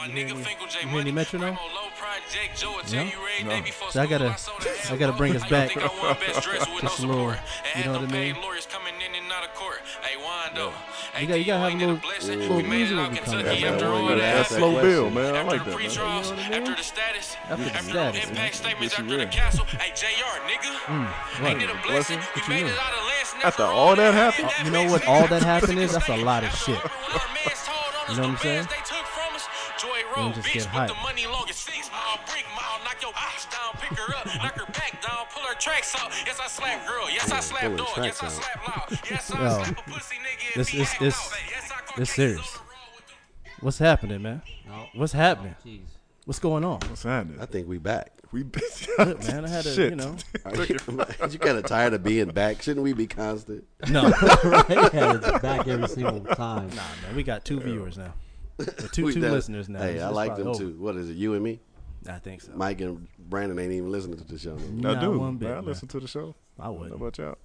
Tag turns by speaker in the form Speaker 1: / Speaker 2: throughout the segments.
Speaker 1: You hear any metronome? No?
Speaker 2: No.
Speaker 1: So I gotta bring us back. Just a little, you know what I mean? You gotta have a little music when we come back.
Speaker 2: Yeah, man, that slow bill, man. I like that, man.
Speaker 1: You know what I mean? After the status, man.
Speaker 2: Get you real.
Speaker 1: What you mean?
Speaker 2: After all that happened,
Speaker 1: You know what all that happened is? That's a lot of shit. You know what I'm saying? Let me just get hype. This serious. What's happening, man? What's happening? What's going on?
Speaker 2: what's happening?
Speaker 3: I think we back.
Speaker 2: We
Speaker 1: Look, man, I had to,
Speaker 2: Shit.
Speaker 1: you know.
Speaker 3: Are you kind of tired of being back? Shouldn't we be constant?
Speaker 1: No,
Speaker 4: Right? Yeah, it's back every single time.
Speaker 1: nah, man, we got 2 viewers now. Or two
Speaker 3: We done-
Speaker 1: listeners now.
Speaker 3: Hey, I
Speaker 1: It's
Speaker 3: like
Speaker 1: probably
Speaker 3: them
Speaker 1: over.
Speaker 3: too. What is it? You and me?
Speaker 1: I think so.
Speaker 3: Mike and Brandon ain't even listening to the show.
Speaker 1: Not
Speaker 2: I do.
Speaker 1: one bit,
Speaker 2: man, I
Speaker 1: man.
Speaker 2: listen to the show.
Speaker 1: I
Speaker 2: How
Speaker 1: wouldn't.
Speaker 2: about y'all?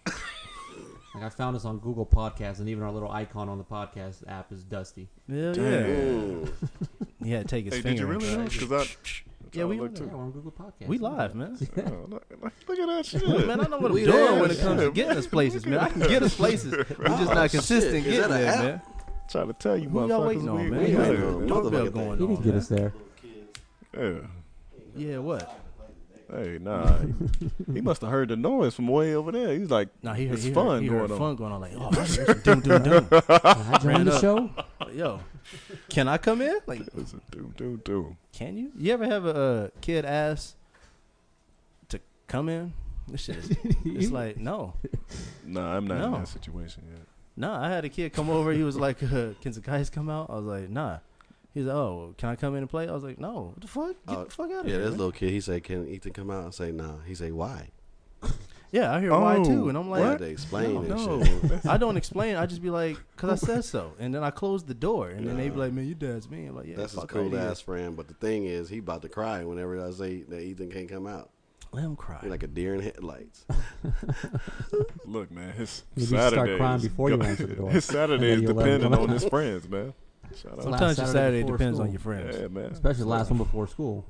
Speaker 4: Like I found us on Google Podcasts, and even our little icon on the podcast app is Dusty.
Speaker 1: Yeah,
Speaker 2: Damn.
Speaker 1: yeah.
Speaker 3: Mm.
Speaker 1: He had to take his
Speaker 2: Hey,
Speaker 1: finger.
Speaker 2: did you really know?
Speaker 1: and-
Speaker 2: Because
Speaker 1: Yeah, we
Speaker 2: look
Speaker 4: Yeah,
Speaker 2: too.
Speaker 4: we're on Google Podcasts.
Speaker 1: We live, man.
Speaker 2: Oh, look at that shit.
Speaker 1: Man, I know what I'm
Speaker 3: We
Speaker 1: doing
Speaker 3: there.
Speaker 1: when it comes to
Speaker 2: Shit.
Speaker 1: getting us places, man. I can get us places. We're just
Speaker 3: Oh,
Speaker 1: not consistent
Speaker 3: shit. Is
Speaker 1: getting
Speaker 3: that an
Speaker 1: there,
Speaker 3: app?
Speaker 1: man.
Speaker 2: Trying to tell you,
Speaker 1: Who y'all
Speaker 2: motherfuckers.
Speaker 1: waiting on, man?
Speaker 2: We
Speaker 1: You
Speaker 2: got
Speaker 1: had
Speaker 2: it,
Speaker 1: a
Speaker 2: man.
Speaker 1: doorbell
Speaker 3: Motherfucker
Speaker 1: going
Speaker 4: He
Speaker 1: on,
Speaker 4: didn't get
Speaker 1: man.
Speaker 4: us there.
Speaker 2: Yeah.
Speaker 1: Yeah, what?
Speaker 2: Hey, nah. He must have heard the noise from way over there. He's like,
Speaker 1: Nah, he heard,
Speaker 2: it's
Speaker 1: he
Speaker 2: fun
Speaker 1: heard, he heard
Speaker 2: going on.
Speaker 1: fun going on. Like, oh, there's some doom, doom, doom.
Speaker 4: Can I join
Speaker 1: Ran
Speaker 4: the
Speaker 1: up.
Speaker 4: show?
Speaker 1: Yo, can I come in? Like,
Speaker 2: It's a do.
Speaker 1: can you? You ever have a kid ask to come in? This shit is, it's like, no.
Speaker 2: Nah, I'm not
Speaker 1: No.
Speaker 2: in that situation yet.
Speaker 1: Nah, I had a kid come over. He was like, can some guys come out? I was like, nah. He's like, oh, can I come in and play? I was like, no. What the fuck? Get the fuck out of
Speaker 3: Yeah,
Speaker 1: here.
Speaker 3: this
Speaker 1: man.
Speaker 3: little kid, he said, can Ethan come out? I say, nah. He say, why?
Speaker 1: Yeah, I hear why too. And I'm
Speaker 3: I
Speaker 1: like,
Speaker 3: had to explain and
Speaker 2: No.
Speaker 3: shit.
Speaker 1: I don't explain. I just be like, because I said so. And then I close the door. And then they be like, man, your dad's me. I'm like, yeah,
Speaker 3: That's his
Speaker 1: fuck
Speaker 3: cool
Speaker 1: right
Speaker 3: ass friend. But the thing is, he about to cry whenever I say that Ethan can't come out.
Speaker 1: Let him cry.
Speaker 3: He like a deer in headlights.
Speaker 2: Look, man, his
Speaker 4: You need to start
Speaker 2: Saturdays.
Speaker 4: crying before you answer the door.
Speaker 2: His Saturday is
Speaker 4: And then you'll let him
Speaker 2: dependent
Speaker 4: come
Speaker 2: on
Speaker 4: out.
Speaker 2: his friends, man. Shout out.
Speaker 1: Sometimes your
Speaker 4: Saturday
Speaker 1: Saturday
Speaker 4: before
Speaker 1: depends
Speaker 4: school.
Speaker 1: on your friends.
Speaker 2: Yeah, man.
Speaker 4: Especially the last one before school.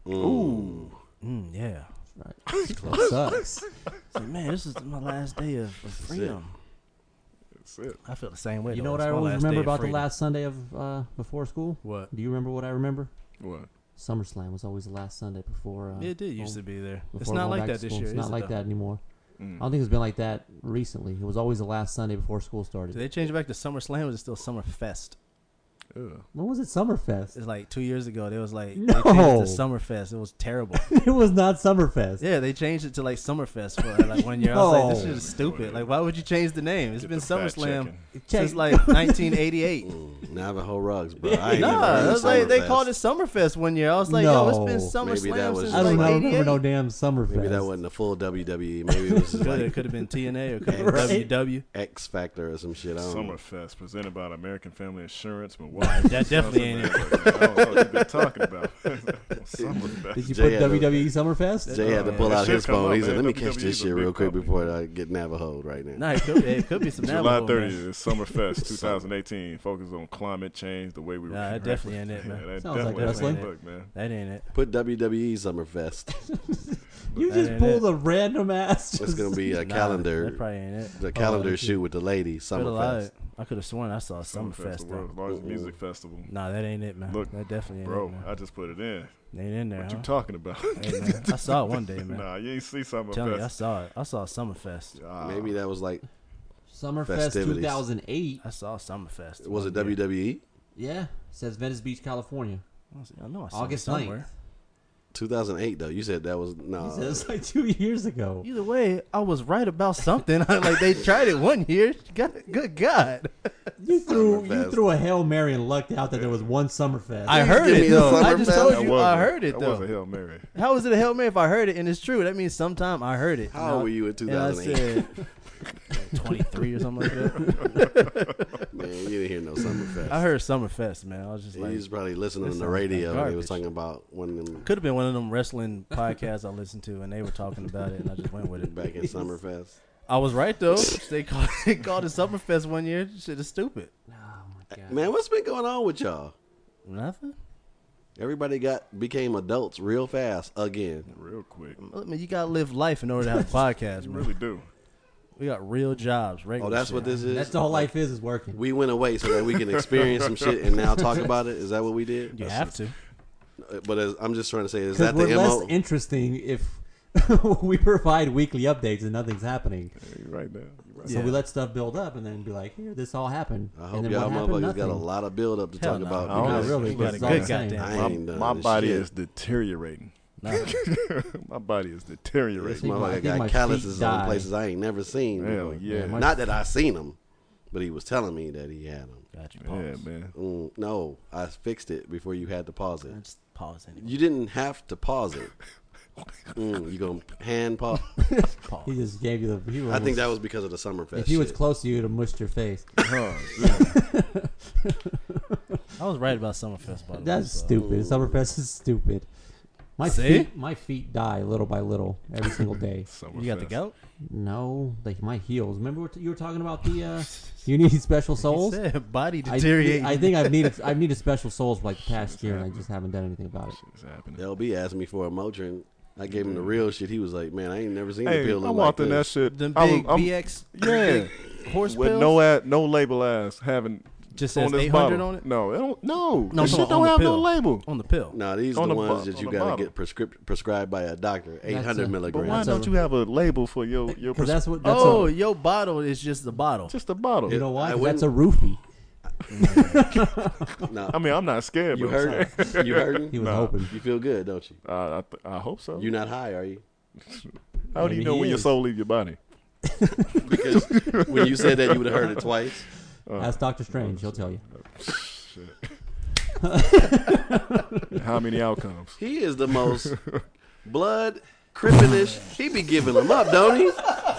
Speaker 2: Ooh.
Speaker 1: Yeah.
Speaker 4: Right. That sucks.
Speaker 1: It's like, man, this is my last day of freedom.
Speaker 2: That's it.
Speaker 1: I feel the same way.
Speaker 4: You
Speaker 1: though.
Speaker 4: know what
Speaker 1: It's
Speaker 4: I
Speaker 1: my
Speaker 4: always
Speaker 1: last
Speaker 4: remember
Speaker 1: day of
Speaker 4: about the
Speaker 1: freedom.
Speaker 4: last Sunday of before school?
Speaker 1: What?
Speaker 4: Do you remember what I remember?
Speaker 2: What?
Speaker 4: SummerSlam was always the last Sunday before.
Speaker 1: It did used to be there. It's
Speaker 4: before
Speaker 1: not
Speaker 4: going
Speaker 1: like
Speaker 4: back
Speaker 1: that
Speaker 4: to
Speaker 1: this
Speaker 4: school.
Speaker 1: year.
Speaker 4: It's not
Speaker 1: is it,
Speaker 4: like
Speaker 1: though?
Speaker 4: that anymore.
Speaker 2: Mm.
Speaker 4: I don't think it's been like that recently. It was always the last Sunday before school started.
Speaker 1: Did they change it back to SummerSlam? Or is it still SummerFest?
Speaker 2: Ugh.
Speaker 4: When was it Summerfest?
Speaker 1: It's like 2 years ago. They was like,
Speaker 4: No.
Speaker 1: they changed it to SummerFest. It was terrible.
Speaker 4: It was not Summerfest.
Speaker 1: Yeah, they changed it to like SummerFest for like 1 year. I was like, this
Speaker 4: No.
Speaker 1: shit is stupid. Like, why would you change the name? It's
Speaker 2: Get
Speaker 1: been
Speaker 2: the fact
Speaker 1: SummerSlam
Speaker 2: checking.
Speaker 1: since like 1988.
Speaker 3: Navajo rugs, bro. I ain't never
Speaker 1: Nah,
Speaker 3: heard
Speaker 1: it
Speaker 3: of
Speaker 1: was like they
Speaker 3: Summerfest.
Speaker 1: called it SummerFest 1 year. I was like, yo, it's been
Speaker 4: No.
Speaker 3: Maybe that
Speaker 1: SummerSlam
Speaker 3: was-
Speaker 1: since
Speaker 4: I don't
Speaker 1: like
Speaker 4: remember
Speaker 1: 88.
Speaker 4: no damn Summerfest.
Speaker 3: Maybe that wasn't the full WWE. Maybe it was just
Speaker 1: It
Speaker 3: like
Speaker 1: could have been TNA or it could have
Speaker 4: Right.
Speaker 1: been WW.
Speaker 3: X Factor or some shit. I don't know.
Speaker 2: Summerfest presented by American Family Insurance. Milwaukee.
Speaker 1: That definitely ain't it.
Speaker 2: I don't know what you've been talking about. Summerfest.
Speaker 4: Did you
Speaker 3: Jay
Speaker 4: put
Speaker 3: had a-
Speaker 4: WWE Summerfest?
Speaker 3: Jay had to pull
Speaker 2: That
Speaker 3: out
Speaker 2: shit
Speaker 3: his
Speaker 2: come
Speaker 3: phone.
Speaker 2: up,
Speaker 3: He said,
Speaker 2: man.
Speaker 3: "Let me catch
Speaker 2: WWE
Speaker 3: this
Speaker 2: is a
Speaker 3: shit
Speaker 2: big
Speaker 3: real quick
Speaker 2: company.
Speaker 3: before I get Navajoed right now."
Speaker 1: Nah, it could be some
Speaker 2: July
Speaker 1: Navajo,
Speaker 2: 30th
Speaker 1: man.
Speaker 2: is Summerfest 2018. Focus on climate change, the way we.
Speaker 1: Nah, that definitely ain't it, man.
Speaker 2: Yeah, that
Speaker 4: Sounds like
Speaker 2: definitely
Speaker 4: wrestling.
Speaker 2: ain't it. Look, man.
Speaker 1: That ain't it.
Speaker 3: Put WWE Summerfest.
Speaker 4: You
Speaker 1: That
Speaker 4: just
Speaker 1: ain't
Speaker 4: pulled
Speaker 1: it.
Speaker 4: a random ass.
Speaker 3: It's gonna be a
Speaker 1: Nah,
Speaker 3: calendar,
Speaker 1: That probably ain't it.
Speaker 3: the calendar
Speaker 4: okay.
Speaker 3: shoot with the ladies.
Speaker 1: Could've lied.
Speaker 3: Summerfest.
Speaker 1: I could have sworn I saw
Speaker 2: Summerfest,
Speaker 1: Summerfest
Speaker 2: the
Speaker 1: though.
Speaker 2: world's largest music festival.
Speaker 1: Nah, that ain't it, man.
Speaker 2: Look,
Speaker 1: that definitely ain't
Speaker 2: Bro,
Speaker 1: it, man.
Speaker 2: I just put it in.
Speaker 1: Ain't in there.
Speaker 2: What
Speaker 1: huh?
Speaker 2: you talking about?
Speaker 1: Hey, man, I saw it one day, man.
Speaker 2: Nah, you ain't see
Speaker 1: Telling you, I
Speaker 2: Summerfest.
Speaker 1: saw it. I saw Summerfest.
Speaker 2: Ah,
Speaker 3: Maybe that was like,
Speaker 4: Summerfest
Speaker 3: Festivities.
Speaker 4: 2008.
Speaker 1: I saw Summerfest.
Speaker 3: was it
Speaker 1: one year.
Speaker 3: WWE?
Speaker 4: Yeah, says Venice Beach, California.
Speaker 1: I know I saw
Speaker 4: August
Speaker 1: it somewhere.
Speaker 3: 2008 though. You said that was no.
Speaker 4: He says like 2 years ago.
Speaker 1: Either way, I was right about something. Like they tried it one year. Good God.
Speaker 4: You
Speaker 3: Summerfest.
Speaker 4: threw a Hail Mary and lucked out that there was one Summerfest.
Speaker 1: I heard
Speaker 3: give me
Speaker 1: it
Speaker 3: a
Speaker 1: though. I just
Speaker 3: Summerfest.
Speaker 1: told
Speaker 2: that
Speaker 1: you
Speaker 2: was
Speaker 1: I
Speaker 2: a-
Speaker 1: heard it
Speaker 2: That was a
Speaker 1: though.
Speaker 2: Hail Mary.
Speaker 1: How is it a Hail Mary if I heard it and it's true? That means sometime I heard it.
Speaker 3: How old were you in
Speaker 1: And I
Speaker 3: 2008?
Speaker 1: said 23 or something like that.
Speaker 3: Man, you didn't hear no Summerfest.
Speaker 1: I heard Summerfest, man. I was just
Speaker 3: He
Speaker 1: like,
Speaker 3: was probably listening
Speaker 1: this
Speaker 3: on the
Speaker 1: sounds like
Speaker 3: radio. And he was
Speaker 1: garbage.
Speaker 3: talking about one of them
Speaker 1: could have been one of them wrestling podcasts I listened to, and they were talking about it, and I just went with it.
Speaker 3: back in Summerfest.
Speaker 1: I was right though. They called it Summerfest one year. Shit is stupid.
Speaker 4: Oh my god.
Speaker 3: Man, what's been going on with y'all?
Speaker 1: Nothing.
Speaker 3: Everybody became adults real fast again.
Speaker 2: Real quick.
Speaker 1: I mean, you gotta live life in order to have a podcast,
Speaker 2: You
Speaker 1: man.
Speaker 2: really do.
Speaker 1: We got real jobs, regular.
Speaker 3: Oh, that's
Speaker 1: shit.
Speaker 3: what this is?
Speaker 4: That's all life is working.
Speaker 3: We went away so that we can experience some shit and now talk about it? Is that what we did?
Speaker 1: You have to.
Speaker 3: But I'm just trying to say, is
Speaker 4: Because
Speaker 3: that the
Speaker 4: we're less
Speaker 3: MO?
Speaker 4: interesting if we provide weekly updates and nothing's happening.
Speaker 2: Yeah, you're right there. You're right.
Speaker 4: So we let stuff build up and then be like, here, this all happened.
Speaker 3: I
Speaker 4: and
Speaker 3: hope
Speaker 4: then
Speaker 3: y'all
Speaker 4: what happened?
Speaker 3: motherfuckers
Speaker 4: Nothing.
Speaker 3: got a lot of build up to
Speaker 1: Hell
Speaker 3: talk
Speaker 1: no.
Speaker 3: about.
Speaker 2: I don't
Speaker 3: because
Speaker 2: know.
Speaker 4: really,
Speaker 1: You
Speaker 4: but
Speaker 1: got a
Speaker 4: it's all
Speaker 1: good
Speaker 4: the same.
Speaker 1: goddamn.
Speaker 3: I ain't done
Speaker 2: My
Speaker 3: this
Speaker 2: body
Speaker 3: shit.
Speaker 2: is deteriorating.
Speaker 1: Nah.
Speaker 2: My body is
Speaker 3: This
Speaker 2: deteriorating.
Speaker 4: I
Speaker 3: motherfucker
Speaker 4: think my
Speaker 3: got
Speaker 4: feet
Speaker 3: calluses on
Speaker 4: die.
Speaker 3: places I ain't never seen.
Speaker 2: Hell
Speaker 3: before.
Speaker 2: yeah.
Speaker 4: my-
Speaker 3: Not that I seen them, but he was telling me that he had them.
Speaker 1: Got you.
Speaker 2: Yeah,
Speaker 1: Pause.
Speaker 2: man.
Speaker 3: No, I fixed it before you had to pause it.
Speaker 1: Just pause anyway.
Speaker 3: You didn't have to pause it. You gonna hand pause?
Speaker 1: Pause.
Speaker 4: He just gave you the. He
Speaker 3: I think that was because of the Summerfest.
Speaker 4: If he was
Speaker 3: shit.
Speaker 4: close to you, he'd have mushed your face.
Speaker 2: Oh, yeah.
Speaker 1: I was right about Summerfest, by the way.
Speaker 4: That's
Speaker 1: so.
Speaker 4: stupid. Summerfest is stupid.
Speaker 1: See?
Speaker 4: My feet die little by little every single day.
Speaker 1: You got the
Speaker 2: Summerfest.
Speaker 1: gout?
Speaker 4: No, like my heels. Remember what you were talking about the you need special
Speaker 1: He
Speaker 4: souls.
Speaker 1: said body
Speaker 4: I
Speaker 1: deteriorating.
Speaker 4: think I've needed special souls for like the past year, and I just haven't done anything about it.
Speaker 2: Shit's happening.
Speaker 3: LB asked me for a Motrin. I gave him the real shit. He was like, "Man, I ain't never seen the
Speaker 2: Hey,
Speaker 3: pill
Speaker 2: I
Speaker 3: look like
Speaker 2: walked in that
Speaker 3: this."
Speaker 2: shit.
Speaker 1: Them
Speaker 2: I was-
Speaker 1: big
Speaker 2: I'm-
Speaker 1: BX
Speaker 2: Yeah.
Speaker 1: horse
Speaker 2: With
Speaker 1: pills?
Speaker 2: no label ass having
Speaker 1: Just
Speaker 2: on
Speaker 1: says
Speaker 2: this
Speaker 1: 800
Speaker 2: bottle.
Speaker 1: on it?
Speaker 2: No, it don't. No,
Speaker 1: No, I'm
Speaker 2: this
Speaker 1: talking
Speaker 2: shit
Speaker 1: about
Speaker 2: don't
Speaker 1: on the
Speaker 2: have no
Speaker 1: pill.
Speaker 2: label.
Speaker 1: On the pill.
Speaker 3: Nah, these
Speaker 2: On
Speaker 3: the
Speaker 2: the
Speaker 3: ones
Speaker 2: bo-
Speaker 3: that
Speaker 2: on
Speaker 3: you
Speaker 2: the
Speaker 3: gotta
Speaker 2: bottle.
Speaker 3: get prescribed by a doctor. 800
Speaker 4: a-
Speaker 2: But
Speaker 3: milligrams.
Speaker 2: why
Speaker 4: That's
Speaker 2: don't
Speaker 4: a-
Speaker 2: you have a label for your
Speaker 4: Because that's what. That's
Speaker 1: Oh, your bottle is just the bottle.
Speaker 2: just a bottle?
Speaker 4: you know why?
Speaker 3: I
Speaker 4: 'Cause that's a roofie.
Speaker 3: No,
Speaker 2: I mean, I'm not scared.
Speaker 3: you
Speaker 2: but I'm saying-
Speaker 3: hurting? You hurting?
Speaker 4: He was
Speaker 2: Nah.
Speaker 4: hoping.
Speaker 3: You feel good, don't you?
Speaker 2: I hope so.
Speaker 3: You're not high, are you?
Speaker 2: How do you
Speaker 4: Maybe
Speaker 2: know
Speaker 4: he
Speaker 2: when your
Speaker 4: is.
Speaker 2: soul leave your body?
Speaker 3: Because when you said that, you would have heard it twice.
Speaker 4: Ask Doctor Strange. He'll tell you.
Speaker 2: How many outcomes?
Speaker 3: He is the most blood crippinish. He be giving them up, don't he?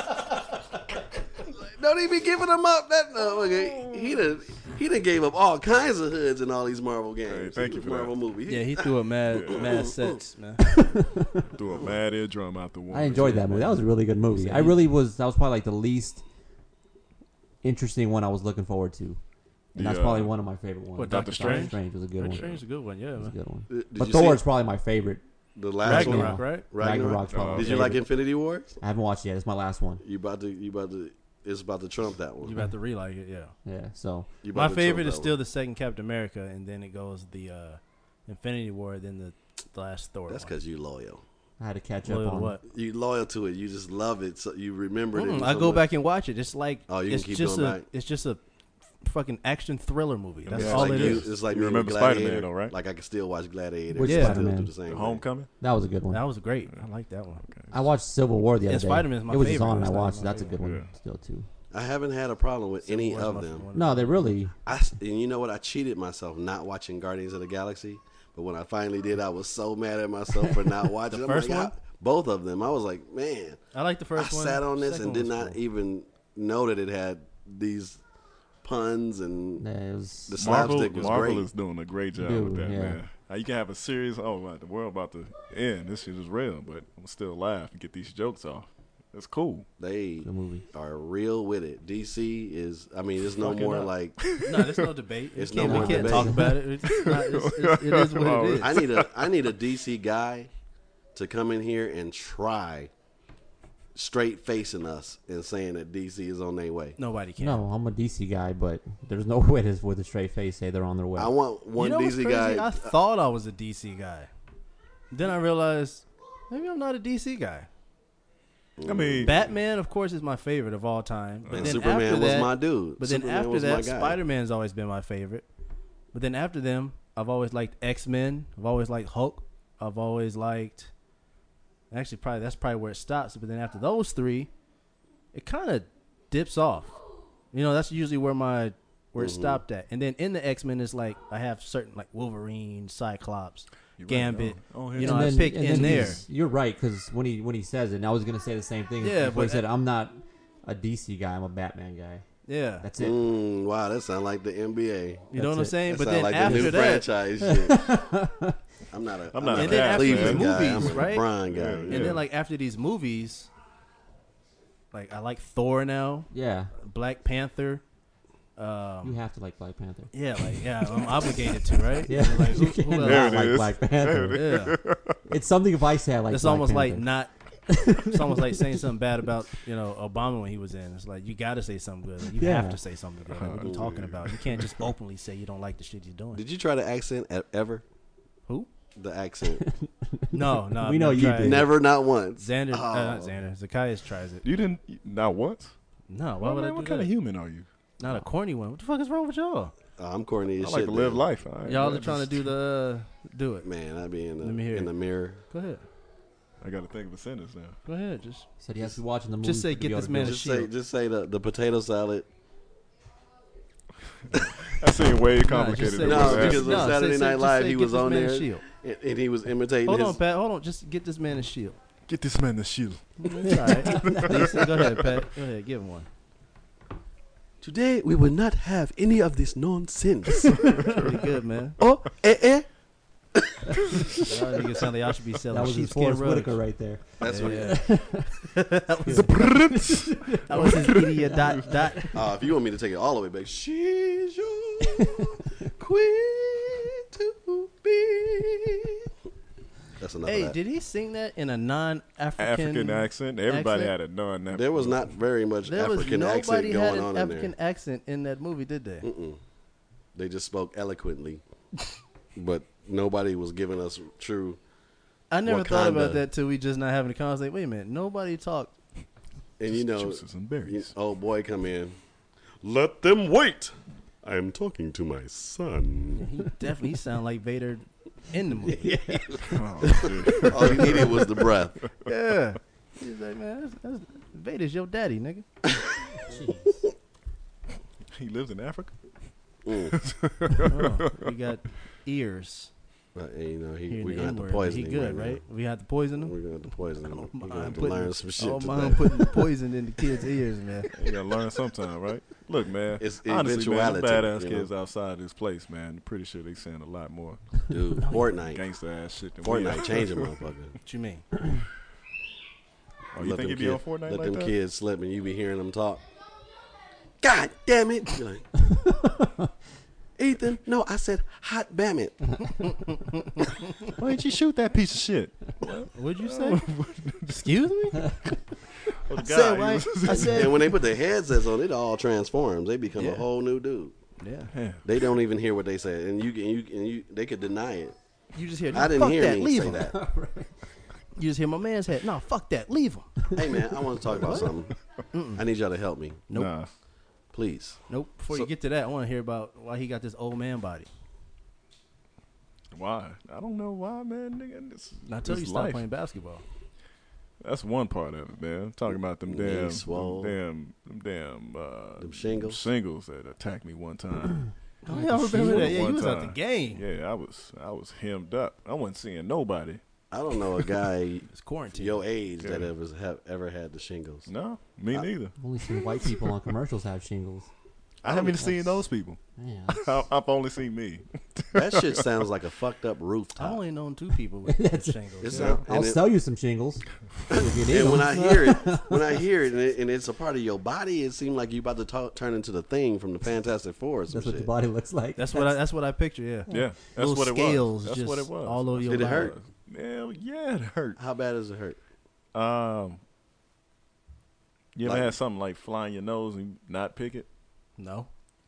Speaker 3: Don't he be giving them up? That okay. He done gave up all kinds of hoods in all these Marvel games.
Speaker 2: Hey, thank you for
Speaker 3: Marvel
Speaker 2: that.
Speaker 3: movies.
Speaker 1: Yeah, he threw a mad sets, man.
Speaker 2: Threw a mad eardrum out the wall.
Speaker 4: I enjoyed that movie. That was a really good movie.
Speaker 1: said
Speaker 4: I really was. That was probably like the least interesting one I was looking forward to, and that's
Speaker 2: The,
Speaker 4: probably one of my favorite ones.
Speaker 1: What,
Speaker 2: Doctor Strange?
Speaker 4: Strange was a good
Speaker 1: Doctor
Speaker 4: one.
Speaker 1: Strange is a good one, yeah,
Speaker 4: It was a
Speaker 1: man.
Speaker 4: good one.
Speaker 3: Did
Speaker 4: But
Speaker 3: you
Speaker 4: Thor
Speaker 3: see
Speaker 4: is probably my favorite.
Speaker 3: the last
Speaker 1: Ragnarok,
Speaker 3: one?
Speaker 1: right?
Speaker 4: Ragnarok's probably my
Speaker 3: Did you like
Speaker 4: favorite.
Speaker 3: Infinity Wars?
Speaker 4: I haven't watched it yet. It's my last one.
Speaker 3: You about to. It's about to trump that one.
Speaker 1: You about to re-like it, yeah.
Speaker 4: Yeah. So
Speaker 3: You
Speaker 1: My
Speaker 3: about to
Speaker 1: favorite
Speaker 3: trump
Speaker 1: is
Speaker 3: that
Speaker 1: still
Speaker 3: one.
Speaker 1: the second Captain America, and then it goes the Infinity War, then the last Thor.
Speaker 3: That's
Speaker 1: one.
Speaker 3: because you loyal.
Speaker 4: I had to catch
Speaker 1: Loyal
Speaker 4: up
Speaker 1: to
Speaker 4: on
Speaker 1: what?
Speaker 3: You loyal to it. You just love it. So you remember it.
Speaker 1: I
Speaker 3: so
Speaker 1: go
Speaker 3: much.
Speaker 1: back and watch it. It's like
Speaker 3: Oh, you can
Speaker 1: it's
Speaker 3: keep
Speaker 1: just
Speaker 3: going
Speaker 1: a
Speaker 3: back?
Speaker 1: it's just a fucking action thriller movie. That's
Speaker 2: Yeah,
Speaker 1: all
Speaker 3: like
Speaker 1: it
Speaker 3: you,
Speaker 1: is.
Speaker 3: It's like
Speaker 2: You
Speaker 3: me with
Speaker 2: remember Spider-Man,
Speaker 3: Gladiator.
Speaker 2: though, right?
Speaker 3: Like I can still watch Gladiator.
Speaker 4: Which
Speaker 3: and still
Speaker 4: Spider-Man?
Speaker 3: do the same
Speaker 2: The
Speaker 3: thing.
Speaker 2: Homecoming.
Speaker 4: that was a good one.
Speaker 1: That was great. I like that one.
Speaker 4: I watched Civil War the other
Speaker 1: And
Speaker 4: day.
Speaker 1: Spider-Man's my
Speaker 4: it was just
Speaker 1: favorite.
Speaker 4: on and I
Speaker 1: It's not
Speaker 4: watched.
Speaker 1: my
Speaker 4: it. That's a good one
Speaker 2: favorite.
Speaker 4: still too.
Speaker 3: I haven't had a problem with any
Speaker 1: War's
Speaker 3: of
Speaker 1: my
Speaker 3: them.
Speaker 1: one.
Speaker 4: No, they really.
Speaker 3: And you know what? I cheated myself not watching Guardians of the Galaxy. But when I finally did, I was so mad at myself for not watching.
Speaker 1: The
Speaker 3: I'm
Speaker 1: first
Speaker 3: like,
Speaker 1: one?
Speaker 3: both of them. I was like, man,
Speaker 1: I like the first
Speaker 3: I
Speaker 1: one.
Speaker 3: sat on this
Speaker 1: Second
Speaker 3: and did
Speaker 1: one's
Speaker 3: not
Speaker 1: cool.
Speaker 3: even know that it had these puns and
Speaker 4: Yeah, it was.
Speaker 3: the
Speaker 2: Marvel,
Speaker 3: slapstick was
Speaker 2: Marvel
Speaker 3: great.
Speaker 2: is doing a great job
Speaker 4: Dude,
Speaker 2: with that,
Speaker 4: yeah.
Speaker 2: man. How you can have a series, the world about to end. This shit is real, but I'm still laugh and get these jokes off. That's cool.
Speaker 3: They
Speaker 4: Good movie.
Speaker 3: are real with it. DC is. I mean, it's no
Speaker 2: Fucking
Speaker 3: more
Speaker 2: up.
Speaker 3: like.
Speaker 1: No, there's no debate.
Speaker 3: It's
Speaker 1: We
Speaker 3: no
Speaker 1: can't-
Speaker 3: more
Speaker 1: we can't
Speaker 3: debate.
Speaker 1: talk about it. It's not, it is what it is.
Speaker 3: I need a DC guy to come in here and try straight facing us and saying that DC is on their way.
Speaker 1: Nobody can.
Speaker 4: No, I'm a DC guy, but there's no way to, with a straight face, say they're on their way.
Speaker 3: I want one
Speaker 1: you know what's
Speaker 3: DC
Speaker 1: crazy?
Speaker 3: guy.
Speaker 1: I thought I was a DC guy. Then I realized maybe I'm not a DC guy.
Speaker 2: I mean,
Speaker 1: Batman, of course, is my favorite of all time. But
Speaker 3: and
Speaker 1: then
Speaker 3: Superman
Speaker 1: after
Speaker 3: was
Speaker 1: that,
Speaker 3: my dude.
Speaker 1: But then
Speaker 3: Superman
Speaker 1: after
Speaker 3: was my
Speaker 1: that,
Speaker 3: guy.
Speaker 1: Spider-Man's always been my favorite. But then after them, I've always liked X-Men. I've always liked Hulk. I've always liked. Actually, that's probably where it stops. But then after those three, it kind of dips off. You know, that's usually where it stopped at. And then in the X-Men, it's like I have certain like Wolverine, Cyclops,
Speaker 2: you're right.
Speaker 1: Gambit.
Speaker 2: Oh,
Speaker 1: You know,
Speaker 4: And
Speaker 1: I
Speaker 4: then-
Speaker 1: picked
Speaker 4: and
Speaker 1: in
Speaker 4: then
Speaker 1: there.
Speaker 4: You're right, because when he says it, and I was gonna say the same thing.
Speaker 1: Yeah,
Speaker 4: before he
Speaker 1: but-
Speaker 4: said I'm not a DC guy. I'm a Batman guy.
Speaker 1: Yeah.
Speaker 4: That's it.
Speaker 3: Wow, that sounds like the NBA.
Speaker 1: You know what I'm
Speaker 4: That's it.
Speaker 1: saying?
Speaker 3: That
Speaker 1: But
Speaker 3: sound
Speaker 1: then
Speaker 3: like the
Speaker 1: after
Speaker 3: new
Speaker 1: that,
Speaker 3: franchise shit. I'm not a
Speaker 2: I'm not a
Speaker 1: And then after
Speaker 3: Cleveland
Speaker 1: these
Speaker 3: guy.
Speaker 1: movies,
Speaker 3: I'm a
Speaker 1: right?
Speaker 3: LeBron guy.
Speaker 2: Yeah,
Speaker 1: and
Speaker 2: yeah.
Speaker 1: then like after these movies, like I like Thor now,
Speaker 4: Yeah.
Speaker 1: Black Panther.
Speaker 4: You have to like Black Panther.
Speaker 1: Yeah, I'm obligated to, right?
Speaker 4: Yeah.
Speaker 1: Like, who else?
Speaker 2: There it
Speaker 4: Like
Speaker 2: is.
Speaker 4: Black Panther.
Speaker 1: Yeah.
Speaker 4: It's something if I say I like.
Speaker 1: It's
Speaker 4: Black
Speaker 1: almost like
Speaker 4: Panther.
Speaker 1: not. It's almost like saying something bad about Obama when he was in. It's like you got to say something good. Like, you
Speaker 4: Yeah.
Speaker 1: have to say something good. Like, what are you talking about? You can't just openly say you don't like the shit he's doing.
Speaker 3: Did you try the accent ever?
Speaker 1: Who?
Speaker 3: The accent.
Speaker 1: No.
Speaker 4: We know you did.
Speaker 3: Never, not once.
Speaker 1: Xander,
Speaker 3: Oh.
Speaker 1: not Xander. Zacchaeus tries it.
Speaker 2: You didn't not once.
Speaker 1: No, why
Speaker 2: Well,
Speaker 1: would
Speaker 2: man,
Speaker 1: I do
Speaker 2: what
Speaker 1: that?
Speaker 2: kind of human are you?
Speaker 1: Not a corny one. What the fuck is wrong with y'all?
Speaker 3: I'm corny as
Speaker 2: I
Speaker 3: shit.
Speaker 2: like to live
Speaker 3: man.
Speaker 2: life. All right,
Speaker 1: Y'all
Speaker 2: man,
Speaker 1: are trying to
Speaker 2: just-
Speaker 1: do it.
Speaker 3: Man, I be
Speaker 1: Let me hear
Speaker 3: in
Speaker 1: it.
Speaker 3: the mirror.
Speaker 1: Go ahead.
Speaker 2: I got to think of a sentence now.
Speaker 1: Go ahead. Just
Speaker 4: Said he has to be watching the movie.
Speaker 1: Just say,
Speaker 4: to
Speaker 1: "Get
Speaker 4: be able
Speaker 1: this
Speaker 4: to
Speaker 1: man
Speaker 4: do
Speaker 1: a
Speaker 4: it."
Speaker 1: shield."
Speaker 3: Just say the potato salad.
Speaker 2: That seemed way
Speaker 1: Nah,
Speaker 2: complicated.
Speaker 1: just
Speaker 2: than
Speaker 3: No,
Speaker 2: what I
Speaker 3: because
Speaker 2: asked.
Speaker 3: on Saturday Night Live, he
Speaker 1: "Get
Speaker 3: was
Speaker 1: this
Speaker 3: on
Speaker 1: man a
Speaker 3: there
Speaker 1: shield."
Speaker 3: and he was imitating
Speaker 1: Hold
Speaker 3: his.
Speaker 1: on, Pat. Hold on. Just get this man a shield.
Speaker 2: Get this man the shield.
Speaker 1: It's all right. Listen, go ahead, Pat. Go ahead. Give him one.
Speaker 3: Today we will not have any of this nonsense.
Speaker 1: Pretty good, man.
Speaker 3: Oh,
Speaker 1: Y'all niggas sound like y'all should be selling
Speaker 4: That was his
Speaker 1: sheepskin
Speaker 4: Forrest
Speaker 1: rugs.
Speaker 4: Whitaker right there.
Speaker 3: That's what.
Speaker 1: Yeah. That was his idiot dot dot.
Speaker 3: If you want me to take it all the way back, she's your queen to be. That's enough
Speaker 1: Hey,
Speaker 3: of that.
Speaker 1: did he sing that in a non-African
Speaker 2: African accent. Everybody
Speaker 1: accent?
Speaker 2: had a non.
Speaker 3: There was not very much
Speaker 1: There was
Speaker 3: African accent
Speaker 1: nobody had
Speaker 3: going
Speaker 1: an
Speaker 3: on in
Speaker 1: African
Speaker 3: there.
Speaker 1: accent in that movie, did they?
Speaker 3: Mm-mm. They just spoke eloquently, but nobody was giving us true.
Speaker 1: I never thought about
Speaker 3: Wakanda.
Speaker 1: that till we just not having a conversation. Wait a minute, nobody talked.
Speaker 3: And you know,
Speaker 2: juices and berries.
Speaker 3: old boy come in. Let them wait. I am talking to my son.
Speaker 1: He definitely sound like Vader in the movie.
Speaker 2: Oh, dude.
Speaker 3: All you needed was the breath.
Speaker 1: Yeah. He's like, man, that's Vader's your daddy, nigga.
Speaker 2: He lives in Africa.
Speaker 3: Mm.
Speaker 1: Oh, we got ears.
Speaker 3: But, you know,
Speaker 1: Hearing
Speaker 3: we're
Speaker 1: the
Speaker 3: gonna have to
Speaker 1: N-word.
Speaker 3: poison
Speaker 1: He
Speaker 3: him
Speaker 1: good,
Speaker 3: right,
Speaker 1: right? We had to poison
Speaker 3: now.
Speaker 1: him.
Speaker 3: We're gonna have to poison him. We're gonna have to
Speaker 1: Putting-
Speaker 3: learn some shit
Speaker 1: oh,
Speaker 3: today.
Speaker 1: mom putting the poison in the kids' ears, man.
Speaker 2: You gotta learn sometime, right? Look, man.
Speaker 3: It's
Speaker 2: honestly, man, them
Speaker 3: eventuality,
Speaker 2: badass
Speaker 3: you know?
Speaker 2: kids outside this place, man. I'm pretty sure they saying a lot more
Speaker 3: Dude, Fortnite.
Speaker 2: gangster ass shit than we
Speaker 3: Fortnite
Speaker 2: are.
Speaker 3: changing, motherfucker.
Speaker 1: What you mean?
Speaker 2: Oh, you
Speaker 3: Let
Speaker 2: think
Speaker 3: them
Speaker 2: you be on
Speaker 3: kid-
Speaker 2: Fortnite
Speaker 3: Let
Speaker 2: like
Speaker 3: them
Speaker 2: that?
Speaker 3: kids slip and you be hearing them talk. God damn it. You're like, Ethan, no, I said hot damn it.
Speaker 2: Why didn't you shoot that piece of shit?
Speaker 1: What'd you say? Excuse me?
Speaker 2: Oh, the
Speaker 1: Said
Speaker 2: guy,
Speaker 1: why-
Speaker 2: he was-
Speaker 1: I said,
Speaker 3: And when they put their headsets on, it all transforms. They become
Speaker 1: Yeah.
Speaker 3: a whole new dude.
Speaker 1: yeah.
Speaker 2: Man,
Speaker 3: They don't even hear what they say, and you they could deny it.
Speaker 1: You just hear,
Speaker 3: I didn't
Speaker 1: fuck
Speaker 3: hear
Speaker 1: that,
Speaker 3: me
Speaker 1: leave
Speaker 3: say
Speaker 1: him.
Speaker 3: that.
Speaker 1: You just hear my man's head. No, fuck that, leave him.
Speaker 3: Hey man, I want to talk about something. I need y'all to help me,
Speaker 1: Nope.
Speaker 2: Nah.
Speaker 3: please.
Speaker 1: Nope. Before
Speaker 3: So-
Speaker 1: you get to that, I want to hear about why he got this old man body.
Speaker 2: Why? I don't know why, man. Nigga, this,
Speaker 1: I told you
Speaker 2: this
Speaker 1: stop
Speaker 2: life.
Speaker 1: playing basketball.
Speaker 2: That's one part of it, man. I'm talking about them damn,
Speaker 3: swole.
Speaker 2: them
Speaker 3: Shingles?
Speaker 2: shingles that attacked me one time.
Speaker 1: Oh, yeah, I remember that. Yeah, you
Speaker 2: One
Speaker 1: was out the
Speaker 2: time.
Speaker 1: game.
Speaker 2: Yeah, I was hemmed up. I wasn't seeing nobody.
Speaker 3: I don't know a guy
Speaker 1: It's quarantine.
Speaker 3: your age that
Speaker 2: Yeah.
Speaker 3: ever had the shingles.
Speaker 2: No, me neither.
Speaker 4: I've only seen white people on commercials have shingles.
Speaker 2: I haven't even seen those people.
Speaker 4: Man,
Speaker 2: I've only seen me.
Speaker 3: That shit sounds like a fucked up
Speaker 1: I've
Speaker 3: rooftop.
Speaker 1: only known two people with shingles.
Speaker 3: It's
Speaker 1: Yeah.
Speaker 3: not-
Speaker 4: I'll
Speaker 3: and it-
Speaker 4: sell you some shingles if you need
Speaker 3: And
Speaker 4: them.
Speaker 3: when I hear it, and it's a part of your body, it seems like you about to turn into the Thing from the Fantastic Four or some
Speaker 4: That's what
Speaker 3: shit.
Speaker 4: the body looks like.
Speaker 1: That's what I picture. Yeah.
Speaker 2: Yeah, that's
Speaker 1: Little
Speaker 2: what it
Speaker 1: scales
Speaker 2: was. That's
Speaker 1: just
Speaker 2: what it was.
Speaker 1: all over your
Speaker 3: Did it
Speaker 1: body.
Speaker 3: hurt?
Speaker 2: Hell yeah, it hurt.
Speaker 3: How bad does it hurt?
Speaker 2: You ever
Speaker 3: Like-
Speaker 2: had something like fly in your nose and not pick it?
Speaker 1: No.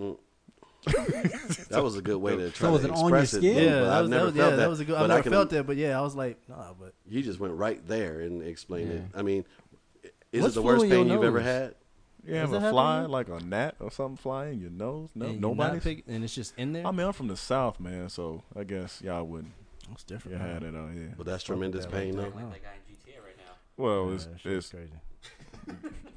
Speaker 3: That was a good way to try
Speaker 4: was
Speaker 3: to
Speaker 4: it on your
Speaker 3: express it.
Speaker 4: skin?
Speaker 3: though,
Speaker 1: Yeah,
Speaker 3: but I've never felt
Speaker 1: that was a good.
Speaker 3: But
Speaker 1: I've
Speaker 3: I
Speaker 1: never
Speaker 3: can-
Speaker 1: felt that, but yeah, I was like, nah, but
Speaker 3: You just went right there and explained it.
Speaker 4: Yeah.
Speaker 3: I mean, is
Speaker 1: What's
Speaker 3: it the
Speaker 1: flew
Speaker 3: worst
Speaker 1: in your
Speaker 3: pain you've ever
Speaker 1: nose?
Speaker 3: had?
Speaker 2: You have
Speaker 1: that
Speaker 2: a
Speaker 1: happen
Speaker 2: fly,
Speaker 1: to you?
Speaker 2: like a gnat or something fly in your nose? No,
Speaker 1: and you're not
Speaker 2: nobody.
Speaker 1: pick- and it's just in there.
Speaker 2: I mean, I'm from the South, man, so I guess y'all wouldn't.
Speaker 1: It's different.
Speaker 2: You
Speaker 1: man.
Speaker 2: had it on here.
Speaker 3: But that's
Speaker 1: Fuck
Speaker 3: tremendous
Speaker 1: that like
Speaker 3: pain,
Speaker 1: that.
Speaker 3: though.
Speaker 1: No.
Speaker 4: that guy in GTA right now.
Speaker 2: Well,
Speaker 1: Yeah,
Speaker 2: it's
Speaker 1: that shit's crazy.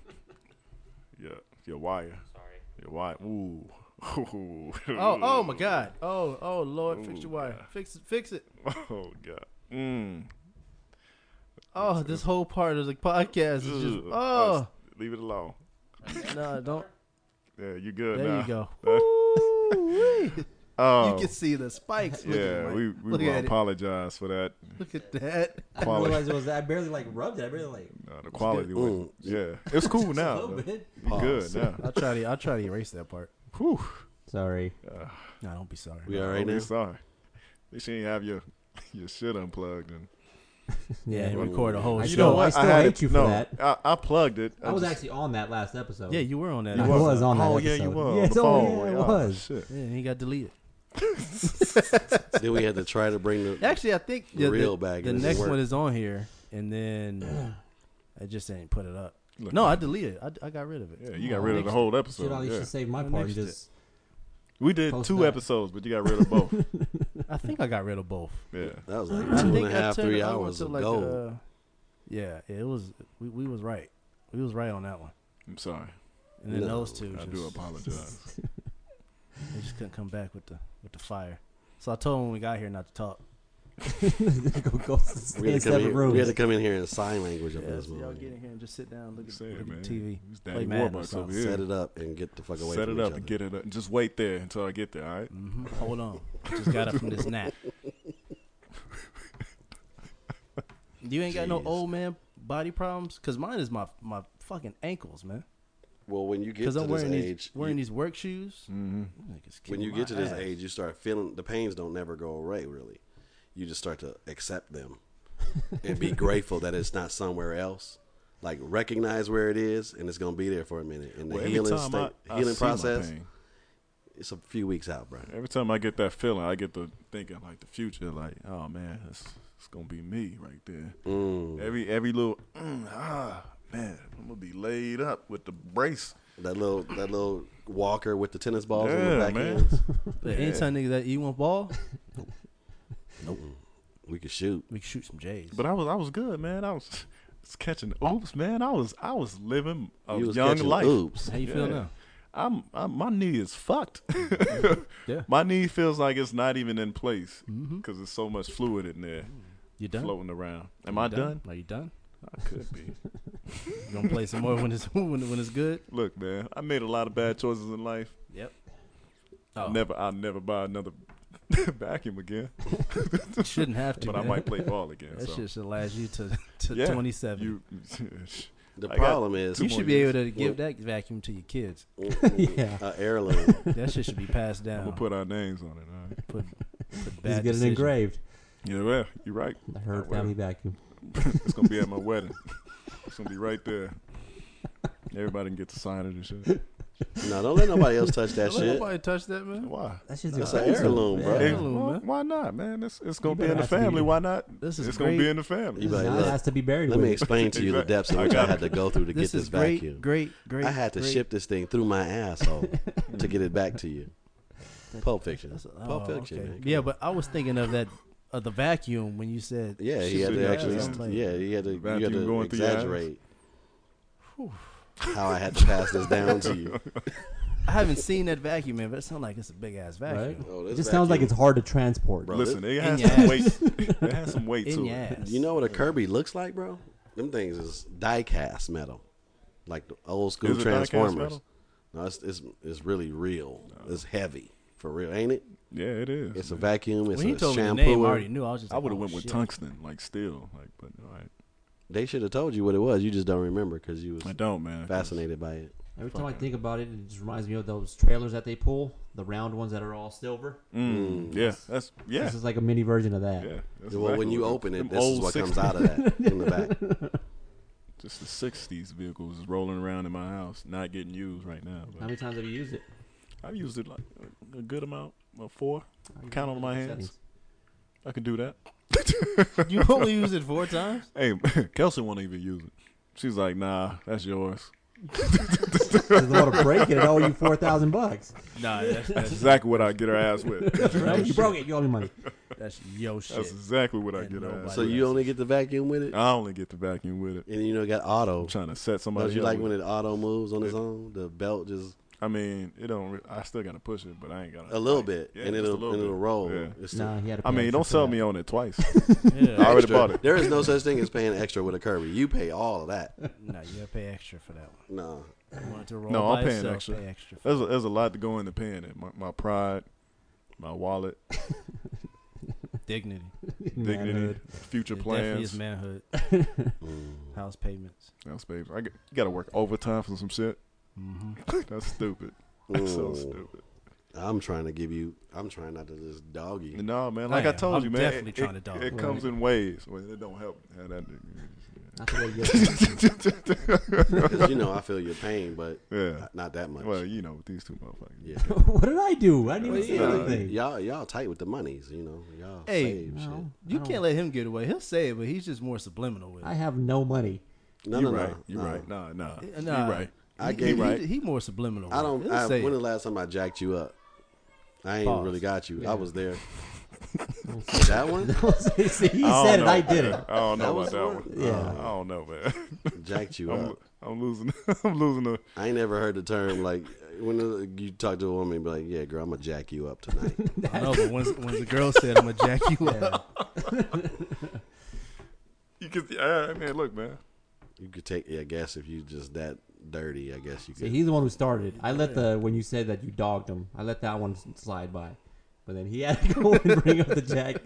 Speaker 2: your wire.
Speaker 4: Sorry.
Speaker 2: Your wire. Ooh.
Speaker 1: Oh my God. Oh Lord, fix your
Speaker 2: Ooh,
Speaker 1: wire.
Speaker 2: God.
Speaker 1: Fix it.
Speaker 2: Oh God. Mm.
Speaker 1: Oh, this whole part of the podcast is just.
Speaker 2: Ugh.
Speaker 1: Oh
Speaker 2: Leave it alone.
Speaker 1: no, don't.
Speaker 2: Yeah, you good
Speaker 1: There
Speaker 2: now.
Speaker 1: you go.
Speaker 2: Uh,
Speaker 1: Woo-wee.
Speaker 2: Oh,
Speaker 1: You can see the spikes. Look at
Speaker 2: yeah,
Speaker 1: it,
Speaker 2: we
Speaker 1: Mike.
Speaker 2: will
Speaker 1: Look at it.
Speaker 2: apologize for that.
Speaker 1: Look at that.
Speaker 4: I didn't realize it was that. I barely like rubbed it. I barely like
Speaker 2: The quality
Speaker 3: good.
Speaker 2: wasn't. Yeah, it's cool
Speaker 4: a
Speaker 2: now.
Speaker 4: little
Speaker 2: though.
Speaker 4: bit.
Speaker 2: You good now?
Speaker 1: I'll try to erase that part.
Speaker 2: Whew.
Speaker 4: Sorry.
Speaker 1: No, don't be sorry.
Speaker 3: We all right
Speaker 2: Don't be
Speaker 3: now?
Speaker 2: sorry. At least you ain't have your shit unplugged. And
Speaker 1: Yeah, and record a whole
Speaker 4: I
Speaker 1: show.
Speaker 4: still- I still
Speaker 2: had
Speaker 4: hate
Speaker 2: it-
Speaker 4: you for
Speaker 2: no,
Speaker 4: that.
Speaker 2: I plugged it.
Speaker 4: I was actually on that last episode.
Speaker 1: Yeah, you were on that.
Speaker 4: I
Speaker 1: episode.
Speaker 4: was on that
Speaker 2: Oh,
Speaker 4: episode.
Speaker 2: yeah, you were.
Speaker 4: Yes,
Speaker 2: on the phone.
Speaker 4: yeah, it
Speaker 2: Oh,
Speaker 4: was.
Speaker 2: Shit.
Speaker 1: Yeah, he got deleted.
Speaker 3: Then we had to try to bring the
Speaker 1: Actually, I think
Speaker 3: real back.
Speaker 1: the
Speaker 3: and it
Speaker 1: next
Speaker 3: didn't
Speaker 1: one
Speaker 3: work.
Speaker 1: is on here, and then I just ain't put it up.
Speaker 2: Look,
Speaker 1: No, I deleted it. I got rid of it.
Speaker 2: Yeah, you got rid of the whole episode.
Speaker 4: Shit, I
Speaker 2: Yeah.
Speaker 4: should save my
Speaker 1: Well,
Speaker 4: part and
Speaker 1: next
Speaker 4: just.
Speaker 2: We did
Speaker 4: Post
Speaker 2: 2
Speaker 4: that.
Speaker 2: episodes, but you got rid of both.
Speaker 1: I think I got rid of both.
Speaker 2: Yeah.
Speaker 3: That was like
Speaker 1: I
Speaker 3: 2
Speaker 1: think
Speaker 3: and a half,
Speaker 1: turned
Speaker 3: 3
Speaker 1: it over
Speaker 3: hours
Speaker 1: to
Speaker 3: of
Speaker 1: like,
Speaker 3: gold.
Speaker 1: yeah, it was. We was right. We was right on that one.
Speaker 2: I'm sorry.
Speaker 1: And then
Speaker 3: No,
Speaker 1: those two,
Speaker 2: I
Speaker 1: just,
Speaker 2: do apologize.
Speaker 1: they just couldn't come back with the fire. So I told him when we got here not to talk.
Speaker 4: go stay
Speaker 3: we,
Speaker 4: in
Speaker 3: had to come
Speaker 4: separate
Speaker 3: in,
Speaker 4: rooms.
Speaker 3: we had to come in here in sign language up
Speaker 1: Yeah,
Speaker 3: this
Speaker 1: so y'all
Speaker 3: morning.
Speaker 1: get in here and just sit down, look
Speaker 2: Say
Speaker 1: at
Speaker 2: it, man.
Speaker 1: TV.
Speaker 2: It's
Speaker 1: Play
Speaker 2: Daddy
Speaker 1: Madden or
Speaker 2: Warbucks over
Speaker 1: something.
Speaker 2: here.
Speaker 3: Set it up and get the fuck away
Speaker 2: Set
Speaker 3: from
Speaker 2: it
Speaker 3: each
Speaker 2: up
Speaker 3: other.
Speaker 2: and get it up. Just wait there until I get there, all right?
Speaker 1: Hold on, just got up from this nap. You ain't got no
Speaker 3: Jeez.
Speaker 1: old man body problems? Cause mine is my fucking ankles, man.
Speaker 3: Well, when you get
Speaker 1: Cause
Speaker 3: to
Speaker 1: I'm
Speaker 3: this
Speaker 1: wearing
Speaker 3: age,
Speaker 1: wearing these work shoes.
Speaker 2: Mm-hmm.
Speaker 1: Niggas
Speaker 3: when
Speaker 1: kicking
Speaker 3: you
Speaker 1: my
Speaker 3: get to this
Speaker 1: ass.
Speaker 3: age, you start feeling the pains don't never go away. Really, you just start to accept them and be grateful that it's not somewhere else. Like recognize where it is, and it's gonna be there for a minute. And the
Speaker 2: Well, every
Speaker 3: healing
Speaker 2: time
Speaker 3: state,
Speaker 2: I
Speaker 3: healing
Speaker 2: see my
Speaker 3: process,
Speaker 2: pain,
Speaker 3: it's a few weeks out, bro.
Speaker 2: every time I get that feeling, I get to thinking like the future, like, oh man, it's gonna be me right there.
Speaker 3: Mm.
Speaker 2: Every little, man, I'm gonna be laid up with the brace.
Speaker 3: That little walker with the tennis balls on the
Speaker 2: Yeah,
Speaker 3: back
Speaker 2: man.
Speaker 3: ends.
Speaker 1: But anytime nigga that you want ball,
Speaker 3: We could shoot.
Speaker 1: we can shoot some J's.
Speaker 2: But I was good, man. I was catching oops, man. I was living a
Speaker 3: You was
Speaker 2: young
Speaker 3: catching
Speaker 2: life.
Speaker 3: oops.
Speaker 1: How you feel
Speaker 2: Yeah.
Speaker 1: now?
Speaker 2: I'm my knee is fucked.
Speaker 1: Yeah.
Speaker 2: My knee feels like it's not even in place
Speaker 1: Mm-hmm.
Speaker 2: because there's so much fluid in there
Speaker 1: You done?
Speaker 2: floating around. Am I done?
Speaker 1: Are you done?
Speaker 2: I could be.
Speaker 1: You gonna play some more when it's when it's good?
Speaker 2: Look, man, I made a lot of bad choices in life.
Speaker 1: Yep.
Speaker 2: I'll never buy another vacuum again.
Speaker 1: You shouldn't have to.
Speaker 2: But I
Speaker 1: man.
Speaker 2: might play ball again.
Speaker 1: That
Speaker 2: so.
Speaker 1: shit should last you to
Speaker 2: Yeah,
Speaker 1: 27.
Speaker 2: You,
Speaker 3: The
Speaker 2: I got
Speaker 3: problem is,
Speaker 1: You
Speaker 2: more
Speaker 1: should be
Speaker 2: years.
Speaker 1: able to give that vacuum to your kids.
Speaker 4: Yeah.
Speaker 3: heirloom.
Speaker 1: That shit should be passed
Speaker 2: I'm
Speaker 1: down.
Speaker 2: gonna put our names on it. All right.
Speaker 1: Put
Speaker 4: Just
Speaker 1: bad
Speaker 4: get it
Speaker 1: decision.
Speaker 4: engraved.
Speaker 2: Yeah, well, you're right.
Speaker 4: The Herd
Speaker 2: I will.
Speaker 4: family vacuum.
Speaker 2: It's gonna be at my wedding. It's gonna be right there. Everybody can get to sign it and shit.
Speaker 3: No, don't let nobody else touch that
Speaker 1: Don't let
Speaker 3: shit.
Speaker 1: nobody touch that, man.
Speaker 2: Why?
Speaker 4: That shit's
Speaker 3: That's an
Speaker 4: expensive.
Speaker 3: heirloom, bro.
Speaker 4: Yeah.
Speaker 2: Hey,
Speaker 1: Heirloom,
Speaker 2: well,
Speaker 1: man.
Speaker 2: why not, man? It's gonna be
Speaker 4: better
Speaker 2: in the
Speaker 4: ask me.
Speaker 2: family. Why not?
Speaker 1: This is
Speaker 2: It's gonna be
Speaker 1: great.
Speaker 2: in the family.
Speaker 3: You better
Speaker 4: Now
Speaker 3: look.
Speaker 4: it has to be buried
Speaker 3: Let
Speaker 4: with
Speaker 3: me
Speaker 4: it.
Speaker 3: explain to you the depths in
Speaker 2: I
Speaker 3: which I
Speaker 2: got
Speaker 3: had
Speaker 2: it.
Speaker 3: to go through to
Speaker 1: This
Speaker 3: get
Speaker 1: is
Speaker 3: this vacuum.
Speaker 1: great.
Speaker 3: I had to
Speaker 1: great.
Speaker 3: ship this thing through my asshole to get it back to you. Pulp Fiction. Pulp Fiction.
Speaker 1: okay.
Speaker 3: Man.
Speaker 1: Yeah, but I was thinking of that of the vacuum when you said
Speaker 3: Yeah, he
Speaker 2: Shit
Speaker 3: had
Speaker 2: through
Speaker 3: to
Speaker 2: your
Speaker 3: actually.
Speaker 2: asshole.
Speaker 3: Yeah, he had to. You
Speaker 2: Vacuum
Speaker 3: had to
Speaker 2: going through your ass.
Speaker 3: exaggerate how I had to pass this down to you.
Speaker 1: I haven't seen that vacuum, man, but it sounds like it's a big ass
Speaker 4: Right?
Speaker 1: vacuum.
Speaker 3: Oh,
Speaker 4: It
Speaker 3: this
Speaker 4: just sounds like
Speaker 3: vacuum-
Speaker 4: it's hard to transport.
Speaker 3: Bro,
Speaker 2: Listen, it has
Speaker 1: in
Speaker 2: some
Speaker 1: your
Speaker 2: weight. It has some weight
Speaker 1: In
Speaker 2: to
Speaker 1: your
Speaker 2: it.
Speaker 1: ass.
Speaker 3: You know what a Kirby looks like, bro? Them things is die cast metal, like the old school
Speaker 2: Is it die-cast
Speaker 3: Transformers.
Speaker 2: metal?
Speaker 3: No, it's really real. It's heavy for real, ain't it?
Speaker 2: Yeah, it is.
Speaker 3: It's a
Speaker 2: man.
Speaker 3: vacuum. It's
Speaker 1: When you
Speaker 3: a
Speaker 1: told me the
Speaker 3: shampoo.
Speaker 1: name, I already knew. I was just
Speaker 2: I
Speaker 1: like,
Speaker 2: would have
Speaker 1: oh,
Speaker 2: went with
Speaker 1: shit.
Speaker 2: tungsten, like steel, like. But all right,
Speaker 3: They should have told you what it was. You just don't remember because you was
Speaker 2: I don't, man.
Speaker 3: fascinated by it.
Speaker 4: Every time I think about it, it just reminds me of those trailers that they pull, the round ones that are all silver.
Speaker 2: Yeah, that's yeah.
Speaker 4: This is like a mini version of that.
Speaker 2: Yeah. That's
Speaker 3: Well, when
Speaker 2: exactly
Speaker 3: you
Speaker 2: what
Speaker 3: open it,
Speaker 2: them
Speaker 3: this is
Speaker 2: old
Speaker 3: what
Speaker 2: 60s
Speaker 3: comes out of that in the back.
Speaker 2: Just the '60s vehicles is rolling around in my house, not getting used right now.
Speaker 4: How
Speaker 2: But
Speaker 4: many times have you used it?
Speaker 2: I've used it like a good amount, 4. Count on my hands.
Speaker 4: Settings.
Speaker 2: I can do that.
Speaker 1: You only use it 4 times?
Speaker 2: Hey, Kelsey won't even use it. She's like, nah, that's yours.
Speaker 4: Doesn't want to break it. It owe you $4,000.
Speaker 1: Nah,
Speaker 2: That's exactly what I get her ass with.
Speaker 4: Right? You broke it. You owe me money.
Speaker 1: that's yo shit.
Speaker 2: That's exactly what I
Speaker 1: And
Speaker 2: get her ass
Speaker 1: nobody-
Speaker 3: So
Speaker 2: with.
Speaker 3: you only get the vacuum with it,
Speaker 2: I only get the vacuum with it.
Speaker 3: and you got auto.
Speaker 2: I'm trying to set somebody
Speaker 3: Don't you
Speaker 2: up
Speaker 3: like
Speaker 2: with
Speaker 3: when
Speaker 2: it.
Speaker 3: it auto moves on its own? The belt just
Speaker 2: I mean, it don't. I still gotta push it, but I ain't gotta.
Speaker 3: a little bit,
Speaker 2: Yeah,
Speaker 3: and
Speaker 2: just a
Speaker 3: it'll
Speaker 2: little bit.
Speaker 3: roll.
Speaker 2: Yeah.
Speaker 3: It's still
Speaker 4: Nah, he had to
Speaker 2: I
Speaker 4: pay
Speaker 2: mean,
Speaker 4: extra
Speaker 2: don't
Speaker 4: for
Speaker 2: sell
Speaker 4: that.
Speaker 2: me on it twice.
Speaker 1: Yeah.
Speaker 2: I already
Speaker 3: extra.
Speaker 2: bought it.
Speaker 3: There is no such thing as paying extra with a Kirby. You pay all of that.
Speaker 1: Nah, you gotta pay extra for that one.
Speaker 3: No,
Speaker 1: You want it to roll
Speaker 2: No,
Speaker 1: by
Speaker 2: I'm paying
Speaker 1: itself,
Speaker 2: extra.
Speaker 1: Pay extra for
Speaker 2: There's a lot to go into paying it. My pride, my wallet,
Speaker 1: dignity.
Speaker 2: dignity,
Speaker 4: Manhood.
Speaker 2: future
Speaker 1: It definitely is
Speaker 2: plans.
Speaker 1: manhood. House payments.
Speaker 2: That's baby. You gotta work overtime for some shit.
Speaker 1: Mm-hmm.
Speaker 2: That's stupid. That's so stupid.
Speaker 3: I'm trying not to just dog you.
Speaker 2: No, man.
Speaker 1: I
Speaker 2: Like I
Speaker 1: am.
Speaker 2: told
Speaker 1: I'm
Speaker 2: you, man.
Speaker 1: definitely trying to dog.
Speaker 2: It comes in waves. Well, it don't help. Have that
Speaker 4: Not the way you're
Speaker 3: Because I feel your pain, but
Speaker 2: yeah.
Speaker 3: not that much.
Speaker 2: Well, with these two motherfuckers.
Speaker 3: Yeah.
Speaker 4: What did I do? I didn't even say anything.
Speaker 3: Y'all tight with the monies, y'all
Speaker 1: Hey,
Speaker 3: save shit.
Speaker 4: No,
Speaker 1: You
Speaker 4: I
Speaker 1: can't let him get away. He'll say it, but he's just more subliminal with it.
Speaker 4: I have no money.
Speaker 3: No,
Speaker 2: You're
Speaker 3: no,
Speaker 2: right.
Speaker 3: no.
Speaker 2: You're
Speaker 3: no.
Speaker 2: right. Nah.
Speaker 1: Nah,
Speaker 2: You're right.
Speaker 3: I
Speaker 1: he,
Speaker 3: gave
Speaker 1: he,
Speaker 2: right.
Speaker 1: he more subliminal.
Speaker 3: I
Speaker 1: with
Speaker 3: don't.
Speaker 1: it. He'll say
Speaker 3: When
Speaker 1: it.
Speaker 3: the last time I jacked you up? I ain't
Speaker 1: Pause.
Speaker 3: really got you.
Speaker 4: Yeah.
Speaker 3: I was there. That one?
Speaker 4: See, he
Speaker 2: I
Speaker 4: said
Speaker 2: don't
Speaker 4: it.
Speaker 2: know.
Speaker 4: I did it.
Speaker 2: I don't know
Speaker 3: That
Speaker 2: about
Speaker 3: was
Speaker 2: that
Speaker 3: one?
Speaker 2: one.
Speaker 4: Yeah.
Speaker 2: I don't know, man.
Speaker 3: Jacked you up.
Speaker 2: I'm losing. I'm losing the.
Speaker 3: I ain't never heard the term like when you talk to a woman, be like, "Yeah, girl, I'm gonna jack you up tonight."
Speaker 1: I know, but once the girl said, "I'm gonna jack you up,"
Speaker 2: You could. Man, look, man.
Speaker 3: You could take. Yeah, I guess if you just that dirty, I guess you
Speaker 4: See,
Speaker 3: could.
Speaker 4: he's the one who started. I let when you said that you dogged him, I let that one slide by. But then he had to go and bring up the jack.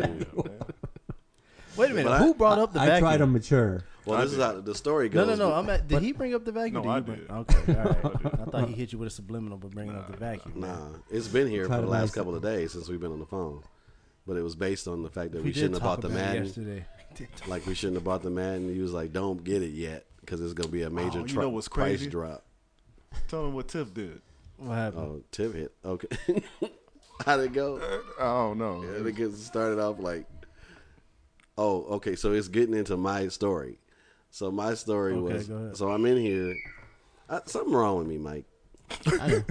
Speaker 1: wait a minute.
Speaker 3: But
Speaker 1: who brought up the
Speaker 4: I
Speaker 1: vacuum?
Speaker 4: tried to mature.
Speaker 3: Well,
Speaker 2: I
Speaker 3: this is
Speaker 2: did.
Speaker 3: how the story
Speaker 1: No,
Speaker 3: goes.
Speaker 1: no. Did he bring up the vacuum?
Speaker 2: No,
Speaker 1: or
Speaker 2: I
Speaker 1: did you bring-
Speaker 2: did.
Speaker 1: Okay, all right.
Speaker 2: I did.
Speaker 1: I thought he hit you with a subliminal for bringing up the vacuum.
Speaker 3: Nah, it's been here
Speaker 4: Try
Speaker 3: for the
Speaker 4: to
Speaker 3: last
Speaker 4: nice it.
Speaker 3: couple of days since we've been on the phone. But it was based on the fact that we,
Speaker 1: did
Speaker 3: shouldn't have
Speaker 1: talk
Speaker 3: bought the
Speaker 1: about it
Speaker 3: Madden.
Speaker 1: yesterday.
Speaker 3: Like we shouldn't have bought the Madden. He was like, "Don't get it yet because it's gonna be a major
Speaker 2: you know what's
Speaker 3: price
Speaker 2: crazy?
Speaker 3: drop."
Speaker 2: Tell him what Tiff did.
Speaker 1: What happened?
Speaker 3: Oh, tip hit. Okay, how'd it go?
Speaker 2: I don't know.
Speaker 3: Yeah, it gets started off like, oh, okay. So it's getting into my story. So my story
Speaker 1: Okay,
Speaker 3: was,
Speaker 1: go ahead.
Speaker 3: so I'm in here. Something wrong with me, Mike.
Speaker 4: I know.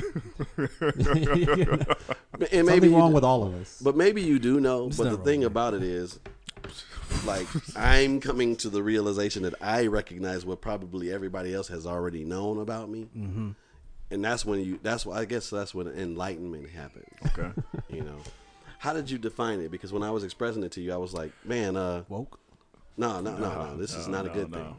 Speaker 3: And maybe
Speaker 4: Something
Speaker 3: you
Speaker 4: wrong
Speaker 3: do-
Speaker 4: with all of us.
Speaker 3: But maybe you do know.
Speaker 1: It's
Speaker 3: But
Speaker 1: not
Speaker 3: the
Speaker 1: wrong,
Speaker 3: thing
Speaker 1: man.
Speaker 3: about it is, like, I'm coming to the realization that I recognize what probably everybody else has already known about me. Mm-hmm. And that's when I guess that's when enlightenment happens.
Speaker 2: Okay.
Speaker 3: How did you define it? Because when I was expressing it to you, I was like, man,
Speaker 1: Woke.
Speaker 3: no. This is not a good thing.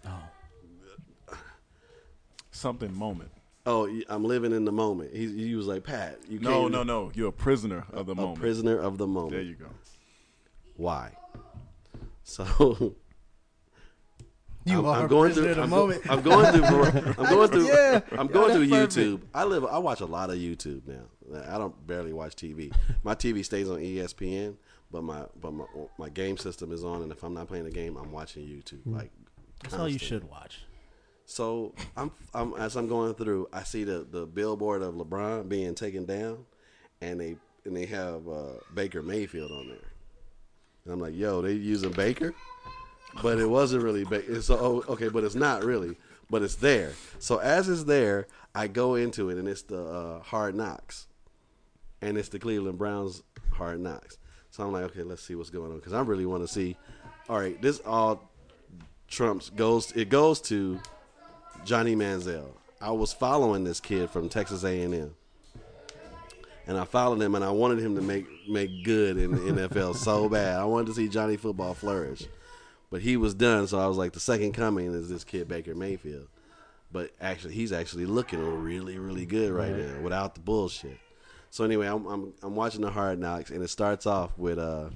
Speaker 1: Oh,
Speaker 2: Something moment.
Speaker 3: Oh, I'm living in the moment. He was like, Pat, you
Speaker 2: No,
Speaker 3: can't.
Speaker 2: no. You're a prisoner of the
Speaker 3: A
Speaker 2: moment.
Speaker 3: prisoner of the moment.
Speaker 2: There you go.
Speaker 3: Why? So
Speaker 1: you are
Speaker 3: I'm
Speaker 1: a
Speaker 3: going
Speaker 1: prisoner
Speaker 3: through
Speaker 1: of the moment.
Speaker 3: I'm going through
Speaker 1: Yeah.
Speaker 3: I'm going through
Speaker 1: that's
Speaker 3: YouTube. I watch a lot of YouTube now. I don't barely watch TV. My TV stays on ESPN, but my game system is on, and if I'm not playing a game, I'm watching YouTube. Like
Speaker 1: That's all you
Speaker 3: constantly.
Speaker 1: should watch.
Speaker 3: So as I'm going through, I see the billboard of LeBron being taken down, and they have Baker Mayfield on there. And I'm like, yo, they using Baker, but it wasn't really Baker. So okay, but it's not really, but it's there. So as it's there, I go into it, and it's the Hard Knocks, and it's the Cleveland Browns Hard Knocks. So I'm like, okay, let's see what's going on because I really want to see. All right, this all trumps goes to Johnny Manziel. I was following this kid from Texas A&M, and I followed him, and I wanted him to make good in the NFL so bad. I wanted to see Johnny football flourish, but he was done. So I was like, the second coming is this kid Baker Mayfield, but actually he's actually looking really, really good right now without the bullshit. So anyway, I'm watching the Hard Knocks, and it starts off with the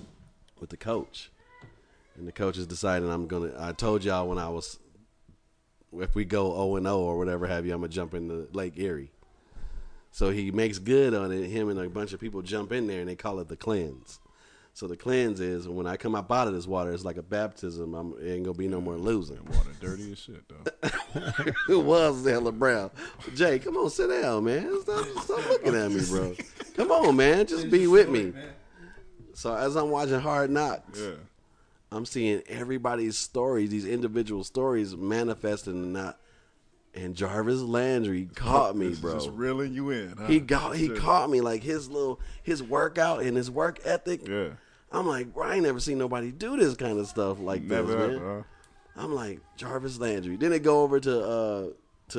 Speaker 3: coach, and the coach is deciding I told y'all when I was. If we go 0-0 or whatever have you, I'm going to jump into Lake Erie. So he makes good on it. Him and a bunch of people jump in there, and they call it the cleanse. So the cleanse is when I come up out of this water, it's like a baptism. It ain't going to be no more losing.
Speaker 2: That water dirty as shit, though.
Speaker 3: It was hella brown. Jay, come on, sit down, man. Stop looking at me, bro. Come on, man. Just be with me. So as I'm watching Hard Knocks,
Speaker 2: Yeah.
Speaker 3: I'm seeing everybody's stories, these individual stories manifesting and Jarvis Landry caught me,
Speaker 2: This is
Speaker 3: bro.
Speaker 2: just reeling you in. Huh?
Speaker 3: He
Speaker 2: Shit.
Speaker 3: caught me like his workout and his work ethic.
Speaker 2: Yeah.
Speaker 3: I'm like, bro, I ain't never seen nobody do this kind of stuff like
Speaker 2: Never
Speaker 3: this, man.
Speaker 2: ever.
Speaker 3: I'm like, Jarvis Landry. Then it go over to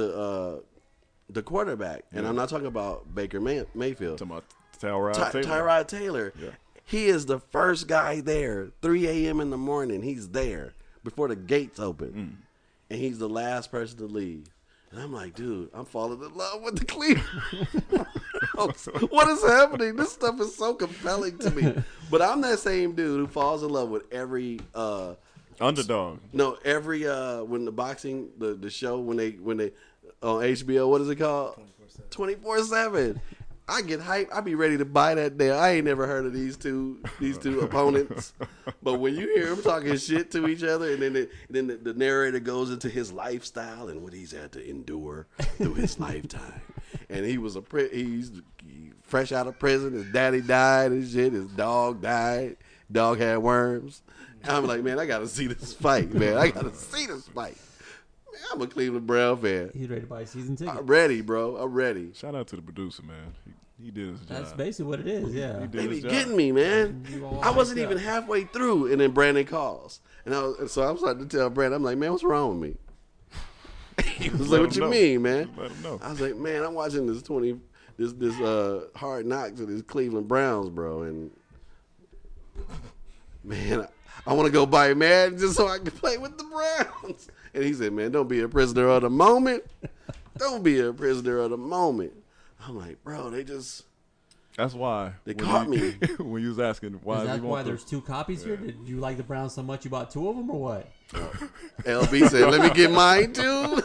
Speaker 3: the quarterback, and I'm not talking about Baker Mayfield.
Speaker 2: Talking about Tyrod Taylor.
Speaker 3: Tyrod Taylor.
Speaker 2: Yeah.
Speaker 3: He is the first guy there, 3 a.m. in the morning. He's there before the gates open. And he's the last person to leave. And I'm like, dude, I'm falling in love with the Cleveland. What is happening? This stuff is so compelling to me. But I'm that same dude who falls in love with every
Speaker 2: Underdog.
Speaker 3: when the boxing, the show, when they on HBO. What is it called? 24/7. I get hyped. I be ready to buy that there. I ain't never heard of these two opponents. But when you hear them talking shit to each other, and then the narrator goes into his lifestyle and what he's had to endure through his lifetime. And he was he's fresh out of prison. His daddy died and shit. His dog died. Dog had worms. I'm like, man, I gotta see this fight, man. I gotta see this fight. Man, I'm a Cleveland Brown fan.
Speaker 4: He's ready to buy a season ticket.
Speaker 3: I'm ready, bro. I'm ready.
Speaker 2: Shout out to the producer, man. He did his job.
Speaker 4: That's basically what it is. Yeah.
Speaker 2: He did
Speaker 3: They be
Speaker 2: his job.
Speaker 3: getting me, man.
Speaker 4: You all
Speaker 3: I wasn't
Speaker 4: hyped
Speaker 3: even
Speaker 4: up.
Speaker 3: halfway through, and then Brandon calls, so I'm starting to tell Brandon, I'm like, man, what's wrong with me? He was like,
Speaker 2: Let
Speaker 3: what
Speaker 2: him
Speaker 3: you
Speaker 2: know.
Speaker 3: mean, man?
Speaker 2: Just let him know.
Speaker 3: I was like, man, I'm watching this Hard Knocks of these Cleveland Browns, bro, and man, I want to go buy Madden just so I can play with the Browns. And he said, man, don't be a prisoner of the moment. Don't be a prisoner of the moment. I'm like, bro,
Speaker 2: That's why
Speaker 3: They
Speaker 2: when
Speaker 3: caught
Speaker 2: you-
Speaker 3: me.
Speaker 2: when you was asking why
Speaker 4: Is
Speaker 2: he
Speaker 4: that why
Speaker 2: want
Speaker 4: there's two copies here? Did you like the Browns so much you bought two of them, or what?
Speaker 3: LB said, let me get mine too.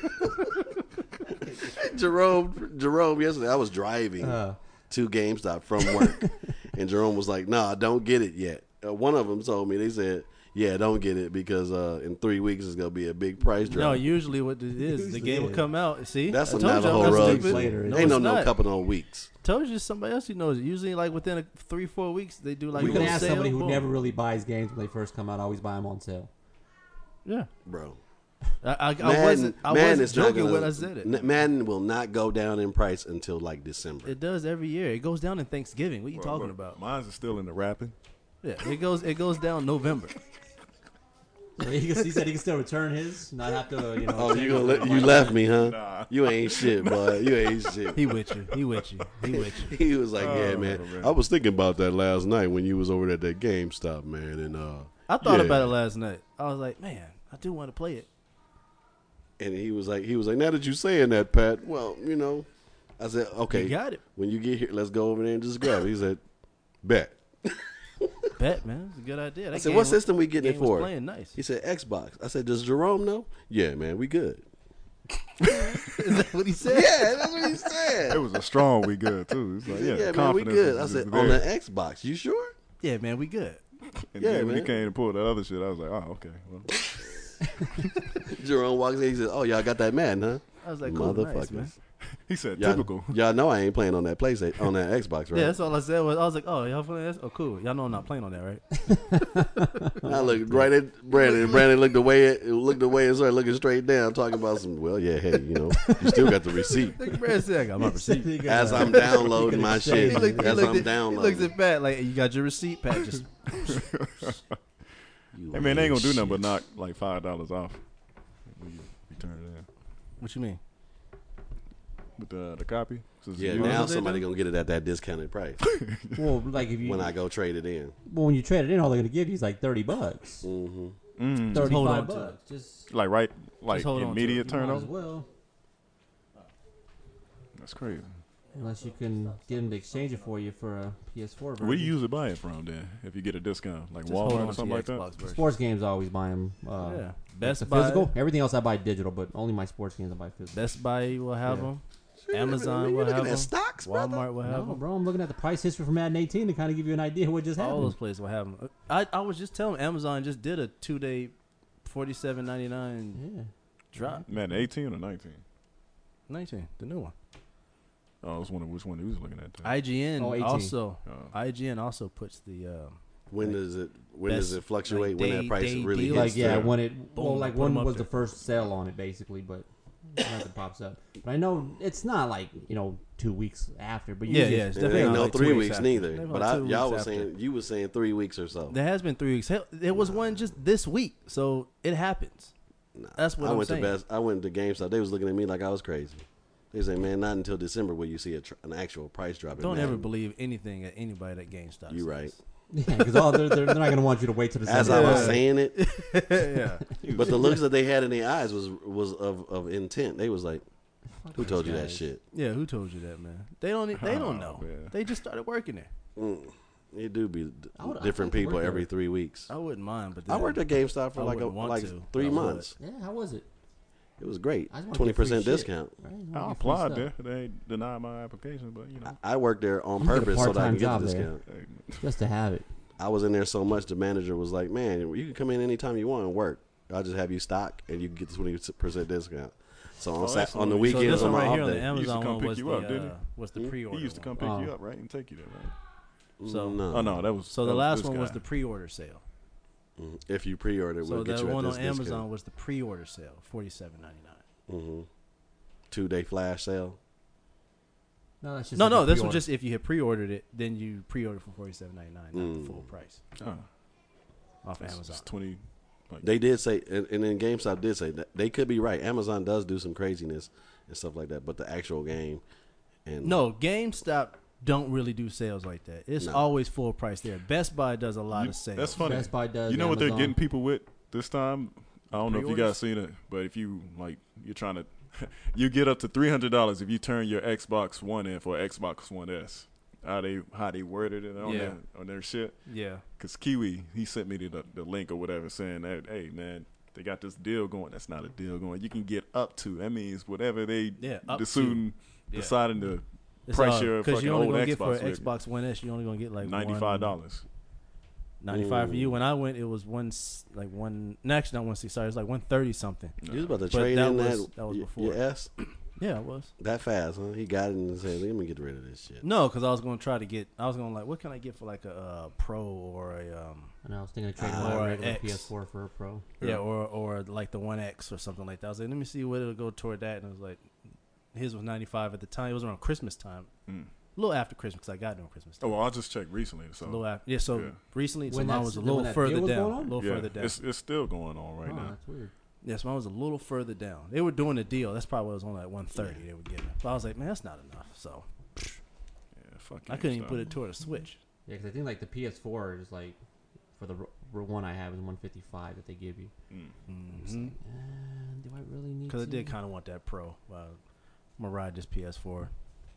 Speaker 3: Jerome, yesterday I was driving to GameStop from work, and Jerome was like, nah, don't get it yet. One of them told me, they said, yeah, don't get it because in 3 weeks it's going to be a big price drop.
Speaker 1: No, usually what it is, the
Speaker 4: Usually
Speaker 1: game will
Speaker 4: is.
Speaker 1: come out. See,
Speaker 3: That's
Speaker 1: I
Speaker 3: a
Speaker 1: told you,
Speaker 3: Navajo
Speaker 1: I'm
Speaker 3: rug.
Speaker 1: stupid.
Speaker 4: Later.
Speaker 1: No,
Speaker 3: Ain't
Speaker 1: it's
Speaker 3: no
Speaker 1: not.
Speaker 3: couple of weeks.
Speaker 1: Told you somebody else who knows it. Usually, like within 3-4 weeks, they do like
Speaker 4: We
Speaker 1: a
Speaker 4: can
Speaker 1: little
Speaker 4: ask
Speaker 1: sale,
Speaker 4: somebody who
Speaker 1: boom.
Speaker 4: never really buys games when they first come out. Always buy them on sale.
Speaker 1: Yeah,
Speaker 3: Bro.
Speaker 1: I
Speaker 3: Madden
Speaker 1: wasn't
Speaker 3: is not
Speaker 1: joking
Speaker 3: gonna-
Speaker 1: when I said it.
Speaker 3: Madden will not go down in price until like December.
Speaker 1: It does every year. It goes down in Thanksgiving. What are you talking about?
Speaker 2: Mine's is still in the wrapping.
Speaker 1: Yeah, it goes down November.
Speaker 4: So he said he can still return his, not have to,
Speaker 3: Oh,
Speaker 4: change
Speaker 3: you
Speaker 4: it.
Speaker 3: left me, huh?
Speaker 2: Nah.
Speaker 3: You ain't shit, boy. You ain't shit.
Speaker 1: He with you. He with you. He with you.
Speaker 3: He was like, yeah,
Speaker 2: Oh,
Speaker 3: man.
Speaker 2: man.
Speaker 3: I was thinking about that last night when you was over at that GameStop, man. And
Speaker 1: I thought
Speaker 3: yeah.
Speaker 1: about it last night. I was like, man, I do want to play it.
Speaker 3: And he was like, now that you saying that, Pat, well, I said, okay,
Speaker 1: You got it.
Speaker 3: when you get here, let's go over there and just grab it. He said, bet.
Speaker 1: Bet, man. It's a good idea. That
Speaker 3: I said,
Speaker 1: game
Speaker 3: what
Speaker 1: was-
Speaker 3: system we getting it
Speaker 1: game was
Speaker 3: for?
Speaker 1: playing nice.
Speaker 3: He said, Xbox. I said, does Jerome know? Yeah, man, we good.
Speaker 1: Is that what he said?
Speaker 3: Yeah, that's what he said.
Speaker 2: It was a strong we good too. It's like,
Speaker 3: yeah,
Speaker 2: yeah,
Speaker 3: man, we
Speaker 2: confidence
Speaker 3: good. I
Speaker 2: is
Speaker 3: said,
Speaker 2: there.
Speaker 3: on the Xbox, you sure?
Speaker 1: Yeah, man, we good.
Speaker 2: And
Speaker 3: Yeah,
Speaker 2: then when
Speaker 3: man.
Speaker 2: you came and pulled that other shit, I was like, oh, okay. Well,
Speaker 3: Jerome walks in, he said, oh, y'all got that Madden, huh?
Speaker 1: I was like, cool, nice, man.
Speaker 2: he said
Speaker 3: Y'all,
Speaker 2: typical.
Speaker 3: y'all know I ain't playing on that PlayStation, on that Xbox, right?
Speaker 1: Yeah, that's all I said. I was like, oh, y'all playing this? Oh, cool. Y'all know I'm not playing on that, right?
Speaker 3: I looked right at Brandon, and Brandon looked away and started looking straight down, talking about some. Well, yeah, hey, you still got the receipt.
Speaker 1: Look at Brad said, I got my receipt.
Speaker 3: As I'm downloading my shit,
Speaker 1: He looked,
Speaker 3: as I'm
Speaker 1: he looks
Speaker 3: downloading.
Speaker 1: at Pat like, you got your receipt, Pat. Just
Speaker 2: Hey man, they ain't gonna do nothing but knock like $5 off when you return it in
Speaker 1: what you mean?
Speaker 2: with the copy. So it's
Speaker 3: Yeah,
Speaker 2: used.
Speaker 3: now
Speaker 1: what they
Speaker 3: somebody
Speaker 1: do?
Speaker 3: gonna get it at that discounted price
Speaker 4: Well, like if you
Speaker 3: when I go trade it in.
Speaker 4: when you trade it in, all they're gonna give you is like $30,
Speaker 3: Mm-hmm.
Speaker 1: Just hold on
Speaker 4: $35
Speaker 1: to
Speaker 4: bucks. Just
Speaker 2: like like
Speaker 1: hold on to
Speaker 2: immediate
Speaker 4: might as
Speaker 2: turnover.
Speaker 4: well,
Speaker 2: That's crazy.
Speaker 4: unless you can get them to exchange it for you for a PS4 version.
Speaker 2: Where do you usually buy it from then? If you get a discount, like
Speaker 1: Just hold
Speaker 2: Walmart
Speaker 1: on
Speaker 2: or
Speaker 1: to
Speaker 2: something
Speaker 1: your
Speaker 2: like that.
Speaker 1: Xbox version.
Speaker 4: Sports games, I always buy them.
Speaker 1: Yeah.
Speaker 4: Best
Speaker 1: Best Buy,
Speaker 4: physical. Everything else I buy digital, but only my sports games I buy physical.
Speaker 1: Best Buy will have
Speaker 4: Yeah.
Speaker 1: them.
Speaker 3: You
Speaker 1: Amazon will
Speaker 3: looking
Speaker 1: have
Speaker 3: at
Speaker 1: them.
Speaker 3: stocks, brother?
Speaker 1: Walmart will have
Speaker 4: No,
Speaker 1: them.
Speaker 4: bro, I'm looking at the price history from Madden 18 to kind of give you an idea of what just
Speaker 1: All
Speaker 4: happened.
Speaker 1: those places will have them. I was just telling Amazon just did a 2-day $47.99
Speaker 4: Yeah.
Speaker 1: drop.
Speaker 2: Man, 18 or 19?
Speaker 1: 19, the new one.
Speaker 2: Oh, I was wondering which one he was looking at. Too.
Speaker 1: IGN
Speaker 4: Oh, 18.
Speaker 1: also.
Speaker 2: Oh.
Speaker 1: IGN also puts the.
Speaker 3: When does
Speaker 1: best,
Speaker 3: it fluctuate?
Speaker 1: like,
Speaker 3: when
Speaker 1: day-
Speaker 3: that price
Speaker 1: day
Speaker 3: really
Speaker 1: deals.
Speaker 3: hits?
Speaker 4: Like yeah,
Speaker 3: there?
Speaker 4: when it
Speaker 1: Boom,
Speaker 4: well, like
Speaker 1: put
Speaker 4: when
Speaker 1: 'em up
Speaker 4: was the
Speaker 1: there.
Speaker 4: first sale on it basically, but nothing pops up. But I know it's not like 2 weeks after, but
Speaker 1: Yeah,
Speaker 4: usually
Speaker 1: yeah, it's
Speaker 3: It
Speaker 1: definitely
Speaker 3: ain't
Speaker 1: not
Speaker 3: no
Speaker 1: like 2
Speaker 3: 3
Speaker 1: weeks
Speaker 3: weeks
Speaker 1: after.
Speaker 3: neither.
Speaker 1: Maybe
Speaker 3: But
Speaker 1: like 2
Speaker 3: y'all
Speaker 1: weeks
Speaker 3: was
Speaker 1: after.
Speaker 3: saying you was saying 3 weeks or so.
Speaker 1: There has been 3 weeks. Hell, there was one just this week, so it happens.
Speaker 3: Nah,
Speaker 1: That's what
Speaker 3: I
Speaker 1: I'm
Speaker 3: went
Speaker 1: saying.
Speaker 3: to I went to GameStop. They was looking at me like I was crazy. They say, "Man, not until December will you see an actual price drop." in
Speaker 1: Don't ever
Speaker 3: Madden."
Speaker 1: believe anything that anybody at GameStop.
Speaker 3: You
Speaker 1: says.
Speaker 3: right.
Speaker 4: yeah, because they're not going to want you to wait till the
Speaker 3: As I was
Speaker 1: Yeah.
Speaker 3: saying it,
Speaker 1: yeah.
Speaker 3: but the looks that they had in their eyes was of intent. They was like, "Who told you that
Speaker 4: guys.
Speaker 3: shit?"
Speaker 1: Yeah, who told you that, man? They don't
Speaker 2: Oh,
Speaker 1: know.
Speaker 2: man.
Speaker 1: They just started working there.
Speaker 3: It do be
Speaker 4: I'd
Speaker 3: different
Speaker 4: like to
Speaker 3: people
Speaker 4: work
Speaker 3: every
Speaker 4: there.
Speaker 3: 3 weeks.
Speaker 1: I wouldn't mind, but
Speaker 3: I worked at GameStop for
Speaker 1: I
Speaker 3: like
Speaker 1: wouldn't want to,
Speaker 3: 3
Speaker 1: but I would.
Speaker 3: months.
Speaker 4: Yeah, how was it?
Speaker 3: It was great.
Speaker 4: I just wanna get
Speaker 3: 20%
Speaker 4: free shit,
Speaker 3: discount.
Speaker 4: right? I just wanna
Speaker 2: I
Speaker 4: get free
Speaker 2: applied
Speaker 4: stuff.
Speaker 2: there. They denied my application, but you know.
Speaker 3: I worked there on
Speaker 4: You get a
Speaker 3: purpose so that I
Speaker 4: part-time
Speaker 3: can get
Speaker 4: job
Speaker 3: the
Speaker 4: there.
Speaker 3: discount.
Speaker 2: Hey,
Speaker 4: Just to have it.
Speaker 3: I was in there so much, the manager was like, man, you can come in anytime you want and work. I'll just have you stock and you can get the 20% discount. So on,
Speaker 2: Oh, that's
Speaker 3: on the
Speaker 2: nice.
Speaker 1: So
Speaker 3: weekends
Speaker 1: this
Speaker 3: on
Speaker 1: one
Speaker 3: my
Speaker 1: right
Speaker 3: off
Speaker 1: here on the
Speaker 3: day.
Speaker 2: He used to
Speaker 1: Amazon
Speaker 2: come
Speaker 1: one
Speaker 2: pick
Speaker 1: was
Speaker 2: you
Speaker 1: the
Speaker 2: up, didn't he?
Speaker 1: was the
Speaker 3: Hmm?
Speaker 1: pre-order.
Speaker 2: He used to come
Speaker 1: one.
Speaker 2: pick you
Speaker 4: Oh.
Speaker 2: up, right, and take you there, right?
Speaker 1: So-
Speaker 3: no.
Speaker 2: Oh no, that was.
Speaker 1: So
Speaker 2: that
Speaker 1: the
Speaker 2: was
Speaker 1: last
Speaker 2: this
Speaker 1: one was
Speaker 2: guy.
Speaker 1: the pre-order sale.
Speaker 3: If you pre-order,
Speaker 1: So
Speaker 3: we'll get
Speaker 1: the
Speaker 3: you at
Speaker 1: one
Speaker 3: this
Speaker 1: on Amazon
Speaker 3: discount.
Speaker 1: was the pre-order sale, $47.99.
Speaker 3: 2-day flash sale.
Speaker 4: No, that's just
Speaker 1: No,
Speaker 4: like
Speaker 1: no,
Speaker 4: a
Speaker 1: this was
Speaker 4: pre-order.
Speaker 1: just if you had pre-ordered it, then you pre-ordered for $47.99, not the full price
Speaker 2: Oh,
Speaker 1: off
Speaker 2: it's
Speaker 1: Amazon.
Speaker 2: 20. Like,
Speaker 3: They did say, and then GameStop did say that they could be right. Amazon does do some craziness and stuff like that, but the actual game and
Speaker 1: No, GameStop don't really do sales like that. It's
Speaker 3: No.
Speaker 1: always full price there. Best Buy does a lot of sales.
Speaker 2: that's funny.
Speaker 4: Best Buy does.
Speaker 2: You know what they're
Speaker 4: Amazon.
Speaker 2: getting people with this time? I don't know if you
Speaker 1: Pre-orders?
Speaker 2: guys seen it, but if you like, you're trying to, you get up to $300 if you turn your Xbox One in for Xbox One S. How they worded it on
Speaker 1: Yeah.
Speaker 2: their shit.
Speaker 1: Yeah.
Speaker 2: Cause Kiwi, he sent me the link or whatever, saying that, hey man, they got this deal going. That's not a deal going. You can get up to. That means whatever they
Speaker 1: Up
Speaker 2: the student
Speaker 1: Yeah.
Speaker 2: deciding to price your
Speaker 1: because
Speaker 2: fucking
Speaker 1: you only
Speaker 2: old
Speaker 1: gonna get for
Speaker 2: Xbox
Speaker 1: an
Speaker 2: vehicle.
Speaker 1: Xbox One S, you only gonna get like
Speaker 2: $95.
Speaker 1: $95 for you. When I went, it was actually not 160. Sorry, it was like 130 something.
Speaker 3: you was about to
Speaker 1: But
Speaker 3: trade
Speaker 1: that
Speaker 3: in
Speaker 1: was-
Speaker 3: that
Speaker 1: that was
Speaker 3: your
Speaker 1: before.
Speaker 3: S
Speaker 1: Yeah, it was.
Speaker 3: that fast, huh? He got it and said, "Let me get rid of this shit."
Speaker 1: No, because I was gonna try to get. I was gonna like, what can I get for like a Pro or a
Speaker 4: And I was thinking of trading
Speaker 1: Or
Speaker 4: my regular
Speaker 1: X.
Speaker 4: PS4 for a Pro.
Speaker 1: or like the One X or something like that. I was like, let me see what it'll go toward that, and it was like, his was 95 at the time. It was around Christmas time,
Speaker 2: Mm.
Speaker 1: a little after Christmas because I got it on Christmas time.
Speaker 2: Oh well, I just checked recently. So
Speaker 1: A little after, yeah. So
Speaker 2: yeah.
Speaker 1: recently, so
Speaker 4: When
Speaker 1: mine
Speaker 4: that's-
Speaker 1: was a
Speaker 4: when
Speaker 1: little
Speaker 4: that
Speaker 1: further
Speaker 4: deal was
Speaker 1: down.
Speaker 4: going
Speaker 1: A
Speaker 4: on?
Speaker 1: little
Speaker 2: yeah,
Speaker 1: further down.
Speaker 2: it's still going on right
Speaker 4: Oh,
Speaker 2: now.
Speaker 4: that's weird.
Speaker 1: Yes, mine was a little further down. They were doing a deal. That's probably what it was only like 130. They were giving. But I was like, man, that's not enough. So
Speaker 2: Yeah, fuck.
Speaker 1: I couldn't even
Speaker 2: GameStop.
Speaker 1: put it toward a Switch.
Speaker 4: Yeah, because I think like the PS4 is like for the one I have is 155 that they give you.
Speaker 2: Mm.
Speaker 4: Do I really need?
Speaker 1: Because I
Speaker 4: to?
Speaker 1: did kind of want that Pro. I'm gonna ride this PS4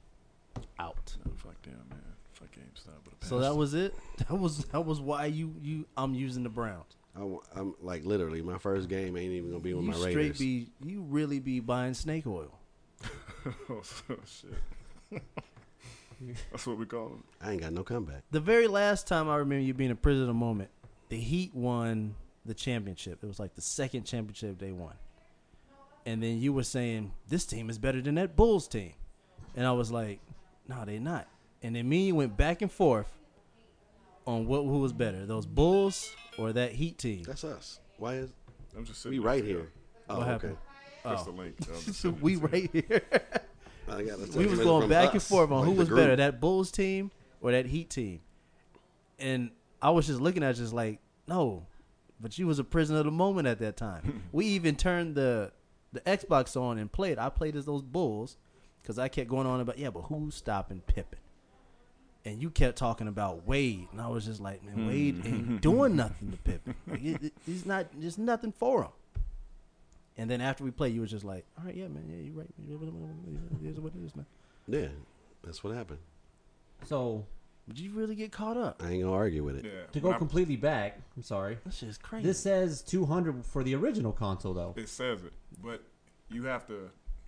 Speaker 1: out.
Speaker 2: No, fuck them, man. Fuck GameStop. With a
Speaker 1: So that was it. That was why I'm using the Browns.
Speaker 3: I'm like literally my first game ain't even gonna be with
Speaker 1: You
Speaker 3: my
Speaker 1: straight
Speaker 3: Raiders.
Speaker 1: you really be buying snake oil.
Speaker 2: oh shit. That's what we call them.
Speaker 3: I ain't got no comeback.
Speaker 1: The very last time I remember you being a prisoner of the moment, the Heat won the championship. It was like the second championship they won. And then you were saying, this team is better than that Bulls team. And I was like, no, they're not. And then me and you went back and forth on who was better, those Bulls or that Heat team.
Speaker 3: That's us. Why is
Speaker 2: I'm just
Speaker 3: we
Speaker 2: sitting
Speaker 3: right
Speaker 2: there.
Speaker 3: here? Oh,
Speaker 1: What
Speaker 3: okay.
Speaker 1: happened?
Speaker 2: That's
Speaker 1: Oh.
Speaker 2: the link.
Speaker 1: So we right here.
Speaker 3: I got a text
Speaker 1: We was
Speaker 3: message
Speaker 1: going
Speaker 3: from
Speaker 1: back and
Speaker 3: us,
Speaker 1: forth on
Speaker 3: like
Speaker 1: who
Speaker 3: the
Speaker 1: was
Speaker 3: group.
Speaker 1: better, that Bulls team or that Heat team. And I was just looking at it just like, no, but you was a prisoner of the moment at that time. We even turned the Xbox on and played. I played as those Bulls because I kept going on about, yeah, but who's stopping Pippen? And you kept talking about Wade. And I was just like, man, Wade ain't doing nothing to Pippen. Like, he's not, just nothing for him. And then after we played, you was just like, all right, yeah, man, yeah, you're right. It is what it is, man.
Speaker 3: Yeah, that's what happened.
Speaker 4: So
Speaker 1: But you really get caught up.
Speaker 3: I ain't gonna argue with it.
Speaker 2: Yeah.
Speaker 4: to
Speaker 2: when
Speaker 4: go completely back, I'm sorry.
Speaker 1: That's just crazy.
Speaker 4: This says 200 for the original console though.
Speaker 2: It says it, but you have to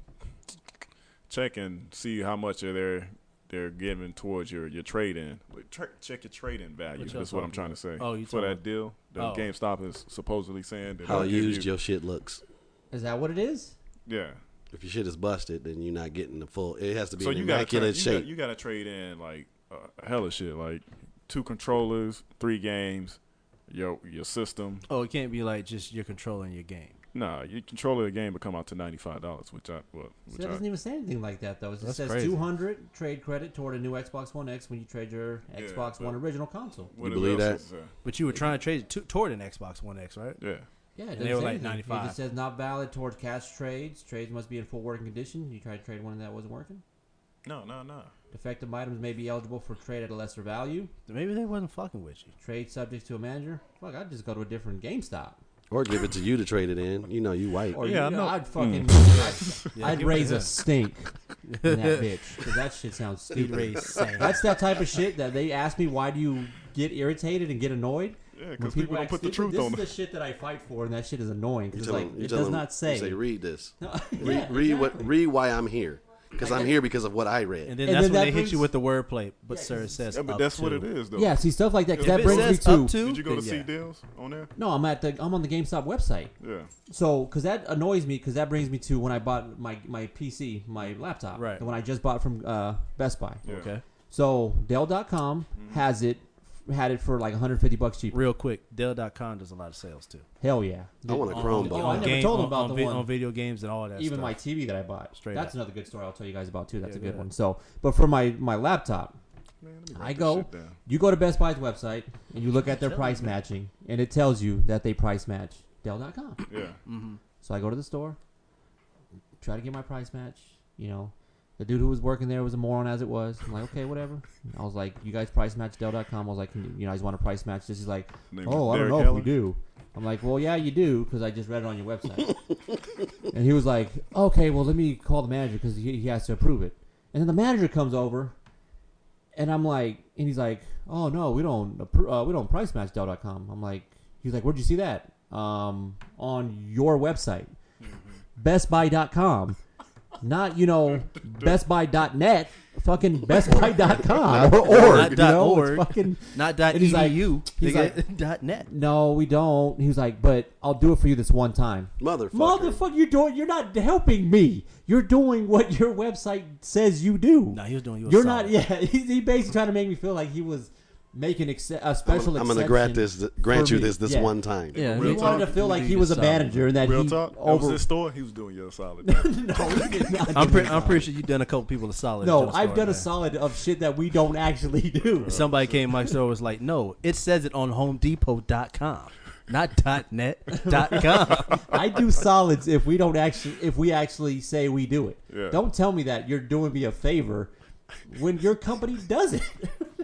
Speaker 2: check and see how much of they're giving towards your trade in. Check your trade in value.
Speaker 1: What y'all
Speaker 2: That's what I'm
Speaker 1: talking
Speaker 2: trying to say.
Speaker 1: Oh, you
Speaker 2: for
Speaker 1: talking
Speaker 2: that deal, that
Speaker 1: Oh.
Speaker 2: GameStop is supposedly saying that
Speaker 3: How
Speaker 2: they'll give
Speaker 3: used
Speaker 2: you,
Speaker 3: your shit looks.
Speaker 4: Is that what it is?
Speaker 2: yeah.
Speaker 3: If your shit is busted, then you're not getting the full. It has to be
Speaker 2: So
Speaker 3: in
Speaker 2: you gotta
Speaker 3: immaculate
Speaker 2: trade,
Speaker 3: shape.
Speaker 2: you gotta trade in like a hell of shit, like 2 controllers, 3 games, your system.
Speaker 1: Oh, it can't be like just you're controlling your game.
Speaker 2: Nah, your controller of the game will come out to $95, which
Speaker 4: So that doesn't even say anything like that though. It
Speaker 1: That's
Speaker 4: says
Speaker 1: crazy.
Speaker 4: 200 trade credit toward a new Xbox One X when you trade your
Speaker 2: Yeah,
Speaker 4: Xbox
Speaker 2: but-
Speaker 4: One original console.
Speaker 2: what
Speaker 3: You
Speaker 2: else
Speaker 3: believe that?
Speaker 2: is there?
Speaker 1: But you were trying to trade it toward an Xbox One X, right?
Speaker 2: Yeah.
Speaker 4: Yeah, it
Speaker 1: And
Speaker 4: doesn't
Speaker 1: they were
Speaker 4: say
Speaker 1: like
Speaker 4: anything.
Speaker 1: 95.
Speaker 4: It just says not valid towards cash trades. Trades must be in full working condition. You tried to trade one that wasn't working.
Speaker 2: No.
Speaker 4: Defective items may be eligible for trade at a lesser value.
Speaker 1: Maybe they wasn't fucking with you.
Speaker 4: Trade subject to a manager. Fuck, I'd just go to a different GameStop.
Speaker 3: Or give it to you to trade it in. You know, you white.
Speaker 4: Or
Speaker 2: Yeah, I
Speaker 4: you,
Speaker 2: know.
Speaker 4: I'd fucking,
Speaker 1: Yeah,
Speaker 4: I'd
Speaker 1: give it
Speaker 4: raise
Speaker 1: to
Speaker 4: a
Speaker 1: him.
Speaker 4: stink in that bitch. Because that shit sounds
Speaker 1: Speed
Speaker 4: stupid.
Speaker 1: race. Same.
Speaker 4: That's that type of shit that they ask me, why do you get irritated and get annoyed?
Speaker 2: Yeah,
Speaker 4: When
Speaker 2: because people don't
Speaker 4: act
Speaker 2: put the
Speaker 4: stupid,
Speaker 2: truth on
Speaker 4: This
Speaker 2: it.
Speaker 4: is the shit that I fight for, and that shit is annoying.
Speaker 3: You
Speaker 4: Because
Speaker 3: tell
Speaker 4: like
Speaker 3: him, you
Speaker 4: it
Speaker 3: tell
Speaker 4: does
Speaker 3: him-
Speaker 4: not say.
Speaker 3: You say, read this.
Speaker 4: No,
Speaker 3: Read,
Speaker 4: yeah,
Speaker 3: read what?
Speaker 4: exactly.
Speaker 3: Read why I'm here. Because I'm here because of what I read.
Speaker 1: And then
Speaker 4: And
Speaker 1: that's
Speaker 4: then
Speaker 1: when
Speaker 4: that
Speaker 1: they hit you
Speaker 4: brings-
Speaker 1: with the wordplay. But
Speaker 4: Yeah,
Speaker 1: sir, it says
Speaker 2: Yeah, but
Speaker 1: up
Speaker 2: that's
Speaker 1: to.
Speaker 2: what it is, though.
Speaker 4: Yeah, see stuff like that. 'cause
Speaker 1: If
Speaker 4: that
Speaker 1: it
Speaker 4: brings me
Speaker 1: says up
Speaker 4: to.
Speaker 1: to,
Speaker 2: Did you go to
Speaker 1: then
Speaker 2: see
Speaker 1: yeah.
Speaker 2: deals on there?
Speaker 4: No, I'm on the GameStop website.
Speaker 2: Yeah.
Speaker 4: So, because that annoys me, because that brings me to when I bought my PC, my laptop,
Speaker 1: Right.
Speaker 4: the one I just bought from Best Buy.
Speaker 2: Yeah.
Speaker 1: Okay.
Speaker 4: So Dell.com had it for like $150 cheaper.
Speaker 1: Real quick, Dell.com does a lot of sales too.
Speaker 4: Hell yeah!
Speaker 3: I want a Chromebook.
Speaker 4: Oh, I never told them about the one.
Speaker 1: on video games and all that.
Speaker 4: Even
Speaker 1: stuff.
Speaker 4: my TV that I bought.
Speaker 1: Straight
Speaker 4: That's
Speaker 1: up.
Speaker 4: another good story I'll tell you guys about too. That's
Speaker 1: Yeah,
Speaker 4: a good
Speaker 1: go
Speaker 4: one.
Speaker 1: ahead.
Speaker 4: So, but for my laptop,
Speaker 2: Man, let me write
Speaker 4: I
Speaker 2: this
Speaker 4: go.
Speaker 2: shit down.
Speaker 4: You go to Best Buy's website and you look at their price matching, and it tells you that they price match Dell.com.
Speaker 2: Yeah.
Speaker 1: Mm-hmm.
Speaker 4: So I go to the store, try to get my price match. You know, the dude who was working there was a moron as it was. I'm like, okay, whatever. I was like, you guys price match Dell.com. I was like, you guys want to price match this? He's like,
Speaker 2: Name
Speaker 4: oh, I don't
Speaker 2: Derek
Speaker 4: know if
Speaker 2: Keller?
Speaker 4: we do. I'm like, well, yeah, you do, because I just read it on your website. And he was like, okay, well, let me call the manager because he has to approve it. And then the manager comes over, and I'm like, and he's like, oh no, we don't price match Dell.com. I'm like, he's like, where'd you see that? On your website, BestBuy.com, not BestBuy.net, fucking BestBuy.com or
Speaker 1: Not
Speaker 4: you
Speaker 1: dot
Speaker 4: know,
Speaker 1: org.
Speaker 4: it's fucking.
Speaker 1: Not dot
Speaker 4: And he's like-
Speaker 1: .edu.
Speaker 4: he's
Speaker 1: nigga, dot .net.
Speaker 4: No, we don't. He was like, but I'll do it for you this one time.
Speaker 3: Motherfucker.
Speaker 4: You're not helping me. You're doing what your website says you do.
Speaker 1: No, he was doing you a
Speaker 4: You're
Speaker 1: solid.
Speaker 4: not. Yeah, he basically trying to make me feel like he was making a special.
Speaker 3: I'm going to
Speaker 4: exception
Speaker 3: grant
Speaker 4: for
Speaker 3: you
Speaker 4: me.
Speaker 3: this
Speaker 4: Yeah.
Speaker 3: one time.
Speaker 1: Yeah,
Speaker 4: He
Speaker 2: Real
Speaker 4: wanted
Speaker 2: talk?
Speaker 4: to feel like
Speaker 1: You
Speaker 4: he
Speaker 1: do
Speaker 4: was a
Speaker 1: solid.
Speaker 4: manager and that
Speaker 2: Real
Speaker 4: he
Speaker 2: talk. That was
Speaker 4: over.
Speaker 2: his store. He was doing you a solid.
Speaker 4: No, he did not
Speaker 1: I'm,
Speaker 4: give me a
Speaker 1: I'm
Speaker 4: solid.
Speaker 1: pretty sure you've done a couple people a solid.
Speaker 4: No,
Speaker 1: at your
Speaker 4: I've
Speaker 1: store,
Speaker 4: done a
Speaker 1: man.
Speaker 4: solid of shit that we don't actually do.
Speaker 1: Somebody came to my store and was like, no, it says it on HomeDepot.com, not .net.com.
Speaker 4: I do solids if we actually say we do it.
Speaker 2: Yeah.
Speaker 4: Don't tell me that you're doing me a favor when your company does it.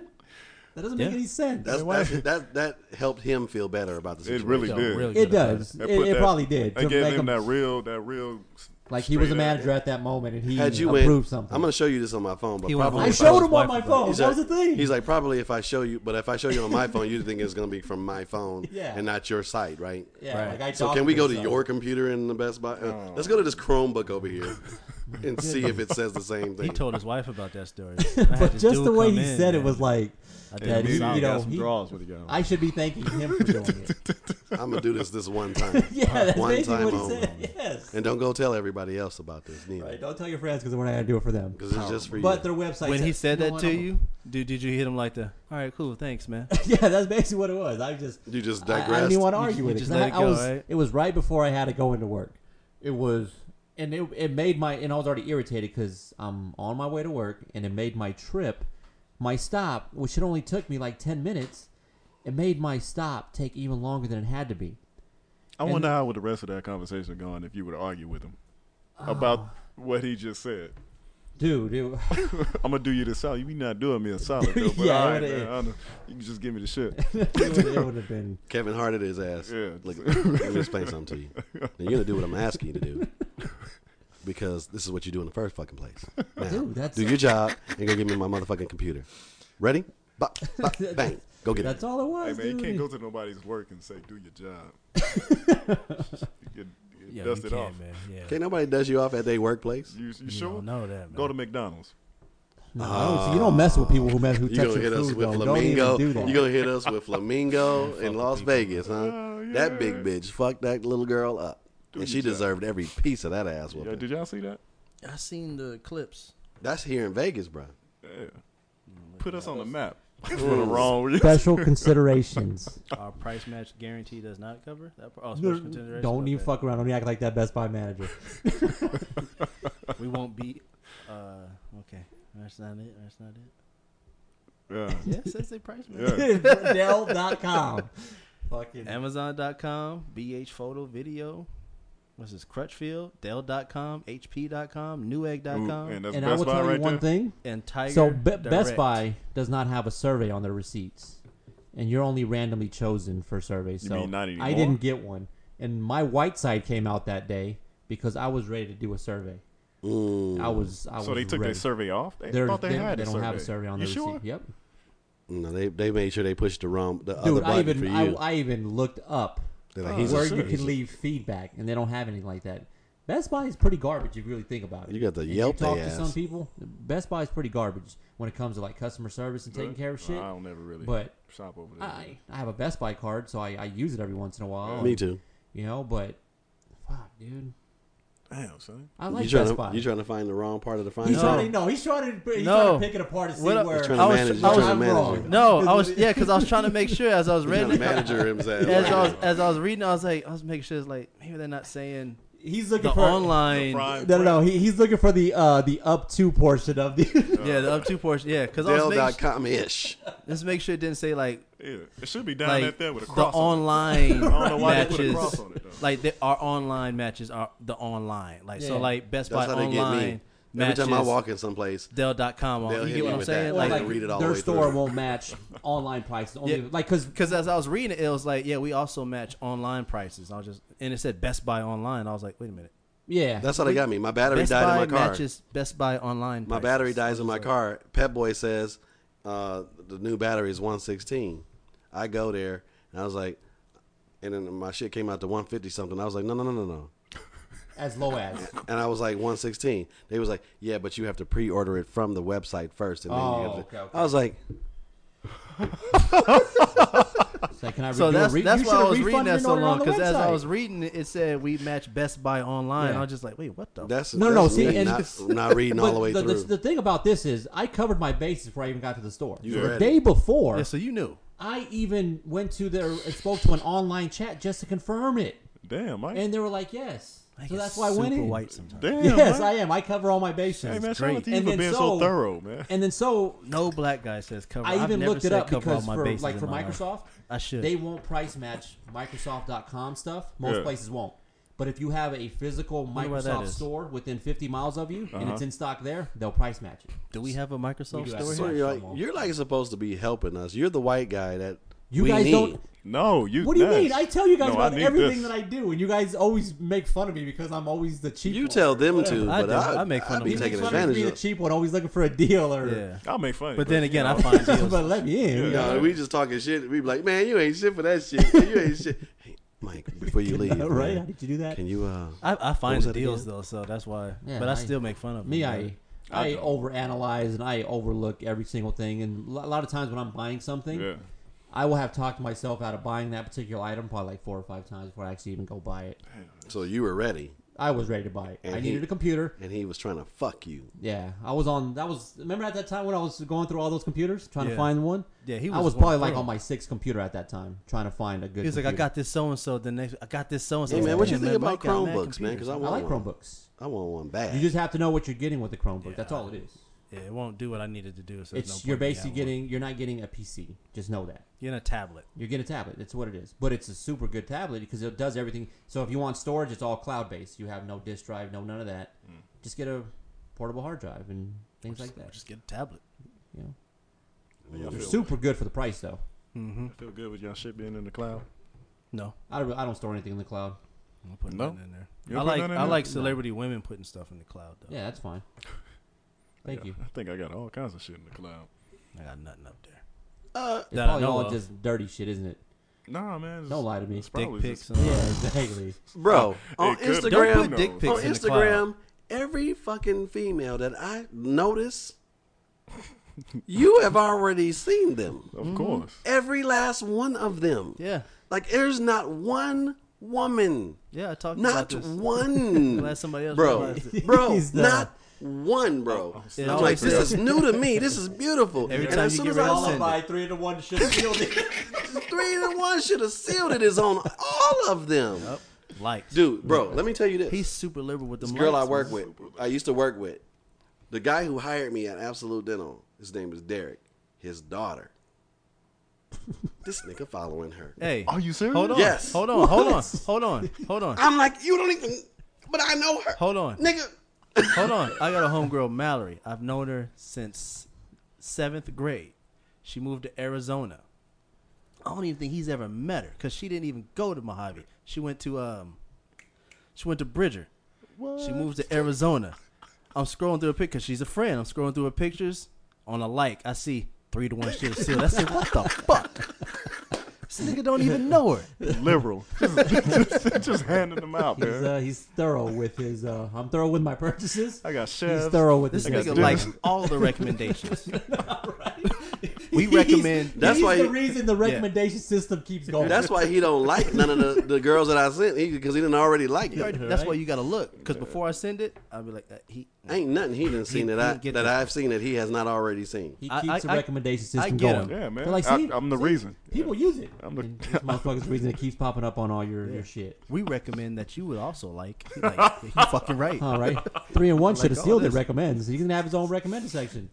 Speaker 4: That doesn't make
Speaker 1: Yeah.
Speaker 4: any sense.
Speaker 3: That helped him feel better about the
Speaker 2: It
Speaker 3: situation.
Speaker 2: really
Speaker 1: Felt
Speaker 2: did.
Speaker 1: really
Speaker 4: It
Speaker 1: good about
Speaker 4: does.
Speaker 2: That
Speaker 4: It
Speaker 2: put that-
Speaker 4: probably did.
Speaker 2: They
Speaker 4: To
Speaker 2: gave
Speaker 4: make
Speaker 2: him
Speaker 4: him
Speaker 2: that real.
Speaker 4: like he was a
Speaker 2: straight up-
Speaker 4: manager at that moment and he
Speaker 3: Had you
Speaker 4: approved
Speaker 3: went,
Speaker 4: something.
Speaker 3: I'm going to show you this on my phone, but
Speaker 1: He went
Speaker 3: probably
Speaker 1: home.
Speaker 4: I
Speaker 3: if
Speaker 4: showed
Speaker 3: was-
Speaker 4: him on my phone.
Speaker 3: He's
Speaker 4: That
Speaker 3: like,
Speaker 4: was the thing.
Speaker 3: He's like, probably if I show you, but if I show you on my phone, you think it's going to be from my phone
Speaker 4: Yeah.
Speaker 3: and not your site, right?
Speaker 4: yeah,
Speaker 1: Right.
Speaker 4: like I
Speaker 3: So
Speaker 4: talked
Speaker 3: can we go to
Speaker 4: him,
Speaker 3: your computer in the Best Buy? Let's go to this Chromebook over here and see if it says the same
Speaker 1: He
Speaker 3: thing.
Speaker 1: told his wife about that story.
Speaker 4: But just the way he said it was like
Speaker 1: I
Speaker 4: that.
Speaker 1: did
Speaker 4: He,
Speaker 1: solid.
Speaker 4: you know,
Speaker 2: got some
Speaker 4: he-
Speaker 2: draws with the guy.
Speaker 4: I should be thanking him for doing it.
Speaker 3: I'm going to do this one time.
Speaker 4: Yeah, that's
Speaker 3: One
Speaker 4: basically
Speaker 3: time
Speaker 4: what he
Speaker 3: only.
Speaker 4: said. Yes.
Speaker 3: And don't go tell everybody else about this neither.
Speaker 4: Right. Don't tell your friends because we're not gonna do it for them.
Speaker 3: Because it's just for you.
Speaker 4: But their website.
Speaker 1: When he said
Speaker 4: you know
Speaker 1: that
Speaker 4: what,
Speaker 1: to
Speaker 4: I'm-
Speaker 1: you, did you hit him like the, all right, cool, thanks, man.
Speaker 4: Yeah, that's basically what it was. I just
Speaker 3: you just
Speaker 4: I
Speaker 3: digressed.
Speaker 4: didn't even want to
Speaker 1: You
Speaker 4: argue with it.
Speaker 1: just
Speaker 4: 'cause
Speaker 1: let it
Speaker 4: I
Speaker 1: go,
Speaker 4: was,
Speaker 1: right?
Speaker 4: It was right before I had to go into work. It was, and it made my, and I was already irritated because I'm on my way to work, and it made my trip, my stop, which it only took me like 10 minutes, it made my stop take even longer than it had to be.
Speaker 2: I wonder how would the rest of that conversation gone if you would argue with him about what he just said.
Speaker 4: Dude,
Speaker 2: I'm gonna do you the solid. You not doing me a solid, though. But
Speaker 4: Yeah,
Speaker 2: all right,
Speaker 4: it
Speaker 2: man, I know. You can just give me the shit.
Speaker 4: it would have been.
Speaker 3: Kevin hearted his ass.
Speaker 2: Yeah.
Speaker 3: Look, let me explain something to you. Now, you're going to do what I'm asking you to do. Because this is what you do in the first fucking place. Now,
Speaker 4: Dude, that's-
Speaker 3: do your job and go give me my motherfucking computer. Ready? Bop, bop, bang. Go get
Speaker 4: That's
Speaker 3: it.
Speaker 4: all it
Speaker 2: Hey
Speaker 4: was.
Speaker 2: man, you
Speaker 4: dude.
Speaker 2: can't go to nobody's work and say do your job. you
Speaker 1: Yeah,
Speaker 2: dust
Speaker 1: you
Speaker 2: it
Speaker 1: can,
Speaker 2: off.
Speaker 1: man. Yeah.
Speaker 3: Can't nobody dust you off at their workplace?
Speaker 2: You
Speaker 1: You
Speaker 2: sure?
Speaker 1: don't know that, man.
Speaker 2: Go to McDonald's.
Speaker 4: No, I don't see, you don't mess with people who
Speaker 3: You
Speaker 4: touch
Speaker 3: gonna
Speaker 4: your
Speaker 3: hit us
Speaker 4: food.
Speaker 3: with
Speaker 4: Though.
Speaker 3: Flamingo?
Speaker 4: Don't even do that.
Speaker 3: You gonna hit us with Flamingo in Las
Speaker 1: people.
Speaker 3: Vegas, huh?
Speaker 2: Oh, yeah.
Speaker 3: That big bitch fucked that little girl up,
Speaker 2: Do
Speaker 3: and
Speaker 2: your
Speaker 3: she
Speaker 2: job.
Speaker 3: deserved every piece of that ass
Speaker 2: Yeah,
Speaker 3: whooping.
Speaker 2: did y'all see that?
Speaker 1: I seen the clips.
Speaker 3: That's here in Vegas, bro.
Speaker 2: Yeah. Put us on the map. What's wrong with you?
Speaker 4: Special considerations.
Speaker 1: Our price match guarantee does not cover that. Special consideration.
Speaker 4: Don't even
Speaker 1: Okay.
Speaker 4: fuck around. Don't act like that Best Buy manager.
Speaker 1: We won't be. Okay, that's not it. That's not it.
Speaker 2: Yeah.
Speaker 1: Yeah, it says they price match.
Speaker 2: Yeah.
Speaker 4: Dell.com. Fucking.
Speaker 1: Amazon.com, BH Photo Video. What's this? Crutchfield, Dell.com, HP.com, Newegg.com,
Speaker 2: and that's
Speaker 4: And I
Speaker 2: Best
Speaker 4: will
Speaker 2: Buy
Speaker 4: tell you
Speaker 2: right
Speaker 4: one
Speaker 2: there.
Speaker 4: thing.
Speaker 1: and Tiger.
Speaker 4: So Best
Speaker 1: Direct.
Speaker 4: Buy does not have a survey on their receipts, and you're only randomly chosen for surveys.
Speaker 2: You
Speaker 4: So
Speaker 2: mean not
Speaker 4: I
Speaker 2: anymore?
Speaker 4: didn't get one, and my white side came out that day because I was ready to do a survey. I was.
Speaker 2: So they took
Speaker 4: ready.
Speaker 2: their survey off. They
Speaker 4: They're-
Speaker 2: thought they had
Speaker 4: they
Speaker 2: a
Speaker 4: don't
Speaker 2: survey.
Speaker 4: have a survey on
Speaker 2: You
Speaker 4: their
Speaker 2: sure?
Speaker 4: receipt. Yep.
Speaker 3: No, they made sure they pushed the other
Speaker 4: Dude,
Speaker 3: button for you.
Speaker 4: I even looked up
Speaker 3: They're like, he's
Speaker 4: where
Speaker 3: a
Speaker 4: you
Speaker 3: serious-
Speaker 4: can leave feedback, and they don't have anything like that. Best Buy is pretty garbage if you really think about it.
Speaker 3: You got the
Speaker 4: If
Speaker 3: Yelp
Speaker 4: You talk
Speaker 3: they
Speaker 4: to
Speaker 3: ass.
Speaker 4: some people. Best Buy is pretty garbage when it comes to like customer service and taking care of shit.
Speaker 2: I don't never really
Speaker 4: But
Speaker 2: shop over there.
Speaker 4: I have a Best Buy card, so I use it every once in a while.
Speaker 3: Me
Speaker 4: and,
Speaker 3: too.
Speaker 4: You know, but fuck, dude,
Speaker 2: Damn, son.
Speaker 4: I like
Speaker 3: You trying
Speaker 4: Best
Speaker 3: to
Speaker 4: Buy.
Speaker 3: you trying to find the wrong part of the
Speaker 4: He's
Speaker 3: phone?
Speaker 4: trying to he's trying to
Speaker 1: No.
Speaker 4: pick it apart to see
Speaker 1: What up-
Speaker 4: where
Speaker 3: He's trying to
Speaker 1: I was-
Speaker 3: manage. He's
Speaker 1: I was-
Speaker 3: trying to
Speaker 4: I'm
Speaker 3: manage
Speaker 4: wrong.
Speaker 3: it.
Speaker 1: No, I was because I was trying to make sure as I was
Speaker 3: He's trying
Speaker 1: reading
Speaker 3: to manager him.
Speaker 1: as I was reading, I was making sure it's like maybe they're not saying
Speaker 4: he's looking
Speaker 1: the
Speaker 4: for
Speaker 1: online.
Speaker 4: No. He's looking for the up to portion of the.
Speaker 1: Yeah, the up to portion. Yeah, because I was making
Speaker 3: Dell.com ish.
Speaker 1: let's make sure it didn't say like
Speaker 2: Yeah, it should be down
Speaker 1: like
Speaker 2: at there with a
Speaker 1: the
Speaker 2: cross. on it.
Speaker 1: online
Speaker 2: I don't know why they put a
Speaker 1: matches.
Speaker 2: cross on it though.
Speaker 1: Like our online matches are the online. Like so,
Speaker 4: Yeah.
Speaker 1: like Best Buy
Speaker 3: That's how they get
Speaker 1: online
Speaker 3: me. Every
Speaker 1: matches.
Speaker 3: time I walk in someplace,
Speaker 1: Dell.com.
Speaker 3: They'll
Speaker 1: You
Speaker 3: hit
Speaker 1: get
Speaker 3: me
Speaker 1: what I'm
Speaker 3: with
Speaker 1: saying?
Speaker 3: that.
Speaker 4: Or
Speaker 3: I
Speaker 1: Like
Speaker 3: can read it all the
Speaker 4: their
Speaker 3: way
Speaker 4: store
Speaker 3: through.
Speaker 4: won't match online prices. Only
Speaker 1: Yeah.
Speaker 4: like because
Speaker 1: because as I was reading it, it was like, yeah, we also match online prices. I was just and it said Best Buy online. I was like, wait a minute.
Speaker 4: yeah,
Speaker 3: that's how they got me. My battery
Speaker 1: Best
Speaker 3: died
Speaker 1: Buy
Speaker 3: in my car.
Speaker 1: matches Best Buy online.
Speaker 3: My
Speaker 1: prices.
Speaker 3: battery dies
Speaker 1: I
Speaker 3: in
Speaker 1: was
Speaker 3: my
Speaker 1: like,
Speaker 3: car. Pep Boy says the new battery is 116. I go there and I was like, and then my shit came out to 150 something. I was like, no.
Speaker 4: as low as.
Speaker 3: And I was like 116. They was like, yeah, but you have to pre-order it from the website first. And then you have to.
Speaker 4: okay.
Speaker 3: I was like,
Speaker 4: So can I
Speaker 1: So
Speaker 4: do a
Speaker 1: that's
Speaker 4: re-
Speaker 1: that's
Speaker 4: you
Speaker 1: why I
Speaker 4: should've
Speaker 1: was reading
Speaker 4: refunded
Speaker 1: that
Speaker 4: an
Speaker 1: so
Speaker 4: order on
Speaker 1: long
Speaker 4: the
Speaker 1: because as I
Speaker 4: website.
Speaker 1: was reading it, it said we match Best Buy online.
Speaker 4: Yeah.
Speaker 1: I was just like, wait, what the?
Speaker 3: that's
Speaker 4: No,
Speaker 3: that's
Speaker 4: see,
Speaker 3: me
Speaker 4: and-
Speaker 3: not reading all
Speaker 4: But
Speaker 3: the way through.
Speaker 4: the thing about this is, I covered my bases before I even got to the store.
Speaker 3: You
Speaker 4: the
Speaker 3: ready.
Speaker 4: day before,
Speaker 1: yeah, so you knew.
Speaker 4: I even went to their and spoke to an online chat just to confirm it,
Speaker 2: Damn, Mike.
Speaker 4: and they were like, "Yes."
Speaker 1: I
Speaker 4: So
Speaker 1: get
Speaker 4: that's why I went
Speaker 1: super
Speaker 4: in.
Speaker 1: white sometimes.
Speaker 2: Damn,
Speaker 4: Yes,
Speaker 2: Mike.
Speaker 4: I am. I cover all my bases.
Speaker 2: Hey man, shout
Speaker 1: great.
Speaker 2: out to you
Speaker 4: And
Speaker 2: for
Speaker 4: then
Speaker 2: being so
Speaker 4: so-
Speaker 2: thorough, man.
Speaker 4: And then so
Speaker 1: No black guy says cover.
Speaker 4: I
Speaker 1: I've
Speaker 4: even
Speaker 1: never
Speaker 4: looked it
Speaker 1: said
Speaker 4: up
Speaker 1: cover all
Speaker 4: because
Speaker 1: my
Speaker 4: for
Speaker 1: bases
Speaker 4: like
Speaker 1: in
Speaker 4: for
Speaker 1: my life.
Speaker 4: Microsoft,
Speaker 1: I should.
Speaker 4: they won't price match Microsoft.com stuff. Most
Speaker 2: Yeah.
Speaker 4: places won't. But if you have a physical
Speaker 1: Wonder where that
Speaker 4: Microsoft
Speaker 1: is.
Speaker 4: store within 50 miles of you and
Speaker 2: Uh-huh.
Speaker 4: it's in stock there, they'll price match it.
Speaker 1: Do we have a Microsoft
Speaker 4: We do have
Speaker 1: store
Speaker 4: a
Speaker 3: So
Speaker 1: here?
Speaker 4: store.
Speaker 3: you're like supposed to be helping us. You're the white guy that
Speaker 4: You
Speaker 3: we
Speaker 4: guys
Speaker 3: need.
Speaker 4: don't.
Speaker 2: No, you.
Speaker 4: What do you
Speaker 2: nuts.
Speaker 4: mean? I tell you guys
Speaker 2: No, I
Speaker 4: about
Speaker 2: need
Speaker 4: everything
Speaker 2: this.
Speaker 4: that I do, and you guys always make fun of me because I'm always the cheap
Speaker 3: You
Speaker 4: one.
Speaker 3: tell them
Speaker 4: Whatever.
Speaker 3: to,
Speaker 1: I
Speaker 3: but
Speaker 1: do. I make fun
Speaker 3: I'd
Speaker 1: of
Speaker 3: be
Speaker 1: you.
Speaker 4: You
Speaker 3: taking
Speaker 4: make fun of
Speaker 3: advantage
Speaker 4: me, the
Speaker 3: of.
Speaker 4: cheap one, always looking for a deal or.
Speaker 1: Yeah.
Speaker 2: I'll make fun.
Speaker 1: But then again,
Speaker 2: you
Speaker 1: I
Speaker 2: know.
Speaker 1: find deals.
Speaker 4: But let me in.
Speaker 2: Yeah.
Speaker 4: You know?
Speaker 3: No, we just talking shit. We be like, man, you ain't shit for that shit. You ain't shit. Hey, Mike, before you leave,
Speaker 4: right? How
Speaker 3: man,
Speaker 4: did you do that?
Speaker 3: can you
Speaker 1: I find
Speaker 3: was
Speaker 1: the
Speaker 3: that
Speaker 1: deals
Speaker 3: again?
Speaker 1: though, so that's why.
Speaker 4: Yeah,
Speaker 1: but I
Speaker 4: I-
Speaker 1: still make fun of
Speaker 4: Me,
Speaker 1: them.
Speaker 4: I
Speaker 2: don't.
Speaker 4: overanalyze and I overlook every single thing. And a lot of times when I'm buying something,
Speaker 2: Yeah.
Speaker 4: I will have talked myself out of buying that particular item probably like 4 or 5 times before I actually even go buy it.
Speaker 3: So you were ready,
Speaker 4: I was ready to buy it.
Speaker 3: And
Speaker 4: I
Speaker 3: he-
Speaker 4: needed a computer.
Speaker 3: and he was trying to fuck you.
Speaker 4: Yeah, I was on. That was remember at that time when I was going through all those computers trying to
Speaker 1: Yeah.
Speaker 4: find one.
Speaker 1: Yeah, he
Speaker 4: I
Speaker 1: was
Speaker 4: was
Speaker 1: one
Speaker 4: probably like
Speaker 1: pro.
Speaker 4: on my 6th computer at that time trying to find a good.
Speaker 1: He was like, I
Speaker 4: computer.
Speaker 1: got this so and so. The next, I got this so and so.
Speaker 3: Hey man, what you think about
Speaker 1: Mike got mad
Speaker 3: Chromebooks, man? Because I
Speaker 1: computers.
Speaker 4: I
Speaker 3: want
Speaker 4: like
Speaker 3: one.
Speaker 4: Chromebooks.
Speaker 3: I want one bad.
Speaker 4: You just have to know what you're getting with the Chromebook.
Speaker 1: Yeah,
Speaker 4: That's all it is.
Speaker 1: Yeah, it won't do what I needed to do. So there's
Speaker 4: It's
Speaker 1: no
Speaker 4: you're
Speaker 1: point in me
Speaker 4: basically
Speaker 1: having one.
Speaker 4: getting. You're not getting a PC. Just know that.
Speaker 1: You're in a tablet.
Speaker 4: You're getting a tablet. That's what it is. But it's a super good tablet because it does everything. So if you want storage, it's all cloud based. You have no disk drive, no none of that. Just get a portable hard drive and things like that.
Speaker 1: Just get a tablet.
Speaker 4: You know,
Speaker 2: Yeah, I
Speaker 4: they're
Speaker 2: feel-
Speaker 4: super good for the price though.
Speaker 1: Mm-hmm.
Speaker 2: I feel good with y'all shit being in the cloud.
Speaker 1: No,
Speaker 4: I don't store anything in the cloud.
Speaker 1: I'm putting
Speaker 2: No?
Speaker 1: nothing in there.
Speaker 2: You
Speaker 1: I
Speaker 2: don't put
Speaker 1: like
Speaker 2: nothing in
Speaker 1: I
Speaker 2: there?
Speaker 1: like celebrity women putting stuff in the cloud though.
Speaker 4: Yeah, that's fine. Thank you.
Speaker 2: I think I got all kinds of shit in the cloud.
Speaker 1: I got nothing up there.
Speaker 4: It's
Speaker 1: That I
Speaker 4: probably
Speaker 1: know
Speaker 4: all
Speaker 1: of.
Speaker 4: just dirty shit, isn't it?
Speaker 2: Nah, man. it's-
Speaker 4: Don't lie to me.
Speaker 2: it's
Speaker 1: Dick
Speaker 2: probably
Speaker 1: pics.
Speaker 2: just-
Speaker 1: And all
Speaker 4: Yeah,
Speaker 1: that.
Speaker 4: exactly.
Speaker 3: Bro, on
Speaker 2: It could be.
Speaker 1: Don't
Speaker 3: Instagram,
Speaker 1: put dick
Speaker 2: on
Speaker 1: pics
Speaker 3: on
Speaker 1: in the cloud.
Speaker 3: Instagram, every fucking female that I notice, you have already seen them.
Speaker 2: Of course.
Speaker 3: Every last one of them.
Speaker 1: Yeah,
Speaker 3: Like there's not one woman,
Speaker 1: yeah. I talked about
Speaker 3: not
Speaker 1: this.
Speaker 3: one,
Speaker 1: Glad somebody else
Speaker 3: bro,
Speaker 1: realized it.
Speaker 3: bro,
Speaker 4: He's the-
Speaker 3: not one, bro.
Speaker 1: It
Speaker 3: I'm
Speaker 1: always
Speaker 3: like, this
Speaker 1: says-
Speaker 3: is new to me. This is beautiful.
Speaker 1: Every
Speaker 3: and
Speaker 1: time
Speaker 3: as
Speaker 1: you
Speaker 3: soon
Speaker 1: get
Speaker 3: as
Speaker 1: ready
Speaker 3: I
Speaker 1: to
Speaker 3: saw
Speaker 1: send it.
Speaker 4: 3-1 should have sealed it.
Speaker 3: 3-1 should have sealed it. Is on all of them,
Speaker 1: Yep. Likes.
Speaker 3: dude, bro. Let me tell you this.
Speaker 1: He's super liberal with the
Speaker 3: This girl I
Speaker 1: likes,
Speaker 3: work
Speaker 1: man.
Speaker 3: with, I used to work with, the guy who hired me at Absolute Dental, his name is Derek. His daughter. This nigga following her.
Speaker 1: Hey,
Speaker 2: Are you serious?
Speaker 1: hold on.
Speaker 3: Yes.
Speaker 1: Hold on. Hold on. Hold on. Hold on.
Speaker 3: I'm like, you don't even, but I know her.
Speaker 1: Hold on.
Speaker 3: Nigga.
Speaker 1: Hold on. I got a homegirl, Mallory. I've known her since 7th grade. She moved to Arizona. I don't even think he's ever met her because she didn't even go to Mojave. She went to Bridger. She moved to Arizona. I'm scrolling through her picture because she's a friend. I'm scrolling through her pictures. On a like, I see 3-1 shit is sealed. I said, what the fuck? This nigga don't even know her.
Speaker 2: Liberal. Just handing them out, man.
Speaker 4: He's thorough with his. I'm thorough with my purchases.
Speaker 2: I got
Speaker 4: He's
Speaker 2: chefs.
Speaker 4: thorough with
Speaker 1: This
Speaker 4: his.
Speaker 1: nigga likes all the recommendations. We recommend.
Speaker 3: That's
Speaker 4: He's
Speaker 3: why
Speaker 4: the
Speaker 3: he-
Speaker 4: reason the recommendation system keeps going.
Speaker 3: That's why he don't like none of the girls that I sent because he didn't already like
Speaker 1: You
Speaker 3: it.
Speaker 1: already- That's why you gotta look. Because before I send it, I'll be like, he.
Speaker 3: Ain't nothing he didn't seen
Speaker 1: He
Speaker 3: that
Speaker 1: get
Speaker 3: that
Speaker 1: that.
Speaker 3: I've seen that he has not already seen.
Speaker 4: He
Speaker 1: I-
Speaker 4: keeps the
Speaker 1: I-
Speaker 4: recommendation
Speaker 1: I
Speaker 4: system
Speaker 1: get
Speaker 4: going.
Speaker 1: him.
Speaker 2: Yeah, man.
Speaker 4: They're like, see,
Speaker 2: I'm the reason.
Speaker 4: People use it.
Speaker 2: I'm the-
Speaker 4: And this motherfucker's the reason it keeps popping up on all your shit.
Speaker 1: We recommend that you would also like. Like you fucking right.
Speaker 4: All right, 3 and 1 should have
Speaker 1: all
Speaker 4: sealed it.
Speaker 1: this.
Speaker 4: Recommends. He can have his own recommended section.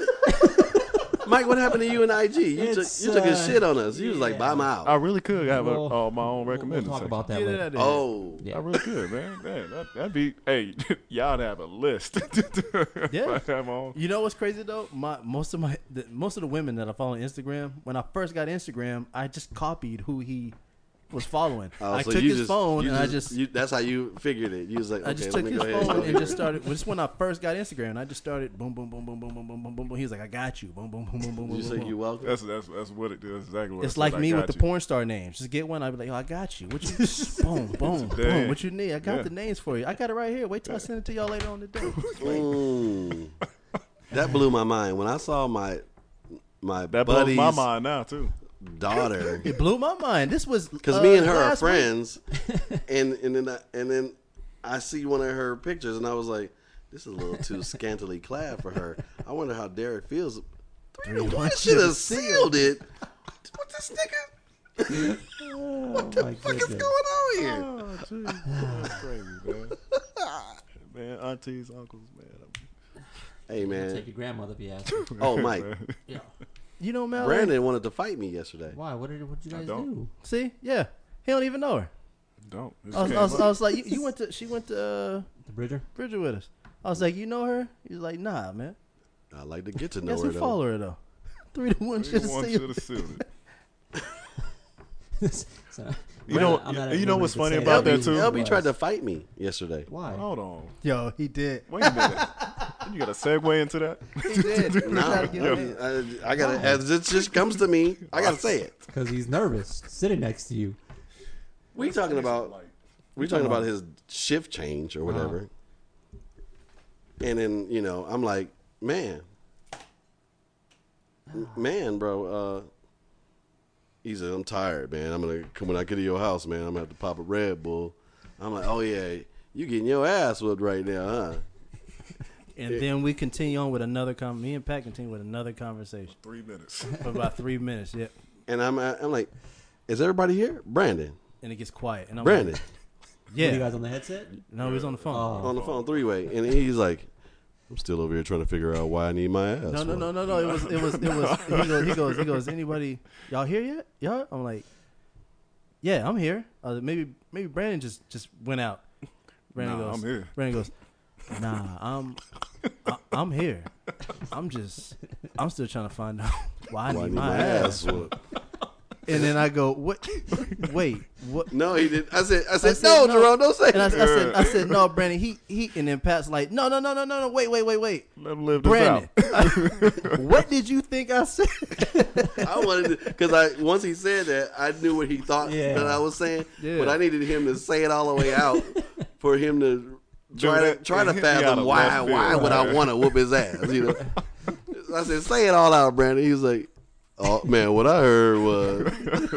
Speaker 3: Mike, what happened to you and IG? You
Speaker 4: It's,
Speaker 3: took his shit on us. You was like,
Speaker 4: yeah.
Speaker 3: buy him out.
Speaker 2: I really could have
Speaker 4: Well,
Speaker 2: my own
Speaker 4: We'll
Speaker 2: recommended
Speaker 4: talk
Speaker 2: section.
Speaker 4: about that
Speaker 1: Get it
Speaker 4: later.
Speaker 1: out of here.
Speaker 3: Oh,
Speaker 4: Yeah.
Speaker 2: I really could, man. That'd be. Hey, y'all have a list.
Speaker 1: Yeah.
Speaker 2: If I have my own.
Speaker 1: You know what's crazy though? Most of the women that I follow on Instagram, when I first got Instagram, I just copied who he was following.
Speaker 3: Oh,
Speaker 1: I
Speaker 3: so
Speaker 1: took
Speaker 3: you
Speaker 1: his
Speaker 3: just-
Speaker 1: phone
Speaker 3: you
Speaker 1: and I just
Speaker 3: that's how you figured it. You was like, okay,
Speaker 1: I just
Speaker 3: let
Speaker 1: took
Speaker 3: me
Speaker 1: his
Speaker 3: go ahead.
Speaker 1: phone and just started. Just when I first got Instagram, and I just started boom, boom, boom, boom, boom, boom, boom, boom, boom, boom. He was like, "I got you." Boom, boom, boom, boom, boom,
Speaker 3: You
Speaker 1: boom,
Speaker 3: say
Speaker 1: boom.
Speaker 3: you welcome.
Speaker 2: That's what it is. Exactly what
Speaker 1: It's
Speaker 2: I
Speaker 1: like
Speaker 2: said.
Speaker 1: me
Speaker 2: I
Speaker 1: with
Speaker 2: got
Speaker 1: the
Speaker 2: you.
Speaker 1: porn star names. Just get one. I'd be like, "Yo, I got you. What you?" boom, boom, boom.
Speaker 2: Dang.
Speaker 1: What you need? I got
Speaker 2: Yeah.
Speaker 1: the names for you. I got it right here. Wait till I send it to y'all later on today.
Speaker 3: Mm. That blew my mind when I saw my
Speaker 2: That blows
Speaker 3: buddy's
Speaker 2: my mind now too.
Speaker 3: daughter.
Speaker 1: It blew my mind. This was
Speaker 3: Because me and her are
Speaker 1: last week.
Speaker 3: friends, and then I see one of her pictures, and I was like, "This is a little too scantily clad for her." I wonder how Derek feels. 3-1 should have sealed it. What this nigga?
Speaker 4: What
Speaker 3: The fuck is going on here?
Speaker 2: Oh, jeez. That's crazy, man. Man, aunties, uncles, man.
Speaker 3: Hey
Speaker 4: Take
Speaker 3: man.
Speaker 4: your grandmother if you ask. her.
Speaker 3: Oh Mike,
Speaker 4: Yeah.
Speaker 1: You know, Mel.
Speaker 3: Brandon wanted to fight me yesterday.
Speaker 4: Why? What you guys
Speaker 2: don't.
Speaker 4: do?
Speaker 1: See, yeah, he don't even know her.
Speaker 2: Don't.
Speaker 1: I was like, she went to
Speaker 4: The Bridger?
Speaker 1: Bridger with us. I was like, you know her? He was like, nah, man.
Speaker 3: I like to get to know
Speaker 1: Guess
Speaker 3: her
Speaker 1: who
Speaker 3: though.
Speaker 1: follow her though? 3-1 should have
Speaker 2: One
Speaker 1: seen.
Speaker 2: should have sealed it.
Speaker 4: So,
Speaker 2: You know,
Speaker 4: I'm not at
Speaker 2: you know
Speaker 4: liberty
Speaker 2: what's
Speaker 4: to
Speaker 2: funny
Speaker 4: say
Speaker 2: about
Speaker 4: who
Speaker 2: that
Speaker 4: it
Speaker 2: too?
Speaker 3: LB
Speaker 4: was.
Speaker 3: tried to fight me yesterday.
Speaker 4: Why?
Speaker 2: Hold on.
Speaker 1: Yo, he did.
Speaker 2: Wait a minute. You got a segue into that?
Speaker 1: He did.
Speaker 3: No,
Speaker 1: Tried to get him.
Speaker 3: I gotta. As it just comes to me, I gotta say it.
Speaker 4: Because he's nervous sitting next to you.
Speaker 3: We talking about his shift change or whatever. And then, I'm like, man, bro, he said, I'm tired, man. I'm going to come when I get to your house, man. I'm going to have to pop a Red Bull. I'm like, oh, yeah, you getting your ass whooped right now, huh?
Speaker 1: And then we continue on with another me and Pat continue with another conversation
Speaker 2: 3 minutes.
Speaker 1: for about 3 minutes. Yep.
Speaker 3: And I'm like, is everybody here? Brandon.
Speaker 1: And it gets quiet. And I'm
Speaker 3: Brandon.
Speaker 1: like,
Speaker 4: Were you
Speaker 1: yeah.
Speaker 4: guys on the headset?
Speaker 1: No, he was on the phone.
Speaker 4: Oh.
Speaker 3: On the phone, three-way. And he's like, I'm still over here trying to figure out why I need my ass.
Speaker 1: No.
Speaker 3: whooped."
Speaker 1: It was. He goes. Anybody? Y'all here yet? Y'all? I'm like, yeah, I'm here. Maybe Brandon just went out. Brandon
Speaker 2: Nah,
Speaker 1: goes.
Speaker 2: I'm here.
Speaker 1: Brandon goes. Nah, I'm here. I'm still trying to find out why I
Speaker 3: Why I
Speaker 1: need
Speaker 3: need
Speaker 1: my ass.
Speaker 3: whooped.
Speaker 1: And then I go, what? Wait, what?
Speaker 3: No, he didn't. I said,
Speaker 1: said,
Speaker 3: no,
Speaker 1: no.
Speaker 3: Jerome, don't say
Speaker 1: And I
Speaker 3: that.
Speaker 1: said, no, Brandon. He. And then Pat's like, no. Wait.
Speaker 2: Let him live this
Speaker 1: Brandon,
Speaker 2: out.
Speaker 1: what did you think I said?
Speaker 3: I wanted to, because once he said that, I knew what he thought
Speaker 4: Yeah.
Speaker 3: that I was saying,
Speaker 1: Yeah.
Speaker 3: but I needed him to say it all the way out for him to try
Speaker 2: that-
Speaker 3: to
Speaker 2: he
Speaker 3: fathom
Speaker 2: got a
Speaker 3: why
Speaker 2: left field.
Speaker 3: would I want to whoop his ass. I said, say it all out, Brandon. He was like, oh man, what I heard was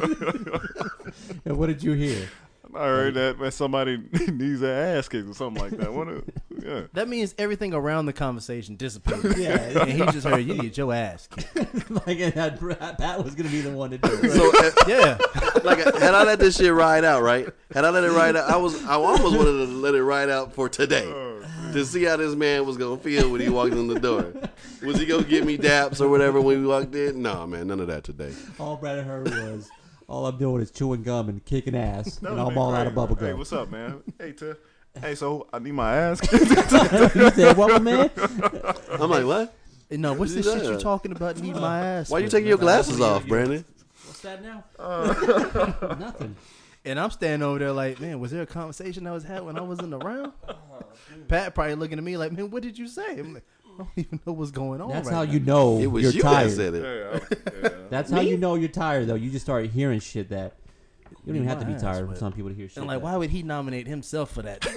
Speaker 4: And what did you hear?
Speaker 2: I heard that man, somebody needs an ass kicked or something like that. Yeah.
Speaker 1: That means everything around the conversation dissipated.
Speaker 4: Yeah.
Speaker 1: And he just heard, you need your ass kicked.
Speaker 4: Like, and Pat was going to be the one to do it.
Speaker 3: so.
Speaker 1: Yeah.
Speaker 3: Like, had I let this shit ride out, right? Had I let it ride out, I almost wanted to let it ride out for today. To see how this man was gonna feel when he walked in the door. Was he gonna give me daps or whatever when we walked in? No, man, none of that today.
Speaker 4: All Brandon heard was, all I'm doing is chewing gum and kicking ass,
Speaker 2: That
Speaker 4: and
Speaker 2: would've
Speaker 4: I'm
Speaker 2: been
Speaker 4: all out of
Speaker 2: great.
Speaker 4: bubble
Speaker 2: Hey,
Speaker 4: gum.
Speaker 2: what's up, man? Hey, hey, so I need my ass.
Speaker 4: You said, what, my man?
Speaker 3: I'm like, what?
Speaker 1: No, what's this shit you talking about? Need my ass.
Speaker 3: Why you
Speaker 1: for?
Speaker 3: taking your glasses off, Brandon?
Speaker 4: What's that now? Nothing.
Speaker 1: And I'm standing over there like, man, was there a conversation I was had when I wasn't around? Pat probably looking at me like, man, what did you say? I'm like, don't even know what's going on.
Speaker 4: That's
Speaker 1: right
Speaker 4: how
Speaker 1: now.
Speaker 4: you know
Speaker 3: It was
Speaker 4: you're
Speaker 3: you
Speaker 4: tired.
Speaker 3: that said it.
Speaker 2: Yeah.
Speaker 4: That's how you know you're tired, though. You just start hearing shit that you don't even have to be
Speaker 1: My ass,
Speaker 4: tired for
Speaker 1: but-
Speaker 4: some people to hear shit.
Speaker 1: And like,
Speaker 4: that-
Speaker 1: why would he nominate himself for that?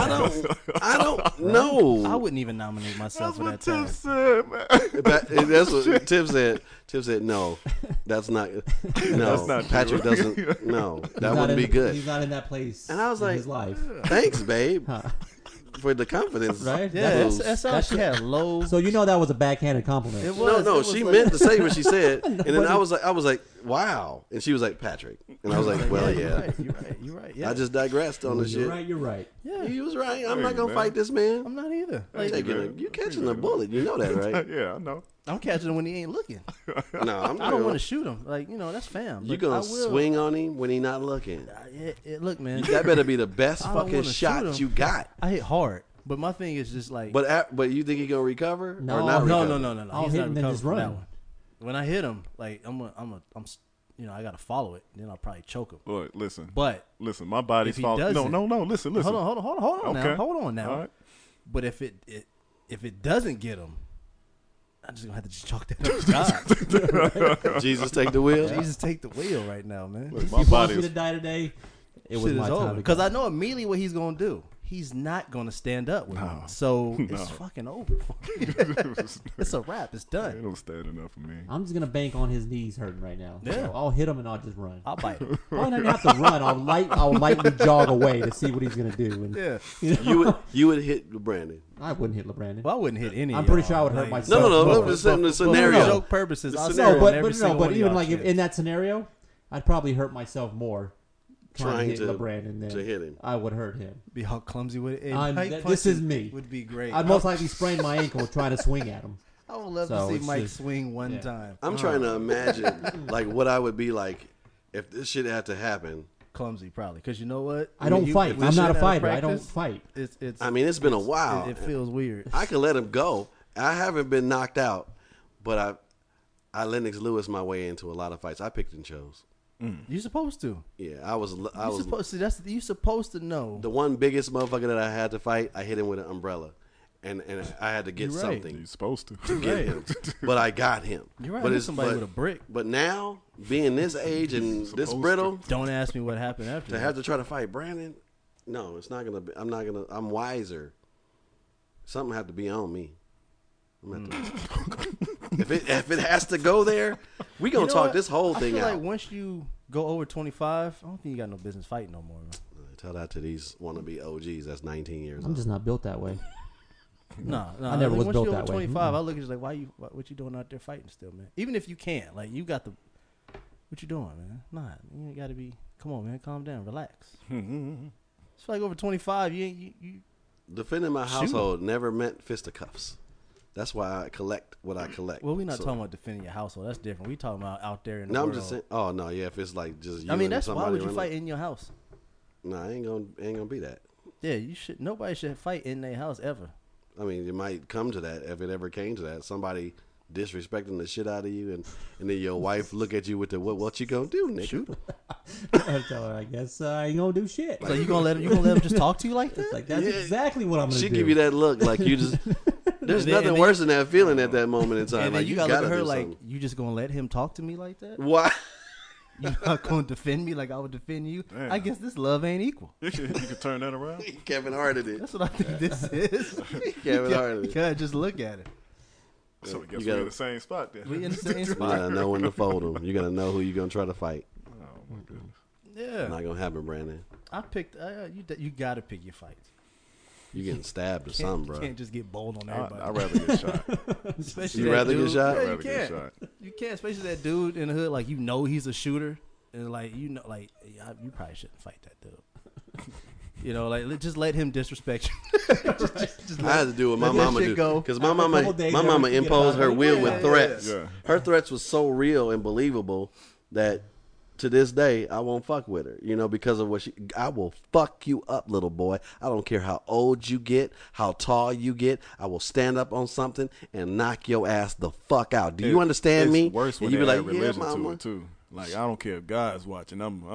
Speaker 3: I don't know.
Speaker 1: I wouldn't even nominate myself
Speaker 2: That's
Speaker 1: for that
Speaker 2: what Tim
Speaker 1: task.
Speaker 2: said, man.
Speaker 3: That's what Tim said. Tim said, no, that's not. No,
Speaker 2: That's not
Speaker 3: Patrick
Speaker 2: true.
Speaker 3: doesn't. No,
Speaker 4: He's
Speaker 3: that
Speaker 4: not
Speaker 3: wouldn't
Speaker 4: in-
Speaker 3: be good.
Speaker 4: He's not in that place.
Speaker 3: And I was
Speaker 4: in
Speaker 3: like,
Speaker 4: his life,
Speaker 3: Thanks, babe,
Speaker 4: Huh.
Speaker 3: for the confidence.
Speaker 4: right?
Speaker 1: Yeah,
Speaker 3: Boost.
Speaker 1: that's how
Speaker 4: That's
Speaker 1: she had low.
Speaker 4: So you know that was a backhanded compliment.
Speaker 1: It
Speaker 3: No,
Speaker 1: was-
Speaker 3: no,
Speaker 1: it was
Speaker 3: she
Speaker 1: like-
Speaker 3: meant to say what she said, and then I was like, wow, and she was like, Patrick, and I was like, well,
Speaker 1: You're
Speaker 3: yeah.
Speaker 1: right. You're right. Yeah.
Speaker 3: I just digressed on the
Speaker 4: You're
Speaker 3: shit.
Speaker 4: right. You're right.
Speaker 1: yeah.
Speaker 3: He was right. I'm
Speaker 2: Hey,
Speaker 3: not gonna
Speaker 2: man.
Speaker 3: fight this man.
Speaker 1: I'm not either.
Speaker 3: I'm
Speaker 1: Like,
Speaker 3: taking
Speaker 2: man.
Speaker 3: you catching a bullet. You know that, right?
Speaker 2: Yeah, I know.
Speaker 1: I'm catching him when he ain't looking.
Speaker 3: No, I'm
Speaker 1: I
Speaker 3: not.
Speaker 1: don't want to shoot him. Like, you know, that's fam.
Speaker 3: You
Speaker 1: But
Speaker 3: gonna
Speaker 1: I will.
Speaker 3: swing on him when he not looking?
Speaker 1: Look, man.
Speaker 3: That better be the best
Speaker 1: I don't
Speaker 3: fucking
Speaker 1: wanna shoot
Speaker 3: shot
Speaker 1: him.
Speaker 3: you got.
Speaker 1: I hit hard, but my thing is just like.
Speaker 3: But you think he gonna recover
Speaker 4: No,
Speaker 3: or not
Speaker 1: no,
Speaker 3: recover?
Speaker 1: no.
Speaker 4: I'll
Speaker 1: He's
Speaker 4: hit
Speaker 1: not
Speaker 4: him and
Speaker 1: recovered
Speaker 4: just
Speaker 1: from that
Speaker 4: run.
Speaker 1: one. When I hit him, like you know, I gotta follow it. Then I'll probably choke him.
Speaker 2: Look, listen.
Speaker 1: But
Speaker 2: Listen, my body's
Speaker 1: if he
Speaker 2: falling.
Speaker 1: doesn't-
Speaker 2: No, listen.
Speaker 1: hold on
Speaker 2: Okay.
Speaker 1: now. Hold on now.
Speaker 2: All right.
Speaker 1: But if it doesn't get him, I'm just gonna have to just chalk that up to God.
Speaker 3: Jesus take the wheel.
Speaker 1: Jesus, take the wheel right now, man.
Speaker 2: Look,
Speaker 4: If
Speaker 2: my
Speaker 4: you
Speaker 2: body
Speaker 4: want me
Speaker 2: is.
Speaker 4: to die today, it was
Speaker 1: Shit
Speaker 4: my
Speaker 1: is
Speaker 4: time
Speaker 1: over
Speaker 4: to
Speaker 1: because
Speaker 4: go.
Speaker 1: I know immediately what he's gonna do. He's not gonna stand up with me,
Speaker 2: No.
Speaker 1: so
Speaker 2: No.
Speaker 1: it's fucking over. It's a wrap. It's
Speaker 2: It
Speaker 1: done.
Speaker 2: don't stand enough for me.
Speaker 4: I'm just gonna bank on his knees hurting right now.
Speaker 1: Yeah.
Speaker 4: So I'll hit him and I'll just run.
Speaker 1: I'll bite him.
Speaker 4: I don't even have to run. I'll lightly jog away to see what he's gonna do. And
Speaker 1: Yeah.
Speaker 3: You would hit Brandon.
Speaker 4: I wouldn't hit LeBrandon.
Speaker 1: Well, I wouldn't hit any.
Speaker 4: I'm
Speaker 1: of
Speaker 4: pretty
Speaker 1: y'all.
Speaker 4: sure I would hurt
Speaker 1: Like,
Speaker 4: myself.
Speaker 3: No,
Speaker 4: Well,
Speaker 3: I'm just saying the
Speaker 1: For
Speaker 3: scenario.
Speaker 1: joke purposes,
Speaker 3: The
Speaker 1: I'll
Speaker 3: scenario.
Speaker 1: say
Speaker 4: No,
Speaker 1: on every single one
Speaker 4: but
Speaker 1: of
Speaker 4: even
Speaker 1: y'all
Speaker 4: like
Speaker 1: shit.
Speaker 4: in that scenario, I'd probably hurt myself more trying to
Speaker 3: Trying
Speaker 4: hit LeBrandon than
Speaker 3: to hit him.
Speaker 4: I would hurt him.
Speaker 1: be how clumsy with it.
Speaker 4: This is me.
Speaker 1: Would be great.
Speaker 4: I'd most likely sprain my ankle trying to swing at him.
Speaker 1: I would love
Speaker 4: So
Speaker 1: to see
Speaker 4: it's
Speaker 1: Mike
Speaker 4: just-
Speaker 1: swing one
Speaker 4: yeah.
Speaker 1: time.
Speaker 3: I'm trying to imagine like what I would be like if this shit had to happen.
Speaker 1: Clumsy, probably, because you know what?
Speaker 4: I don't fight.
Speaker 1: if we
Speaker 4: I'm not a
Speaker 1: shit out of
Speaker 4: fighter. I don't
Speaker 1: practice,
Speaker 4: fight.
Speaker 1: It's.
Speaker 3: I mean, it's been a while.
Speaker 1: It feels weird.
Speaker 3: I can let him go. I haven't been knocked out, but I Lennox Lewis my way into a lot of fights. I picked and chose.
Speaker 1: You supposed to.
Speaker 3: Yeah, I was
Speaker 1: Supposed to. That's you supposed to know.
Speaker 3: the one biggest motherfucker that I had to fight. I hit him with an umbrella, and I had to get
Speaker 1: You're right.
Speaker 3: something
Speaker 2: You're supposed to.
Speaker 3: to get him, but I got him.
Speaker 1: You're right.
Speaker 3: But
Speaker 1: Hit
Speaker 3: it's
Speaker 1: somebody
Speaker 3: but,
Speaker 1: with a brick.
Speaker 3: But now, being this age and this
Speaker 2: Supposed to.
Speaker 3: brittle,
Speaker 1: Don't ask me what happened after.
Speaker 3: to
Speaker 1: that.
Speaker 3: have to try to fight Brandon, no, it's not gonna be. I'm not gonna. I'm wiser. Something have to be on me. I'm gonna have to- if it has to go there, we gonna
Speaker 1: You know
Speaker 3: talk
Speaker 1: what?
Speaker 3: this whole
Speaker 1: I
Speaker 3: thing
Speaker 1: feel
Speaker 3: out.
Speaker 1: like once you go over 25, I don't think you got no business fighting no more. Man.
Speaker 3: Tell that to these wannabe OGs. That's 19 years
Speaker 4: I'm
Speaker 3: old.
Speaker 4: just not built that way.
Speaker 1: No,
Speaker 4: I never was
Speaker 1: once
Speaker 4: built
Speaker 1: you over
Speaker 4: that way.
Speaker 1: 25, I look at you like, what you doing out there fighting still, man? Even if you can't, like, you got the, what you doing, man? Nah, you ain't got to be. Come on, man, calm down, relax. It's like over 25, you ain't you.
Speaker 3: Defending my
Speaker 1: Shoot.
Speaker 3: household never meant fisticuffs. That's why I collect what I collect.
Speaker 1: Well, we're not
Speaker 3: So-
Speaker 1: talking about defending your household. That's different. We talking about out there in the
Speaker 3: No, I'm
Speaker 1: world.
Speaker 3: just saying. Oh no, yeah. If it's like just you
Speaker 1: I mean,
Speaker 3: and
Speaker 1: that's why
Speaker 3: somebody
Speaker 1: would you
Speaker 3: running-
Speaker 1: fight in your house?
Speaker 3: No, I ain't gonna be that.
Speaker 1: Yeah, you should. Nobody should fight in their house ever.
Speaker 3: I mean, it might come to that if it ever came to that. Somebody disrespecting the shit out of you, and then your wife look at you with the what you gonna do, nigga?
Speaker 1: Shoot 'em.
Speaker 4: I tell her, I guess I ain't gonna do shit.
Speaker 1: So you gonna let him just talk to you like that?
Speaker 4: It's like that's
Speaker 3: Yeah.
Speaker 4: exactly what I'm gonna
Speaker 3: She
Speaker 4: do.
Speaker 3: give you that look like you just. There's
Speaker 1: And then-
Speaker 3: nothing
Speaker 1: and then-
Speaker 3: worse than that feeling at that moment in time.
Speaker 1: and then
Speaker 3: Like
Speaker 1: you gotta look at her
Speaker 3: do
Speaker 1: like,
Speaker 3: something.
Speaker 1: you just gonna let him talk to me like that?
Speaker 3: Why?
Speaker 1: You not gonna defend me like I would defend you?
Speaker 2: Damn.
Speaker 1: I guess this love ain't equal.
Speaker 2: You can turn that around.
Speaker 3: Kevin Harted it.
Speaker 1: That's what I think this is.
Speaker 3: Kevin
Speaker 1: You
Speaker 3: Harted it.
Speaker 1: gotta just look at it.
Speaker 2: So I guess
Speaker 3: You
Speaker 2: we're
Speaker 3: gotta-
Speaker 2: in the same spot then.
Speaker 1: We in the same
Speaker 3: You
Speaker 1: spot.
Speaker 3: gotta know when to fold them. You gotta know who you gonna try to fight.
Speaker 2: Oh my goodness.
Speaker 1: Yeah,
Speaker 3: Not gonna happen, Brandon.
Speaker 1: I picked. You gotta pick your fights.
Speaker 3: You getting stabbed or
Speaker 1: Can't,
Speaker 3: something,
Speaker 1: you
Speaker 3: bro.
Speaker 1: can't just get bold on everybody.
Speaker 2: I'd rather get shot.
Speaker 1: Especially
Speaker 3: You
Speaker 1: that
Speaker 3: rather get
Speaker 1: dude.
Speaker 3: shot?
Speaker 1: Yeah,
Speaker 2: I'd
Speaker 1: you
Speaker 2: rather get
Speaker 1: can't.
Speaker 2: shot.
Speaker 1: You can't, especially that dude in the hood. Like, you know he's a shooter, and like, you know, like, you probably shouldn't fight that dude. You know, like, just let him disrespect you. just
Speaker 3: I had to do what my
Speaker 1: let that
Speaker 3: mama
Speaker 1: shit
Speaker 3: do
Speaker 1: go.
Speaker 3: because my
Speaker 4: After a
Speaker 3: mama,
Speaker 4: couple days,
Speaker 3: my
Speaker 4: everyone
Speaker 3: mama
Speaker 4: forget
Speaker 3: imposed
Speaker 4: about
Speaker 3: her
Speaker 4: it.
Speaker 3: will
Speaker 1: Yeah,
Speaker 3: with
Speaker 1: yeah,
Speaker 3: threats.
Speaker 2: yeah.
Speaker 3: Her threats was so real and believable that to this day I won't fuck with her. You know, because of what she. I will fuck you up, little boy. I don't care how old you get, how tall you get. I will stand up on something and knock your ass the fuck out. Do you understand
Speaker 2: it's
Speaker 3: me?
Speaker 2: Worse when
Speaker 3: And you
Speaker 2: they
Speaker 3: be
Speaker 2: add
Speaker 3: like, yeah,
Speaker 2: religion to
Speaker 3: mama.
Speaker 2: it too. Like I don't care if God's watching. I'm a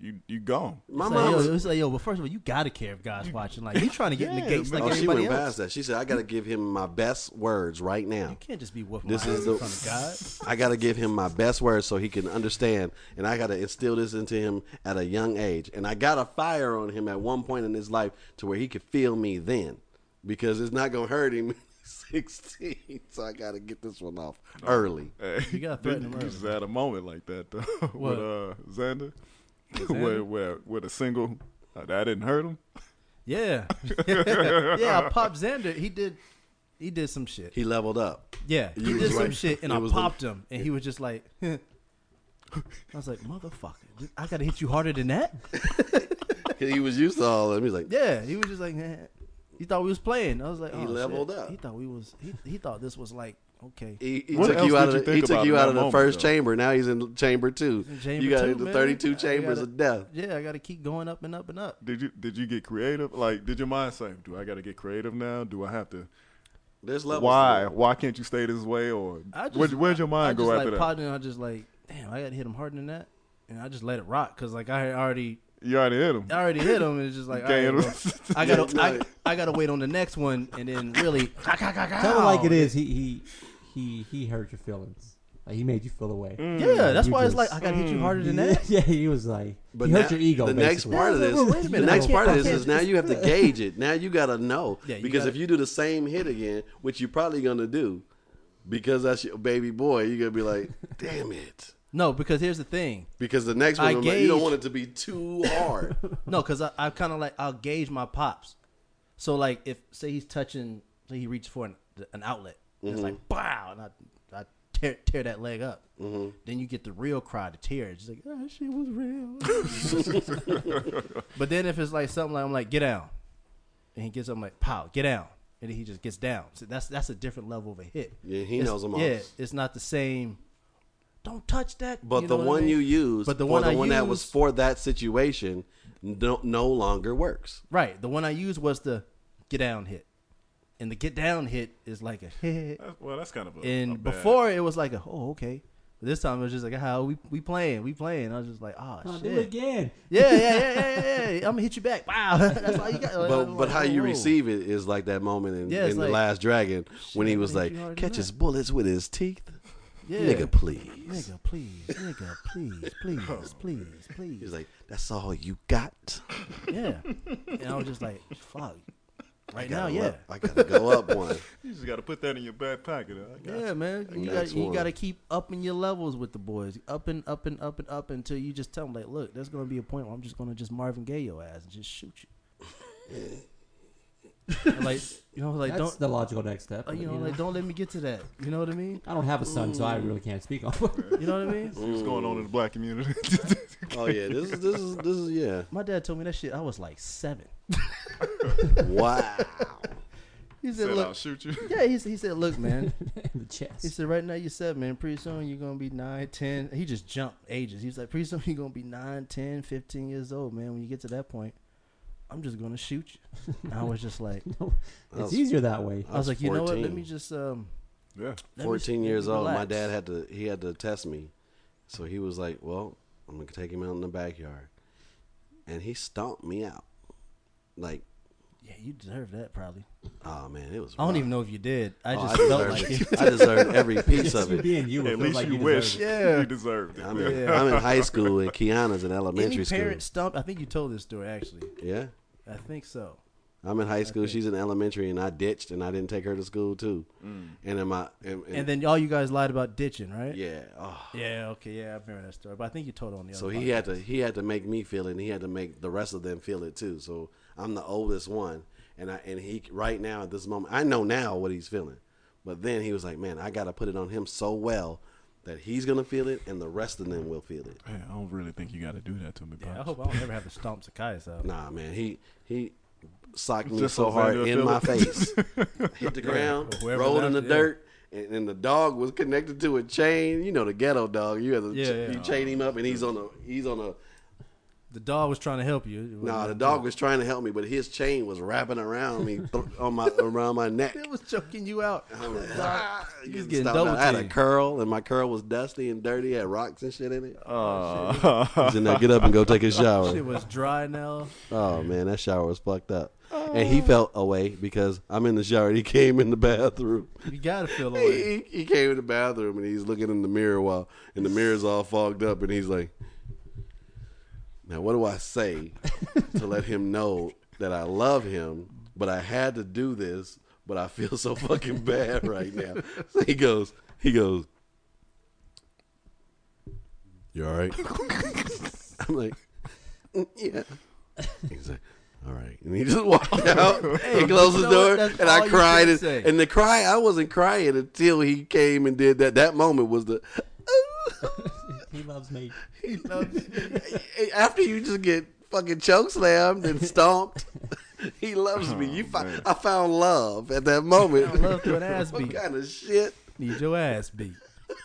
Speaker 2: you gone.
Speaker 3: My
Speaker 1: It's
Speaker 3: mom
Speaker 1: like,
Speaker 3: was,
Speaker 1: yo, it's like, yo, but first of all, you gotta care if God's watching. Like, you trying to get in the gates like
Speaker 3: oh, she
Speaker 1: everybody
Speaker 3: went
Speaker 1: else.
Speaker 3: past that. She said, I got to give him my best words right now.
Speaker 1: You can't just be whooping
Speaker 3: This
Speaker 1: my
Speaker 3: is
Speaker 1: ass
Speaker 3: the-
Speaker 1: in front of God.
Speaker 3: I got to give him my best words so he can understand, and I got to instill this into him at a young age. And I got a fire on him at one point in his life to where he could feel me then, because it's not gonna hurt him. 16, so I got to get this one off early.
Speaker 2: Hey,
Speaker 1: You gotta threaten him
Speaker 2: you
Speaker 1: early.
Speaker 2: just had a moment like that though
Speaker 1: What?
Speaker 2: with Xander,
Speaker 1: Xander?
Speaker 2: with a single that didn't hurt him.
Speaker 1: Yeah, yeah. I popped Xander. He did some shit.
Speaker 3: He leveled up.
Speaker 1: Yeah,
Speaker 3: You
Speaker 1: he
Speaker 3: was
Speaker 1: did some
Speaker 3: right.
Speaker 1: shit, and
Speaker 3: It
Speaker 1: I
Speaker 3: was the-
Speaker 1: popped him, and he was just like, I was like, motherfucker, I gotta hit you harder than that.
Speaker 3: He was used to all of them. He's like,
Speaker 1: Yeah, he was just like, he thought we was playing. I was like,
Speaker 3: He
Speaker 1: oh,
Speaker 3: leveled
Speaker 1: shit.
Speaker 3: up.
Speaker 1: He thought we was. He thought this was like okay.
Speaker 3: he
Speaker 2: What
Speaker 3: took
Speaker 2: else
Speaker 3: you out
Speaker 2: did
Speaker 3: of
Speaker 2: you
Speaker 3: the, he
Speaker 2: think
Speaker 3: took
Speaker 2: about
Speaker 3: you
Speaker 2: in
Speaker 3: out
Speaker 2: that
Speaker 3: of the
Speaker 2: moment,
Speaker 3: first
Speaker 2: though?
Speaker 3: chamber. Now he's in chamber 2.
Speaker 1: In chamber
Speaker 3: You got
Speaker 1: 2,
Speaker 3: into
Speaker 1: man.
Speaker 3: 32
Speaker 1: I
Speaker 3: chambers
Speaker 1: gotta-
Speaker 3: of death.
Speaker 1: Yeah, I got to keep going up and up and up.
Speaker 2: Did you get creative? Like, did your mind say, "Do I got to get creative now? Do I have to?
Speaker 3: There's levels.
Speaker 2: Why?
Speaker 3: to it.
Speaker 2: Why can't you stay this way?" Or
Speaker 1: I just,
Speaker 2: where'd your mind go
Speaker 1: I just
Speaker 2: after
Speaker 1: like
Speaker 2: that?
Speaker 1: popped it, and I just like, damn, I got to hit him harder than that, and I just let it rock because like I had already
Speaker 2: You already hit him.
Speaker 1: hit him, and it's just like, all
Speaker 2: Can't
Speaker 1: right,
Speaker 2: hit him.
Speaker 1: well, I gotta I gotta wait on the next one, and then really
Speaker 4: Tell it like it is. He hurt your feelings. Like he made you feel away.
Speaker 1: Yeah, that's
Speaker 4: You
Speaker 1: why it's
Speaker 4: just-
Speaker 1: like I gotta hit you harder than that.
Speaker 4: Yeah, he was like,
Speaker 3: But
Speaker 4: he hurt
Speaker 3: now-
Speaker 4: your ego.
Speaker 3: The next
Speaker 4: basically.
Speaker 3: part of this,
Speaker 1: Wait a minute,
Speaker 3: the
Speaker 1: I
Speaker 3: next
Speaker 1: can't-
Speaker 3: part of
Speaker 1: I
Speaker 3: this
Speaker 1: can't
Speaker 3: is now you have to gauge it. Now you got to know
Speaker 1: Yeah, you
Speaker 3: because
Speaker 1: gotta-
Speaker 3: if you do the same hit again, which you're probably gonna do, because that's your baby boy, you're gonna be like, damn it.
Speaker 1: No, because here's the thing.
Speaker 3: Because the next
Speaker 1: I
Speaker 3: one, you don't
Speaker 1: gauge-
Speaker 3: want it to be too hard.
Speaker 1: No, because I kind of like I'll gauge my pops. So like if say he's touching, say he reaches for an outlet, and it's like wow, and I tear that leg up. Then you get the real cry, the tears. It's like oh, that shit was real. But then if it's like something like I'm like get down, and he gets up I'm like pow, get down, and then he just gets down. So that's a different level of a hit.
Speaker 3: Yeah, he
Speaker 1: It's-
Speaker 3: knows them all.
Speaker 1: Yeah, it's not the same. Don't touch that.
Speaker 3: But
Speaker 1: you
Speaker 3: the
Speaker 1: know what I
Speaker 3: one
Speaker 1: mean?
Speaker 3: you use,
Speaker 1: But the
Speaker 3: for
Speaker 1: one
Speaker 3: the
Speaker 1: I
Speaker 3: one that was
Speaker 1: used-
Speaker 3: for that situation, no longer works.
Speaker 1: Right. The one I used was the get down hit. And the get down hit is like a hit.
Speaker 2: Well, that's kind of a
Speaker 1: And
Speaker 2: a bad-
Speaker 1: before it was like a oh okay. But this time it was just like how we playing. I was just like oh
Speaker 4: Oh,
Speaker 1: shit.
Speaker 4: do it again.
Speaker 1: Yeah. I'm gonna hit you back. Wow. That's all you got.
Speaker 3: But how you
Speaker 1: Whoa.
Speaker 3: receive it is like that moment in,
Speaker 1: Yeah, it's
Speaker 3: in The
Speaker 1: like,
Speaker 3: Last Dragon when he
Speaker 1: shit,
Speaker 3: was
Speaker 1: I
Speaker 3: like,
Speaker 1: think you already
Speaker 3: catches
Speaker 1: know.
Speaker 3: bullets with his teeth.
Speaker 1: Yeah.
Speaker 3: Nigga, please.
Speaker 1: Nigga, please.
Speaker 3: He's like, that's all you got?
Speaker 1: Yeah. And I was just like, fuck. Right now,
Speaker 3: Gotta
Speaker 1: yeah.
Speaker 3: up- I got to go up one.
Speaker 2: You just got to put that in your back pocket. I got
Speaker 1: Yeah,
Speaker 2: you.
Speaker 1: man. You
Speaker 3: Next
Speaker 1: got you
Speaker 3: one.
Speaker 1: got to keep upping your levels with the boys, up and up and up and up until you just tell them like, look, there's gonna be a point where I'm just gonna just Marvin Gaye your ass and just shoot you. And like like
Speaker 4: That's
Speaker 1: don't
Speaker 4: the logical next step.
Speaker 1: like don't let me get to that. You know what I mean?
Speaker 4: I don't have a son, so I really can't speak on it.
Speaker 1: You know what I mean?
Speaker 2: See what's going on in the black community.
Speaker 3: Oh yeah, this is yeah.
Speaker 1: My dad told me that shit. I was like 7.
Speaker 3: Wow.
Speaker 1: He said,
Speaker 2: Said I'll
Speaker 1: look,
Speaker 2: shoot you.
Speaker 1: yeah. He said, look, man.
Speaker 4: in the chest.
Speaker 1: He said, right now you're 7, man. Pretty soon you're going to be 9, 10. He just jumped ages. He was like, pretty soon you're going to be 9, 10, 15 years old, man. When you get to that point, I'm just going to shoot you. And I was just like,
Speaker 3: I
Speaker 4: It's
Speaker 3: was-
Speaker 4: easier that way.
Speaker 1: I was like, you know what?
Speaker 3: 14.
Speaker 1: Let me just,
Speaker 2: Yeah.
Speaker 1: let me
Speaker 3: 14 years old. My
Speaker 1: relax.
Speaker 3: dad had to test me, so he was like, well, I'm gonna take him out in the backyard, and he stomped me out. Like,
Speaker 1: Yeah, you deserve that probably.
Speaker 3: oh man, it was.
Speaker 1: I don't
Speaker 3: rough.
Speaker 1: even know if you did. I
Speaker 3: Oh,
Speaker 1: just felt
Speaker 3: deserved
Speaker 1: like
Speaker 3: it.
Speaker 1: it.
Speaker 3: I deserved every piece
Speaker 4: Just
Speaker 3: of
Speaker 4: you
Speaker 3: it.
Speaker 4: being you, it
Speaker 2: At
Speaker 4: feels
Speaker 2: least
Speaker 4: like
Speaker 2: you
Speaker 4: deserve
Speaker 2: wish
Speaker 4: it.
Speaker 1: Yeah.
Speaker 2: you deserved it.
Speaker 3: I'm in,
Speaker 1: Yeah.
Speaker 3: I'm in high school, and Kiana's in elementary
Speaker 1: Any
Speaker 3: school.
Speaker 1: parent stumped? I think you told this story actually.
Speaker 3: Yeah,
Speaker 1: I think so.
Speaker 3: I'm in high school.
Speaker 1: think-
Speaker 3: She's in elementary, and I ditched, and I didn't take her to school too. And in my
Speaker 1: And then all you guys lied about ditching, right?
Speaker 3: yeah, oh.
Speaker 1: Yeah. Okay. Yeah, I remember that story. But I think you told it on the
Speaker 3: So
Speaker 1: other.
Speaker 3: he
Speaker 1: podcast.
Speaker 3: had to make me feel it, and he had to make the rest of them feel it too. So I'm the oldest one, and he right now at this moment, I know now what he's feeling, but then he was like, man, I got to put it on him so well that he's gonna feel it, and the rest of them will feel it.
Speaker 2: Man, I don't really think you got to do that to me,
Speaker 1: Yeah, I
Speaker 2: Pops.
Speaker 1: hope I don't ever have to stomp Sakai's out.
Speaker 3: Nah, man, he socked me
Speaker 2: Just
Speaker 3: so
Speaker 2: so
Speaker 3: hard
Speaker 2: Xander
Speaker 3: in
Speaker 2: feel
Speaker 3: my
Speaker 2: it.
Speaker 3: face, hit the ground,
Speaker 1: whoever
Speaker 3: rolled in the
Speaker 1: left, yeah.
Speaker 3: dirt. And the dog was connected to a chain. You know the ghetto dog. You have to
Speaker 1: Yeah.
Speaker 3: you chain him up, and he's on a.
Speaker 1: The dog was trying to help you.
Speaker 3: Nah, the dog was trying to help me, but his chain was wrapping around me around my neck.
Speaker 1: It was choking you out.
Speaker 3: I'm like,
Speaker 1: was getting
Speaker 3: stomped out.
Speaker 1: double
Speaker 3: I had a
Speaker 1: teamed.
Speaker 3: curl, and my curl was dusty and dirty, had rocks and shit in it.
Speaker 2: Oh,
Speaker 3: He said, "Now get up and go take a shower."
Speaker 1: Shit was dry now.
Speaker 3: Oh man, that shower was fucked up. And he felt away because I'm in the shower. And he came in the bathroom.
Speaker 1: You gotta feel away.
Speaker 3: He came in the bathroom and he's looking in the mirror and the mirror's all fogged up, and he's like, "Now what do I say to let him know that I love him, but I had to do this, but I feel so fucking bad right now?" So he goes, "You all right?" I'm like, "Yeah." He's like, "All right," and he just walked out and closed the
Speaker 1: you know
Speaker 3: door,
Speaker 1: what? That's
Speaker 3: and
Speaker 1: all
Speaker 3: I
Speaker 1: you
Speaker 3: cried.
Speaker 1: can say.
Speaker 3: And the cry, I wasn't crying until he came and did that. That moment was the.
Speaker 4: He loves me.
Speaker 1: He loves you.
Speaker 3: After you just get fucking choke slammed and stomped, he loves me.
Speaker 2: Man.
Speaker 3: I found love at that moment.
Speaker 1: Found love through an ass
Speaker 3: What
Speaker 1: beat.
Speaker 3: kind of shit?
Speaker 1: Need your ass beat.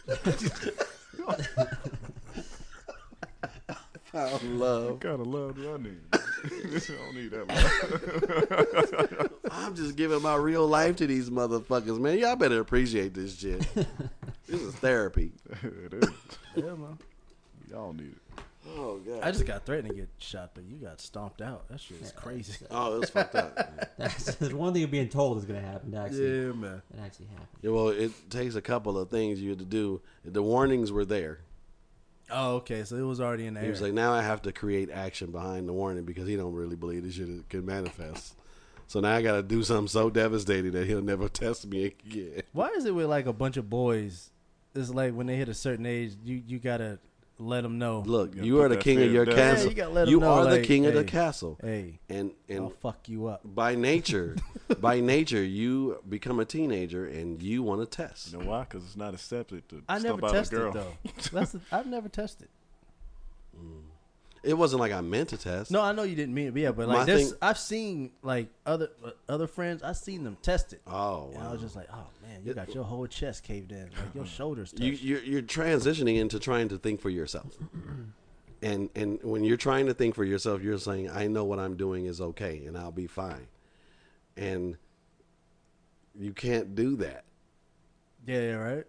Speaker 3: Found love.
Speaker 2: what kind of love do I need? I don't need that love.
Speaker 3: I'm just giving my real life to these motherfuckers, man. Y'all better appreciate this shit. This is therapy.
Speaker 2: It is.
Speaker 1: Yeah, man.
Speaker 2: Y'all need it.
Speaker 3: Oh god.
Speaker 1: I just got threatened to get shot, but you got stomped out. That shit is crazy.
Speaker 3: Oh, it was fucked up.
Speaker 4: There's one thing of being told is going to happen. Actually,
Speaker 1: Yeah, man.
Speaker 4: it actually happened.
Speaker 3: Yeah, well, it takes a couple of things you had to do. The warnings were there.
Speaker 1: Oh, okay. So it was already in the
Speaker 3: He
Speaker 1: air.
Speaker 3: was like, now I have to create action behind the warning because he don't really believe this shit can manifest. So now I got to do something so devastating that he'll never test me again.
Speaker 1: Why is it with like a bunch of boys? It's like when they hit a certain age, you gotta let them know.
Speaker 3: Look,
Speaker 2: You gotta
Speaker 3: you
Speaker 2: put
Speaker 3: are the
Speaker 2: that
Speaker 3: king of
Speaker 2: fear
Speaker 3: your
Speaker 2: down.
Speaker 3: castle.
Speaker 1: Yeah, you gotta let 'em
Speaker 3: You
Speaker 1: know,
Speaker 3: are the
Speaker 1: like,
Speaker 3: king of the
Speaker 1: hey,
Speaker 3: castle.
Speaker 1: Hey,
Speaker 3: And
Speaker 1: I'll fuck you up.
Speaker 3: by nature, you become a teenager and you want to test.
Speaker 2: You know why? Because it's not accepted to
Speaker 1: I never
Speaker 2: stomp out a
Speaker 1: tested
Speaker 2: girl.
Speaker 1: though. I've never tested.
Speaker 3: It wasn't like I meant to test.
Speaker 1: No, I know you didn't mean it, but yeah, but like
Speaker 3: My
Speaker 1: this,
Speaker 3: thing-
Speaker 1: I've seen like other friends. I've seen them test it.
Speaker 3: Oh,
Speaker 1: And I
Speaker 3: wow.
Speaker 1: was just like, oh man, you got your whole chest caved in, like your shoulders touched.
Speaker 3: You're transitioning into trying to think for yourself. And when you're trying to think for yourself, you're saying, I know what I'm doing is okay and I'll be fine. And you can't do that.
Speaker 1: Yeah, right.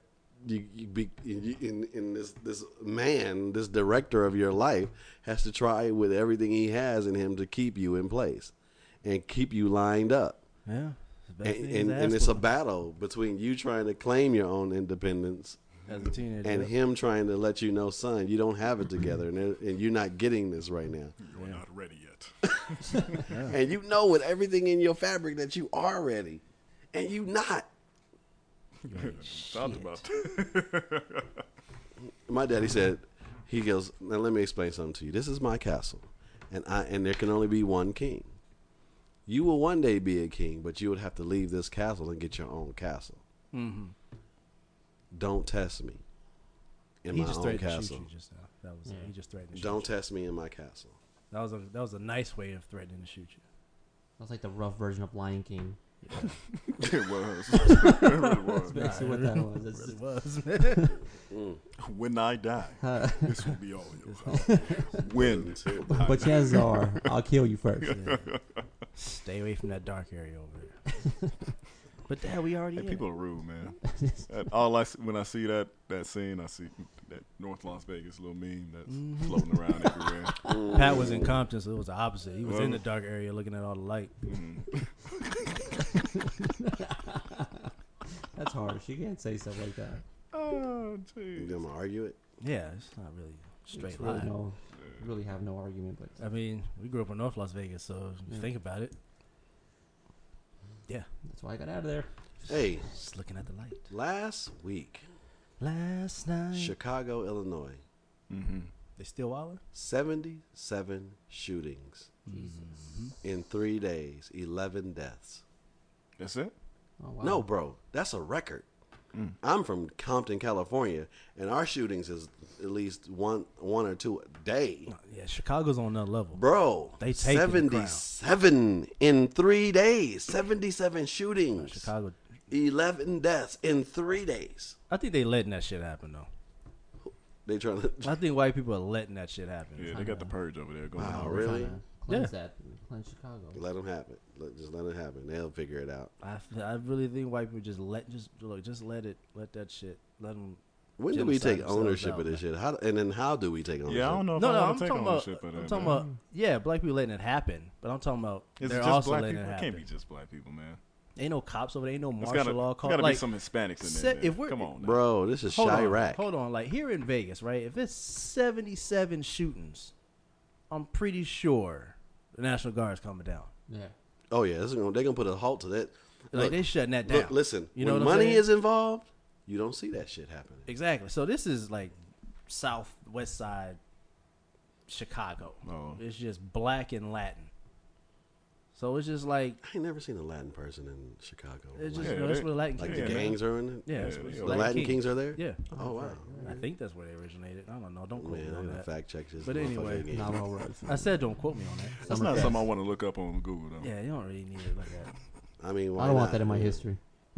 Speaker 3: In this man, this director of your life, has to try with everything he has in him to keep you in place and keep you lined up.
Speaker 1: Yeah.
Speaker 3: And it's a battle between you trying to claim your own independence
Speaker 1: as a teenager.
Speaker 3: and him trying to let you know, son, you don't have it together, and you're not getting this right now.
Speaker 2: You're not ready yet.
Speaker 3: And you know with everything in your fabric that you are ready, and you not.
Speaker 2: Talked about that.
Speaker 3: My daddy said, he goes, now let me explain something to you. This is my castle, and there can only be one king. You will one day be a king, but you would have to leave this castle and get your own castle.
Speaker 1: Mm-hmm.
Speaker 3: Don't test me in
Speaker 1: He
Speaker 3: my
Speaker 1: just
Speaker 3: own
Speaker 1: threatened to
Speaker 3: castle.
Speaker 1: shoot you just now. That was he just threatened to shoot
Speaker 3: Don't
Speaker 1: you.
Speaker 3: test me in my castle.
Speaker 1: That was a nice way of threatening to shoot you.
Speaker 4: That's like the rough version of Lion King.
Speaker 2: It was. It really was.
Speaker 4: That's what that was. It's
Speaker 1: It
Speaker 4: just,
Speaker 1: was, man.
Speaker 2: When I die, this will be all yours. When I
Speaker 4: but
Speaker 2: die.
Speaker 4: chances are, I'll kill you first.
Speaker 1: Stay away from that dark area over there. But Dad, we already
Speaker 2: Hey,
Speaker 1: in
Speaker 2: people
Speaker 1: it.
Speaker 2: are rude, man. When I see that scene, I see that North Las Vegas little meme that's floating around everywhere.
Speaker 1: Pat was in Compton, so it was the opposite. He was
Speaker 2: Well-
Speaker 1: in the dark area looking at all the light.
Speaker 4: That's harsh. You can't say stuff like that.
Speaker 2: Oh,
Speaker 3: You
Speaker 2: jeez.
Speaker 3: gonna argue it?
Speaker 1: Yeah, it's not really straight
Speaker 4: It's really
Speaker 1: line.
Speaker 4: no, really have no argument. But
Speaker 1: I mean, we grew up in North Las Vegas, so if you
Speaker 4: Yeah.
Speaker 1: think about it. Yeah,
Speaker 4: that's why I got out of there.
Speaker 3: Hey,
Speaker 1: just looking at the light.
Speaker 3: last week,
Speaker 1: Last night,
Speaker 3: Chicago, Illinois,
Speaker 2: Mm-hmm.
Speaker 1: they still wilding?
Speaker 3: 77 shootings in 3 days, 11 deaths.
Speaker 2: That's it.
Speaker 4: Oh, wow.
Speaker 3: No, bro, that's a record. I'm from Compton, California, and our shootings is at least one or two a day.
Speaker 1: Yeah, Chicago's on another level.
Speaker 3: Bro,
Speaker 1: They taking the
Speaker 3: 77 in 3 days, 77 shootings,
Speaker 1: Chicago,
Speaker 3: 11 deaths in 3 days.
Speaker 1: I think they letting that shit happen though.
Speaker 3: They trying to.
Speaker 1: I think white people are letting that shit happen.
Speaker 2: Yeah, they got the purge over there going
Speaker 3: Wow,
Speaker 2: on.
Speaker 3: really?
Speaker 4: Trying to Cleanse that. Cleanse Chicago.
Speaker 3: Let them happen. Just let it happen. They'll figure it out.
Speaker 1: I really think white people just let that shit, let them.
Speaker 3: When do we take
Speaker 1: genocide
Speaker 3: ownership
Speaker 1: themselves
Speaker 3: of this
Speaker 1: out,
Speaker 3: shit? And then how do we take ownership?
Speaker 2: Yeah, I don't know if
Speaker 1: No,
Speaker 2: I
Speaker 1: no,
Speaker 2: want
Speaker 1: I'm
Speaker 2: to take
Speaker 1: talking about.
Speaker 2: ownership of that.
Speaker 1: I'm talking
Speaker 2: man.
Speaker 1: about. Yeah, black people letting it happen, but I'm talking about
Speaker 2: Is it
Speaker 1: they're
Speaker 2: just
Speaker 1: also
Speaker 2: black
Speaker 1: letting
Speaker 2: people?
Speaker 1: it
Speaker 2: It
Speaker 1: happen.
Speaker 2: can't be just black people, man.
Speaker 1: Ain't no cops over there. Ain't no
Speaker 2: There's
Speaker 1: martial law call.
Speaker 2: gotta
Speaker 1: Like,
Speaker 2: be some Hispanics in
Speaker 1: se-
Speaker 2: there.
Speaker 1: if we're-
Speaker 2: Come on, now.
Speaker 3: Bro, this is Chirac.
Speaker 1: Hold on. Like here in Vegas, right? If it's 77 shootings, I'm pretty sure the National Guard's coming down.
Speaker 4: Yeah.
Speaker 3: Oh yeah, they're gonna put a halt to that.
Speaker 1: Like
Speaker 3: Look,
Speaker 1: they shutting that down.
Speaker 3: look, listen.
Speaker 1: You know
Speaker 3: when
Speaker 1: what I'm
Speaker 3: money
Speaker 1: saying?
Speaker 3: is involved, you don't see that shit happening.
Speaker 1: Exactly. So this is like southwest side Chicago.
Speaker 2: Oh.
Speaker 1: It's just black and Latin. So it's just like
Speaker 3: I ain't never seen a Latin person in Chicago.
Speaker 1: it's just
Speaker 2: Yeah,
Speaker 1: you know, that's
Speaker 2: they-
Speaker 1: where Latin
Speaker 3: Like
Speaker 1: Kings
Speaker 3: the
Speaker 1: are.
Speaker 3: gangs are in it.
Speaker 1: Yeah, that's
Speaker 2: Yeah,
Speaker 1: where
Speaker 2: yeah.
Speaker 3: The
Speaker 1: Latin
Speaker 3: Latin Kings are there.
Speaker 1: Yeah,
Speaker 3: Oh wow.
Speaker 1: I think that's where they originated. I don't know. Don't quote
Speaker 3: Man,
Speaker 1: me
Speaker 3: I
Speaker 1: on
Speaker 3: gotta
Speaker 1: that.
Speaker 3: fact check this.
Speaker 1: But
Speaker 3: motherfucker
Speaker 1: anyway,
Speaker 3: again.
Speaker 4: Not all right.
Speaker 1: I said don't quote me on that.
Speaker 2: That's not something I want to look up on Google, though.
Speaker 1: Yeah, you don't really need it like that.
Speaker 3: I mean, why
Speaker 4: I don't want
Speaker 3: not?
Speaker 4: that in my history.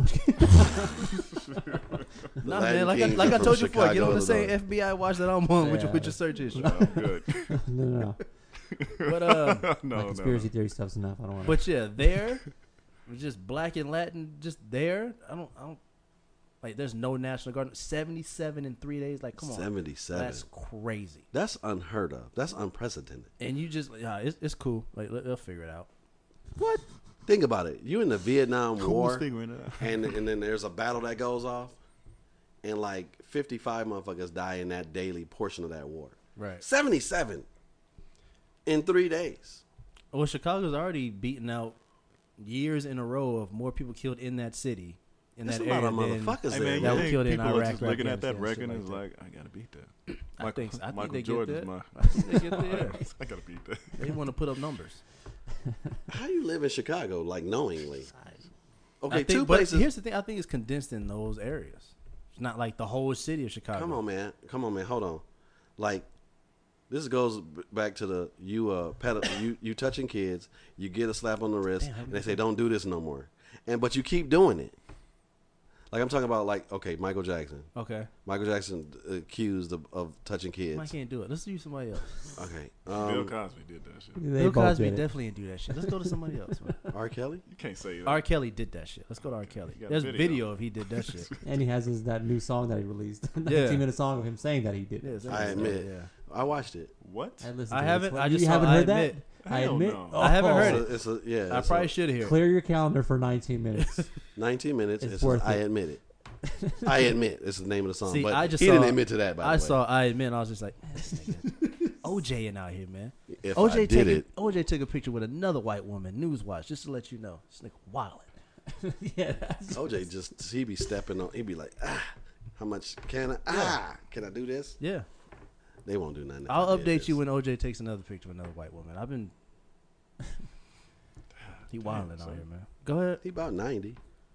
Speaker 3: The
Speaker 1: Nah,
Speaker 3: Latin
Speaker 1: man, like
Speaker 3: Kings
Speaker 1: I
Speaker 3: are from
Speaker 1: told you before, get
Speaker 3: Chicago,
Speaker 1: on the same
Speaker 3: Illinois.
Speaker 1: FBI watch that I'm on with
Speaker 4: Yeah.
Speaker 1: your search history.
Speaker 2: Oh, good.
Speaker 4: No.
Speaker 1: But
Speaker 2: no,
Speaker 4: My conspiracy
Speaker 2: no.
Speaker 4: theory stuff's enough. I don't want.
Speaker 1: but yeah, there, just black and Latin, just there. I don't like. There's no National Guard. 77 in 3 days. Like, come on,
Speaker 3: 77.
Speaker 1: that's crazy.
Speaker 3: That's unheard of. That's unprecedented.
Speaker 1: And you just, yeah, it's cool. Like they'll figure it out.
Speaker 3: What? Think about it. You in the Vietnam
Speaker 2: Who's
Speaker 3: War,
Speaker 2: figuring it out?
Speaker 3: and then there's a battle that goes off, and like 55 motherfuckers die in that daily portion of that war.
Speaker 1: Right.
Speaker 3: 77 in 3 days.
Speaker 1: Well, Chicago's already beaten out years in a row of more people killed in that city, in
Speaker 3: There's
Speaker 1: that
Speaker 3: a lot
Speaker 1: area.
Speaker 3: of
Speaker 1: than-
Speaker 3: motherfuckers
Speaker 2: Hey,
Speaker 3: there.
Speaker 2: man,
Speaker 1: That
Speaker 2: you
Speaker 1: were
Speaker 2: think
Speaker 1: killed in
Speaker 2: people are
Speaker 1: Iraq,
Speaker 2: just looking at that
Speaker 1: Afghanistan,
Speaker 2: record
Speaker 1: shit
Speaker 2: and is
Speaker 1: like
Speaker 2: like, I gotta beat that.
Speaker 1: I think I
Speaker 2: Michael
Speaker 1: think they
Speaker 2: Jordan's
Speaker 1: get
Speaker 2: my.
Speaker 1: there. I think they get there.
Speaker 2: I gotta beat that.
Speaker 1: They want to put up numbers.
Speaker 3: How you live in Chicago like knowingly?
Speaker 1: I
Speaker 3: Okay,
Speaker 1: think,
Speaker 3: two
Speaker 1: but
Speaker 3: places.
Speaker 1: here's the thing. I think it's condensed in those areas. It's not like the whole city of Chicago.
Speaker 3: Come on, man. Hold on. Like, this goes back to the you touching kids. You get a slap on the wrist,
Speaker 1: Damn,
Speaker 3: and they say don't do this no more. But you keep doing it. Like I'm talking about, like okay, Michael Jackson.
Speaker 1: Okay.
Speaker 3: Michael Jackson accused of touching
Speaker 1: I
Speaker 3: kids.
Speaker 1: can't do it. Let's do somebody else.
Speaker 3: Okay,
Speaker 2: Bill Cosby did that shit.
Speaker 4: They
Speaker 1: Bill
Speaker 4: both
Speaker 1: Cosby
Speaker 4: did it.
Speaker 1: definitely didn't do that shit. Let's go to somebody else. Man.
Speaker 3: R. Kelly.
Speaker 2: You can't say that.
Speaker 1: R. Kelly did that shit. Let's go to R. Kelly.
Speaker 2: You got
Speaker 1: There's
Speaker 2: video.
Speaker 1: video if he did that shit.
Speaker 4: And he has that new song that he released.
Speaker 1: Yeah.
Speaker 4: 19-minute song of him saying that he did.
Speaker 1: Yeah,
Speaker 4: it.
Speaker 1: it's
Speaker 3: I admit.
Speaker 1: Yeah.
Speaker 3: I watched it.
Speaker 2: What?
Speaker 4: I listened.
Speaker 1: I
Speaker 4: to
Speaker 1: haven't.
Speaker 4: It.
Speaker 1: I just
Speaker 4: you
Speaker 1: saw,
Speaker 4: haven't
Speaker 1: I
Speaker 4: heard
Speaker 1: admit.
Speaker 4: that. I
Speaker 2: Hell
Speaker 4: admit.
Speaker 2: no.
Speaker 1: I haven't heard it.
Speaker 3: It's a yeah.
Speaker 1: I
Speaker 3: it's
Speaker 1: probably should hear.
Speaker 4: Clear your calendar for 19 minutes.
Speaker 3: 19 minutes.
Speaker 4: It's
Speaker 3: It's
Speaker 4: worth
Speaker 3: I
Speaker 4: it.
Speaker 3: admit it. I admit. It's the name of the song.
Speaker 1: See,
Speaker 3: but
Speaker 1: I just
Speaker 3: he
Speaker 1: saw-
Speaker 3: didn't admit to that. By
Speaker 1: I
Speaker 3: the way.
Speaker 1: saw. I admit. I was just like, man, this nigga, OJ in out here, man.
Speaker 3: If
Speaker 1: OJ
Speaker 3: I did it,
Speaker 1: OJ took a picture with another white woman. Newswatch, just to let you know, this nigga wildin'.
Speaker 4: Yeah. That's,
Speaker 3: OJ just he be stepping on. He be like, how much can can I do this?
Speaker 1: Yeah.
Speaker 3: They won't do nothing. if
Speaker 1: I'll
Speaker 3: I did
Speaker 1: update
Speaker 3: this.
Speaker 1: you when OJ takes another picture with another white woman. I've been. He wildin' out here, man. Go ahead.
Speaker 3: He about 90.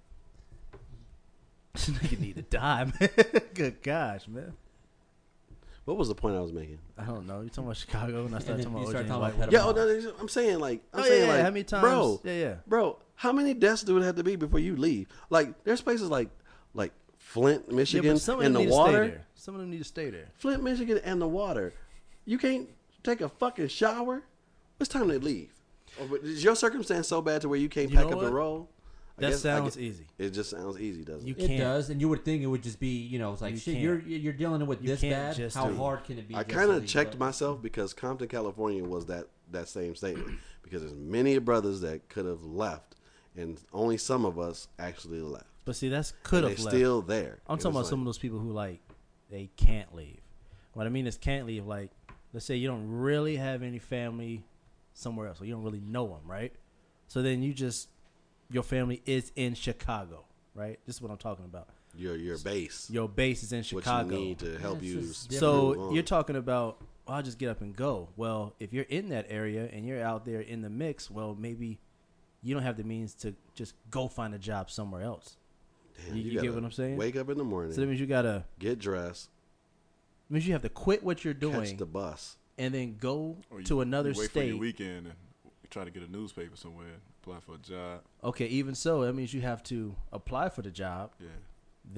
Speaker 1: This nigga need to die, man. Good gosh, man.
Speaker 3: What was the point I was making?
Speaker 1: I don't know. You talking about Chicago, and I
Speaker 4: And
Speaker 1: started
Speaker 4: then
Speaker 1: talking
Speaker 4: you
Speaker 1: about OJ
Speaker 4: start
Speaker 1: and
Speaker 4: talking
Speaker 1: white
Speaker 4: about
Speaker 1: women.
Speaker 3: Yeah, oh, no, I'm saying like
Speaker 1: Oh, yeah, how many times?
Speaker 3: bro,
Speaker 1: Yeah.
Speaker 3: bro, how many deaths do it have to be before you leave? Like, there's places like Flint,
Speaker 1: Yeah,
Speaker 3: Michigan,
Speaker 1: but some of
Speaker 3: and
Speaker 1: them
Speaker 3: the
Speaker 1: need to stay
Speaker 3: water.
Speaker 1: there. Some of them need to stay there.
Speaker 3: Flint, Michigan, and the water. You can't take a fucking shower. It's time to leave. Oh, but is your circumstance so bad to where you can't
Speaker 1: You
Speaker 3: pack
Speaker 1: know
Speaker 3: up and
Speaker 1: what?
Speaker 3: roll? I
Speaker 1: That
Speaker 3: guess- I
Speaker 1: sounds
Speaker 3: guess-
Speaker 1: easy.
Speaker 3: It just sounds easy, doesn't
Speaker 1: You
Speaker 3: it?
Speaker 4: it
Speaker 1: can't.
Speaker 4: does, and you would think it would just be, it's like
Speaker 1: You
Speaker 4: shit.
Speaker 1: can't.
Speaker 4: You're dealing with
Speaker 1: You
Speaker 4: this
Speaker 1: can't
Speaker 4: bad.
Speaker 1: just
Speaker 4: How
Speaker 1: do it.
Speaker 4: hard can it be?
Speaker 3: I
Speaker 4: just
Speaker 3: kind
Speaker 4: to
Speaker 3: of
Speaker 4: leave?
Speaker 3: checked
Speaker 4: But-
Speaker 3: myself because Compton, California was that same statement because there's many brothers that could have left and only some of us actually left.
Speaker 1: But see, that's could
Speaker 3: And
Speaker 1: have
Speaker 3: they're
Speaker 1: left.
Speaker 3: still there.
Speaker 1: I'm
Speaker 3: And
Speaker 1: talking about
Speaker 3: it's
Speaker 1: some of
Speaker 3: like,
Speaker 1: those people who like they can't leave. What I mean is can't leave. Like, let's say you don't really have any family somewhere else, or you don't really know them, right? So then your family is in Chicago, right? This is what I'm talking about.
Speaker 3: your base.
Speaker 1: Your base is in Chicago.
Speaker 3: What you need to help
Speaker 4: Yeah,
Speaker 3: you.
Speaker 4: it's just
Speaker 3: move
Speaker 1: So
Speaker 3: on.
Speaker 1: you're talking about, well, I'll just get up and go. Well, if you're in that area and you're out there in the mix, well, maybe you don't have the means to just go find a job somewhere else.
Speaker 3: Damn,
Speaker 1: you
Speaker 3: gotta
Speaker 1: get what I'm saying?
Speaker 3: Wake up in the morning,
Speaker 1: So that means you gotta,
Speaker 3: get dressed,
Speaker 1: means you have to quit what you're
Speaker 3: catch
Speaker 1: doing
Speaker 3: the bus.
Speaker 1: and then go
Speaker 2: Or
Speaker 1: to another
Speaker 2: you wait for
Speaker 1: state.
Speaker 2: your weekend and try to get a newspaper somewhere, apply for a job.
Speaker 1: Okay, even so, that means you have to apply for the job.
Speaker 2: Yeah.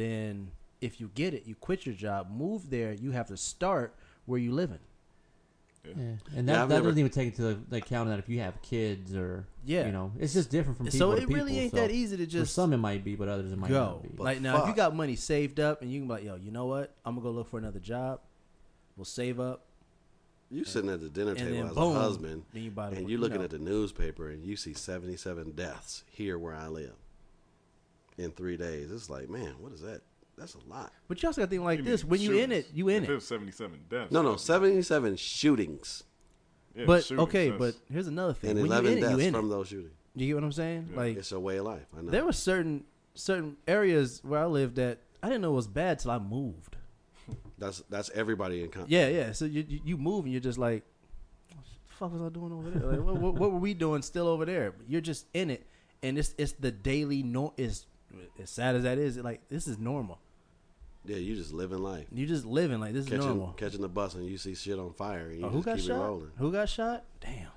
Speaker 1: Then, if you get it, you quit your job, move there. You have to start where you living.
Speaker 4: Yeah. And
Speaker 3: Yeah,
Speaker 4: that
Speaker 3: I've never-
Speaker 4: doesn't even take into the account that if you have kids or
Speaker 1: Yeah.
Speaker 4: you know, it's just different from people
Speaker 1: So
Speaker 4: to
Speaker 1: it
Speaker 4: people.
Speaker 1: really ain't
Speaker 4: so
Speaker 1: that easy to
Speaker 4: for
Speaker 1: just
Speaker 4: some it might be, but others it might
Speaker 1: go.
Speaker 4: not be.
Speaker 3: But
Speaker 1: Like now, if you
Speaker 3: fuck.
Speaker 1: got money saved up and you can be like, yo, you know what? I'm gonna go look for another job. We'll save up,
Speaker 3: You sitting at the dinner
Speaker 1: and
Speaker 3: table
Speaker 1: then
Speaker 3: as
Speaker 1: boom,
Speaker 3: a husband,
Speaker 1: then you buy the.
Speaker 3: and you looking at the newspaper, and you see 77 deaths here where I live in 3 days. It's like, man, what is that? That's a lot.
Speaker 1: But you also got to think like
Speaker 2: You
Speaker 1: this:
Speaker 2: mean
Speaker 1: when you in
Speaker 2: shootings.
Speaker 1: it, you in
Speaker 2: If
Speaker 1: it.
Speaker 2: was 77 deaths.
Speaker 3: No, 77 shootings
Speaker 2: Yeah,
Speaker 1: But
Speaker 2: shootings,
Speaker 1: okay,
Speaker 2: that's-
Speaker 1: but here's another thing:
Speaker 3: and
Speaker 1: when you
Speaker 3: 11
Speaker 1: in it, you
Speaker 3: deaths
Speaker 1: in
Speaker 3: from
Speaker 1: it.
Speaker 3: those shootings.
Speaker 1: You get what I'm saying?
Speaker 2: Yeah.
Speaker 1: Like
Speaker 3: It's a way of life. I know.
Speaker 1: there were certain areas where I lived that I didn't know it was bad till I moved.
Speaker 3: That's everybody in country.
Speaker 1: Yeah. So you move and you're just like, what the fuck was I doing over there? Like, what were we doing still over there? You're just in it, and it's the daily Is as sad as that is, like this is normal.
Speaker 3: Yeah, you just living life.
Speaker 1: You just living like this is normal.
Speaker 3: Catching the bus and you see shit on fire and you
Speaker 1: Oh, who
Speaker 3: just
Speaker 1: got
Speaker 3: keep it
Speaker 1: shot?
Speaker 3: rolling.
Speaker 1: Who got shot? Damn.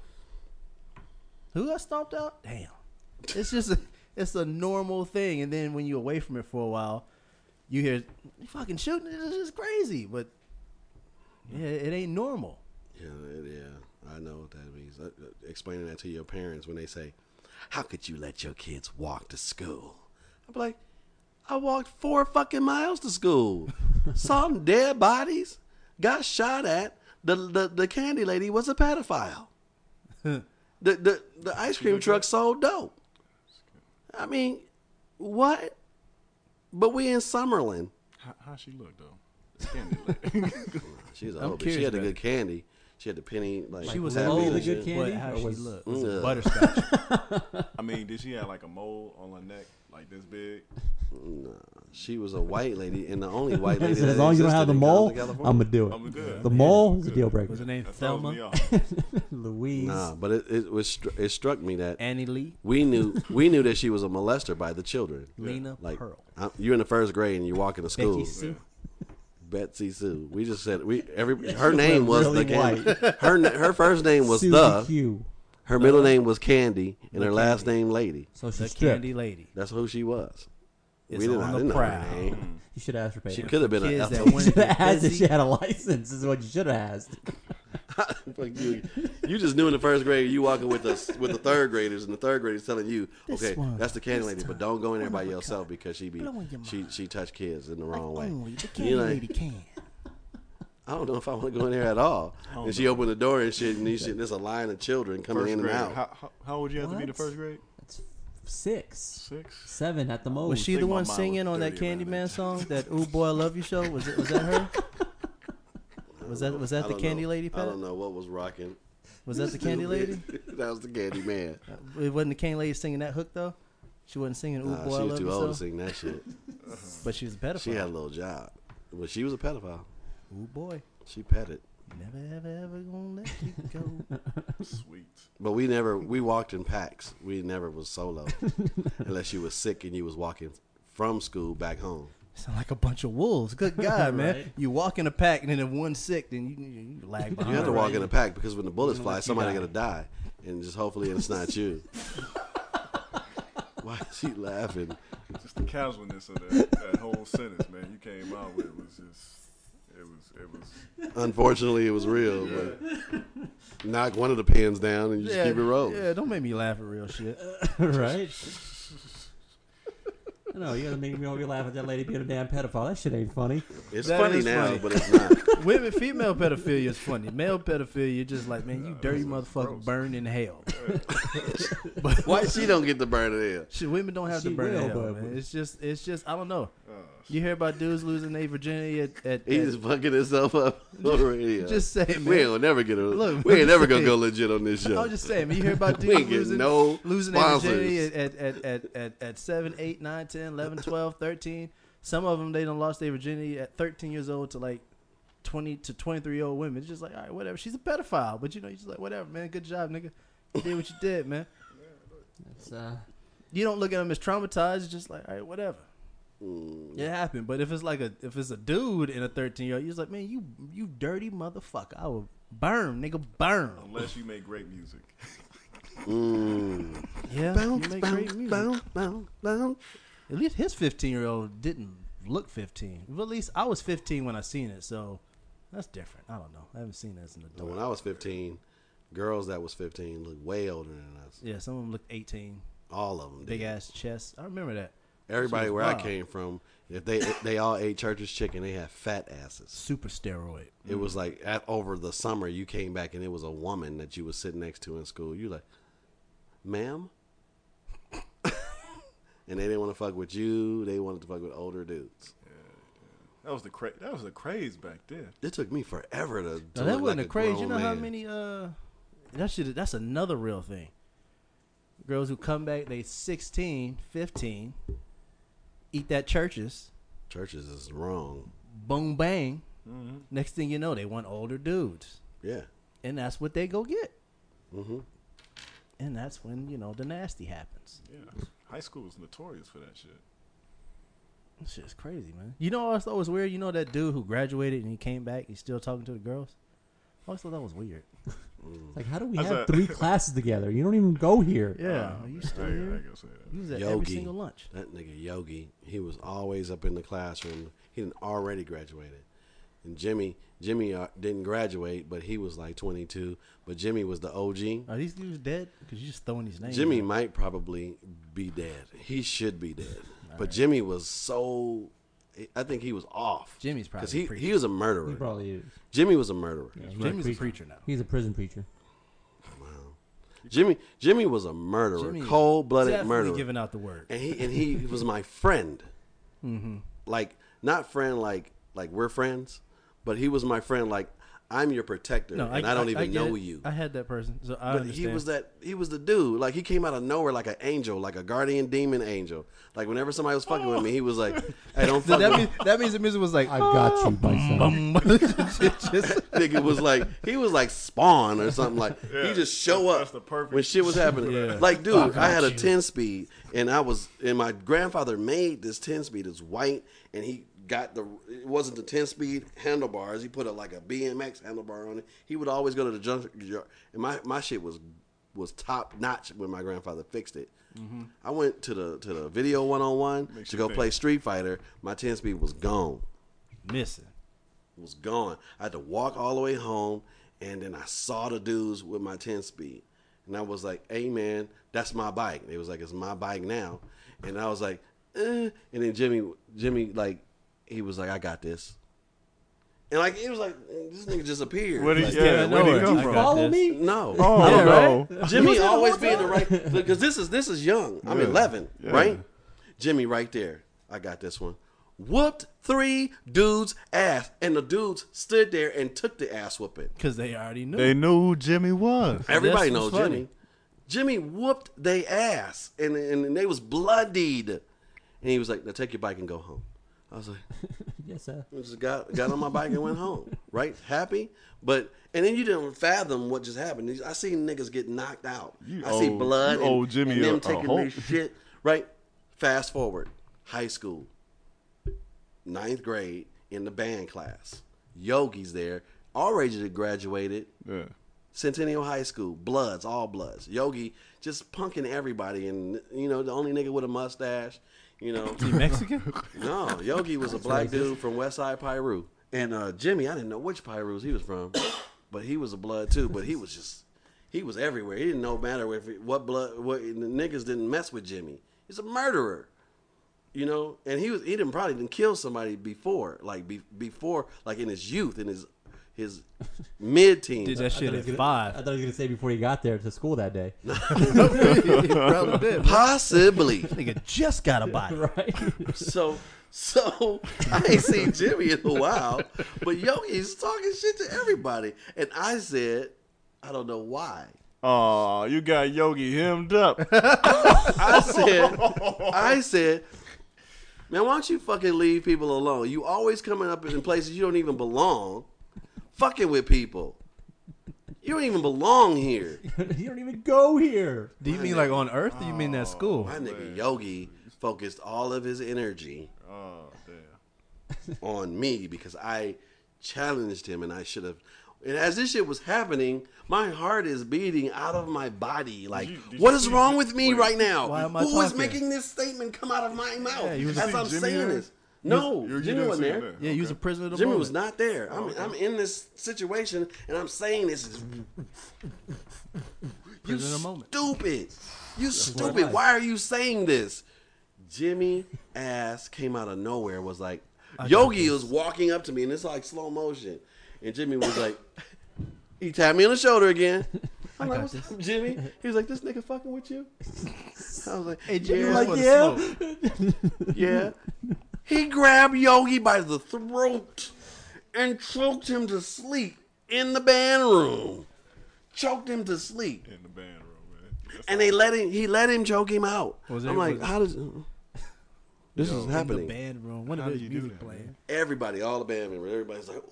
Speaker 1: Who got stomped out? Damn. It's just it's a normal thing, and then when you're away from it for a while, you hear fucking shooting. It's just crazy, but yeah, it ain't normal.
Speaker 3: Yeah, I know what that means. Explaining that to your parents when they say, "How could you let your kids walk to school?" I'm like, I walked 4 fucking miles to school, saw dead bodies, got shot at. The candy lady was a pedophile. The ice cream truck sold dope. I mean, what? But we in Summerlin.
Speaker 2: How she look though? Candy lady.
Speaker 3: She's
Speaker 1: I'm
Speaker 3: old, but
Speaker 1: curious
Speaker 3: she had the
Speaker 1: about
Speaker 3: good candy. She had the penny. Like
Speaker 1: She was
Speaker 3: happy
Speaker 4: low,
Speaker 3: and
Speaker 4: the
Speaker 3: shit.
Speaker 4: good candy?
Speaker 1: But how
Speaker 4: Or
Speaker 1: she
Speaker 4: was-
Speaker 1: looked? Was it
Speaker 3: Yeah.
Speaker 1: butterscotch?
Speaker 2: I mean, did she have like a mole on her neck, like this big?
Speaker 3: Nah, she was a white lady, and the only white lady.
Speaker 4: Said,
Speaker 3: that
Speaker 4: as long as you don't have the
Speaker 3: existed in
Speaker 4: mole,
Speaker 3: California.
Speaker 4: I'm gonna do it.
Speaker 2: I'm good.
Speaker 4: The mole is a
Speaker 2: Good.
Speaker 4: deal breaker.
Speaker 1: Was her name
Speaker 2: That throws
Speaker 1: Thelma?
Speaker 2: me off.
Speaker 4: Louise.
Speaker 3: Nah, but it struck me that
Speaker 1: Annie Lee?
Speaker 3: we knew that she was a molester by the children.
Speaker 1: Lena
Speaker 3: Like
Speaker 1: Pearl?
Speaker 3: you're in the first grade and you walk into school.
Speaker 1: Becky Sue?
Speaker 3: Betsy Sue. We just said her name was
Speaker 4: really
Speaker 3: the Candy. Her first name was
Speaker 4: Susie
Speaker 3: the.
Speaker 4: Q.
Speaker 3: Her middle name was Candy, and
Speaker 1: The
Speaker 3: her last
Speaker 1: Candy.
Speaker 3: name Lady.
Speaker 4: So
Speaker 1: The
Speaker 4: she stripped.
Speaker 1: Candy Lady.
Speaker 3: That's who she was.
Speaker 1: It's
Speaker 3: I
Speaker 1: on the
Speaker 3: didn't know
Speaker 1: prowl.
Speaker 3: her name.
Speaker 4: You should ask her
Speaker 3: She
Speaker 4: paper.
Speaker 3: could have been
Speaker 1: Kids
Speaker 3: a
Speaker 1: that
Speaker 3: Ethel.
Speaker 1: wanted
Speaker 4: You should have
Speaker 1: to
Speaker 4: asked if
Speaker 1: Betsy.
Speaker 4: she had a license. Is what you should have asked.
Speaker 3: Fuck you. You just knew in the first grade you walking with the third graders, and the third graders telling you,
Speaker 1: This
Speaker 3: okay,
Speaker 1: one,
Speaker 3: that's the candy
Speaker 1: this
Speaker 3: lady, but
Speaker 1: time.
Speaker 3: don't go in there by
Speaker 1: Oh my
Speaker 3: yourself
Speaker 1: God.
Speaker 3: because
Speaker 1: Blowing your mind.
Speaker 3: she touched kids in the wrong way.
Speaker 1: Only the
Speaker 3: You
Speaker 1: Candy
Speaker 3: know,
Speaker 1: Lady can.
Speaker 3: I don't know if I want to go in there at all.
Speaker 2: don't
Speaker 3: And she
Speaker 2: know.
Speaker 3: opened the door and shit, and there's a line of children coming
Speaker 2: First
Speaker 3: in
Speaker 2: grade.
Speaker 3: and out.
Speaker 2: How old you have to be the
Speaker 4: What?
Speaker 2: first grade?
Speaker 4: That's 6,
Speaker 2: 6.
Speaker 4: 7 at the most.
Speaker 1: Was she
Speaker 2: think
Speaker 1: the
Speaker 2: my
Speaker 1: one
Speaker 2: mind
Speaker 1: singing
Speaker 2: was
Speaker 1: on that
Speaker 2: dirty around
Speaker 1: Candyman
Speaker 2: that
Speaker 1: song? That "Ooh Boy I Love You" show? Was that her? Was that
Speaker 3: I
Speaker 1: the
Speaker 3: don't
Speaker 1: Candy
Speaker 3: know.
Speaker 1: Lady?
Speaker 3: I
Speaker 1: Pat?
Speaker 3: don't know what was rocking.
Speaker 1: Was that the Candy Lady?
Speaker 3: That was the Candy Man.
Speaker 1: It wasn't the Candy Lady singing that hook though. She wasn't singing "Ooh
Speaker 3: Nah,
Speaker 1: Boy I
Speaker 3: she was
Speaker 1: Love
Speaker 3: too
Speaker 1: You"
Speaker 3: old to
Speaker 1: so,
Speaker 3: sing that shit.
Speaker 1: but she was a pedophile.
Speaker 3: She had a little job, but she was a pedophile.
Speaker 1: Ooh boy,
Speaker 3: She petted.
Speaker 1: never ever gonna let you go.
Speaker 2: Sweet.
Speaker 3: But we walked in packs. We never was solo, unless you was sick and you was walking from school back home.
Speaker 1: Sound like a bunch of wolves. Good God, man!
Speaker 4: Right.
Speaker 1: You walk in a pack, and then if one's sick, then you lag behind.
Speaker 3: You have to walk in a pack because when the bullets
Speaker 4: Gonna
Speaker 3: fly,
Speaker 4: let you
Speaker 3: somebody
Speaker 4: die.
Speaker 3: gonna die, and just hopefully it's not you. Why is she laughing?
Speaker 2: Just the casualness of that whole sentence, man. You came out with was just. It was.
Speaker 3: Unfortunately, it was real. But knock one of the pins down and you just keep it rolling.
Speaker 1: Yeah, don't make me laugh at real shit.
Speaker 4: right? No, you gotta make me laugh at that lady being a damn pedophile. That shit ain't funny.
Speaker 3: It's
Speaker 1: That
Speaker 3: funny
Speaker 1: is
Speaker 3: now,
Speaker 1: funny.
Speaker 3: but it's not.
Speaker 1: Women, female pedophilia is funny. Male pedophilia, you're just like, man, you dirty motherfucker,
Speaker 2: gross.
Speaker 1: burn in hell.
Speaker 3: Why she don't get the burn of hell?
Speaker 1: Shit, women don't have to
Speaker 4: She
Speaker 1: burn in
Speaker 4: will,
Speaker 1: hell,
Speaker 4: but-
Speaker 1: man. It's just, I don't know. You hear about dudes losing their virginity at
Speaker 3: He just fucking himself up on the radio.
Speaker 1: just saying, man.
Speaker 3: we ain't gonna never get a.
Speaker 1: Look,
Speaker 3: we ain't
Speaker 1: I'm
Speaker 3: never
Speaker 1: just
Speaker 3: gonna go
Speaker 1: saying.
Speaker 3: legit on this show.
Speaker 1: I'm just saying, man, you hear about
Speaker 3: we
Speaker 1: dudes
Speaker 3: ain't getting
Speaker 1: losing,
Speaker 3: no
Speaker 1: losing their
Speaker 3: sponsors.
Speaker 1: virginity at 7, 8, 9, 10, 11, 12, 13. Some of them, they done lost their virginity at 13 years old to like 20 to 23-year-old women. It's just like, all right, whatever. She's a pedophile. But, you know, you're just like, whatever, man. Good job, nigga. You did what you did, man.
Speaker 4: It's,
Speaker 1: You don't look at them as traumatized. It's just like, all right, whatever.
Speaker 3: Mm.
Speaker 1: It happened. But if it's a dude in a 13-year-old, you're just like, man, you dirty motherfucker. I will burn, nigga, burn.
Speaker 2: Unless you make great music.
Speaker 3: Mm.
Speaker 1: Yeah,
Speaker 3: Bounce,
Speaker 1: you make
Speaker 3: bounce,
Speaker 1: great music.
Speaker 3: bounce, bounce, bounce.
Speaker 1: At least his 15-year-old didn't look 15. Well, at least I was 15 when I seen it, so That's different. I don't know. I haven't seen that as an
Speaker 3: But
Speaker 1: adult.
Speaker 3: when I was 15, girls that was 15 looked way older than us.
Speaker 1: Yeah, some of them looked 18.
Speaker 3: All of them
Speaker 1: Big
Speaker 3: did.
Speaker 1: ass chest. I remember that.
Speaker 3: Everybody
Speaker 1: Shit was
Speaker 3: where I
Speaker 1: wild.
Speaker 3: came from, if they all ate Church's chicken, they had fat asses.
Speaker 1: Super steroid.
Speaker 3: It was like over the summer you came back and it was a woman that you was sitting next to in school. You like, ma'am, and they didn't want to fuck with you. They wanted to fuck with older dudes.
Speaker 2: That was the craze back then.
Speaker 3: It took me forever to.
Speaker 1: No,
Speaker 3: look
Speaker 1: that wasn't
Speaker 3: like
Speaker 1: a craze. You
Speaker 3: grown
Speaker 1: know how
Speaker 3: man.
Speaker 1: many that's another real thing. Girls who come back, they 16, 15, eat that churches,
Speaker 3: Churches is wrong.
Speaker 1: boom bang.
Speaker 2: Mm-hmm.
Speaker 1: Next thing you know, they want older dudes.
Speaker 3: Yeah.
Speaker 1: And that's what they go get.
Speaker 3: Mm-hmm.
Speaker 1: And that's when, the nasty happens.
Speaker 2: Yeah, high school was notorious for that shit.
Speaker 1: This shit's crazy, man. You know what I thought was weird? You know that dude who graduated and he came back, he's still talking to the girls? I always thought that was weird.
Speaker 4: It's like, how do we
Speaker 2: That's
Speaker 4: have
Speaker 2: a-
Speaker 4: 3 classes together? You don't even go here.
Speaker 1: Yeah. Are you still
Speaker 2: I
Speaker 1: here?
Speaker 2: can say that.
Speaker 1: He was at every
Speaker 3: Yogi.
Speaker 1: single lunch.
Speaker 3: That nigga Yogi, he was always up in the classroom. He didn't already graduated. And Jimmy didn't graduate, but he was like 22. But Jimmy was the OG.
Speaker 1: Are these dudes dead? Because you're just throwing these names
Speaker 3: Jimmy
Speaker 1: out.
Speaker 3: might probably be dead. He should be dead. But Jimmy was so. I think he was off.
Speaker 1: Jimmy's probably
Speaker 3: because
Speaker 1: a preacher.
Speaker 3: he was a murderer.
Speaker 4: He probably is.
Speaker 3: Jimmy was a murderer.
Speaker 4: Yeah, he's
Speaker 1: Jimmy's a preacher now.
Speaker 4: He's a prison preacher.
Speaker 3: Jimmy was a murderer,
Speaker 1: Jimmy
Speaker 3: cold-blooded
Speaker 1: Definitely
Speaker 3: murderer.
Speaker 1: giving out the word.
Speaker 3: And he was my friend.
Speaker 1: Mm-hmm.
Speaker 3: Like not friend like we're friends, but he was my friend like I'm your protector and I don't even
Speaker 1: get
Speaker 3: know
Speaker 1: it.
Speaker 3: you.
Speaker 1: I had that person, so I
Speaker 3: But
Speaker 1: understand.
Speaker 3: he was the dude. Like he came out of nowhere like an angel, like a guardian demon angel. Like whenever somebody was fucking with me, he was like, "Hey, don't
Speaker 1: So
Speaker 3: fuck with me."
Speaker 1: that means the music was like,
Speaker 4: I got you, my son.
Speaker 1: just,
Speaker 3: Nigga was like he was like Spawn or something like
Speaker 2: Yeah,
Speaker 3: he just show up
Speaker 2: that's the perfect-
Speaker 3: when shit was happening.
Speaker 1: Yeah.
Speaker 3: Like dude, I had a
Speaker 1: you.
Speaker 3: 10-speed and my grandfather made this 10-speed. It's white and he got it wasn't the 10-speed handlebars. He put like a BMX handlebar on it. He would always go to the junkyard and my shit was top notch when my grandfather fixed it.
Speaker 1: Mm-hmm.
Speaker 3: I went to the video 1-on-1
Speaker 2: Makes
Speaker 3: to
Speaker 2: you
Speaker 3: go
Speaker 2: think.
Speaker 3: play Street Fighter. My 10-speed was gone.
Speaker 1: missing.
Speaker 3: Was gone. I had to walk all the way home, and then I saw the dudes with my 10-speed, and I was like, "Hey man, that's my bike." They was like, "It's my bike now," and I was like, And then Jimmy like he was like, "I got this," and like it was like this nigga just appeared.
Speaker 2: Where did
Speaker 3: Like,
Speaker 2: he, yeah, where did he
Speaker 1: nowhere.
Speaker 2: come
Speaker 1: I
Speaker 2: from?
Speaker 1: got
Speaker 4: Follow
Speaker 1: this.
Speaker 4: me?
Speaker 3: No,
Speaker 2: Oh
Speaker 1: Yeah,
Speaker 2: no!
Speaker 3: Jimmy
Speaker 4: was there the
Speaker 3: always
Speaker 4: whole
Speaker 3: be in the
Speaker 4: time?
Speaker 3: right because this is young. I'm
Speaker 2: Yeah.
Speaker 3: 11,
Speaker 2: Yeah.
Speaker 3: right? Jimmy right there. I got this one. Whooped 3 dudes' ass, and the dudes stood there and took the ass whooping.
Speaker 1: Because they already knew.
Speaker 2: They knew who Jimmy was.
Speaker 3: Everybody
Speaker 1: That's
Speaker 3: knows
Speaker 1: what's funny.
Speaker 3: Jimmy. Jimmy whooped they ass, and they was bloodied. And he was like, "Now take your bike and go home." I was like,
Speaker 4: Yes, sir.
Speaker 3: I just got on my bike and went home. Right? Happy? But, and then you didn't fathom what just happened. I seen niggas get knocked out.
Speaker 2: You
Speaker 3: I see
Speaker 2: owe-
Speaker 3: blood
Speaker 2: you owe
Speaker 3: and,
Speaker 2: Jimmy
Speaker 3: and them
Speaker 2: a
Speaker 3: taking
Speaker 2: whole-
Speaker 3: their shit. Right? Fast forward. High school. 9th grade in the band class. Yogi's there. Already graduated.
Speaker 2: Yeah.
Speaker 3: Centennial High School, Bloods, all Bloods. Yogi just punking everybody, and the only nigga with a mustache.
Speaker 1: He Mexican?
Speaker 3: No, Yogi was a black
Speaker 4: racist.
Speaker 3: dude from West Side Piru, and Jimmy, I didn't know which Pirus he was from, but he was a Blood too. But he was everywhere. He didn't know matter what blood. What the niggas didn't mess with Jimmy. He's a murderer. And he didn't kill somebody before, like before, like in his youth, in his mid-teens.
Speaker 1: Did that shit at 5.
Speaker 4: I thought he was going to say before he got there to school that day.
Speaker 1: He probably did.
Speaker 3: Possibly.
Speaker 1: Nigga just got a body.
Speaker 4: Right?
Speaker 3: So I ain't seen Jimmy in a while, but Yogi's talking shit to everybody, and I said, I don't know why.
Speaker 2: Oh, you got Yogi hemmed up.
Speaker 3: I said, man, why don't you fucking leave people alone? You always coming up in places you don't even belong, fucking with people. You don't even belong here.
Speaker 4: You don't even go here.
Speaker 1: Do you mean like on Earth or you mean at school?
Speaker 3: My nigga Yogi focused all of his energy
Speaker 2: Oh, damn.
Speaker 3: on me because I challenged him, and I should have. And as this shit was happening, my heart is beating out of my body. Like,
Speaker 2: Did you
Speaker 3: what is
Speaker 2: wait.
Speaker 3: wrong with me right now?
Speaker 1: Why am I
Speaker 3: Who is
Speaker 1: talking?
Speaker 3: making this statement come out of my mouth
Speaker 1: Yeah, you was
Speaker 3: as
Speaker 2: see
Speaker 3: I'm
Speaker 2: Jimmy
Speaker 3: saying
Speaker 2: here?
Speaker 3: this? No,
Speaker 2: You
Speaker 3: Jimmy
Speaker 2: didn't
Speaker 3: wasn't
Speaker 2: see
Speaker 3: there.
Speaker 2: him
Speaker 1: Yeah, you was a prisoner of the
Speaker 3: Jimmy
Speaker 1: moment.
Speaker 3: was not there. I'm in this situation and I'm saying this is you
Speaker 1: Prisoner of the moment.
Speaker 3: stupid. You stupid. Why are you saying this? Jimmy ass came out of nowhere. Was like Yogi was walking up to me and it's like slow motion, and Jimmy was like, he tapped me on the shoulder again. I'm like, what's up, Jimmy? He was like, this nigga fucking with you? I was like,
Speaker 1: Hey, Jimmy,
Speaker 3: yeah,
Speaker 1: like,
Speaker 3: yeah. Yeah. He grabbed Yogi by the throat and choked him to sleep in the band room. Choked him to sleep.
Speaker 2: In the band room, man.
Speaker 3: And he let him choke him out. I'm like, how does this is
Speaker 1: in the
Speaker 3: happening?
Speaker 1: band room. When
Speaker 2: How
Speaker 1: did
Speaker 2: do
Speaker 1: his
Speaker 2: you do
Speaker 1: music
Speaker 2: that,
Speaker 1: playing?
Speaker 3: Everybody, all the band members, everybody's like,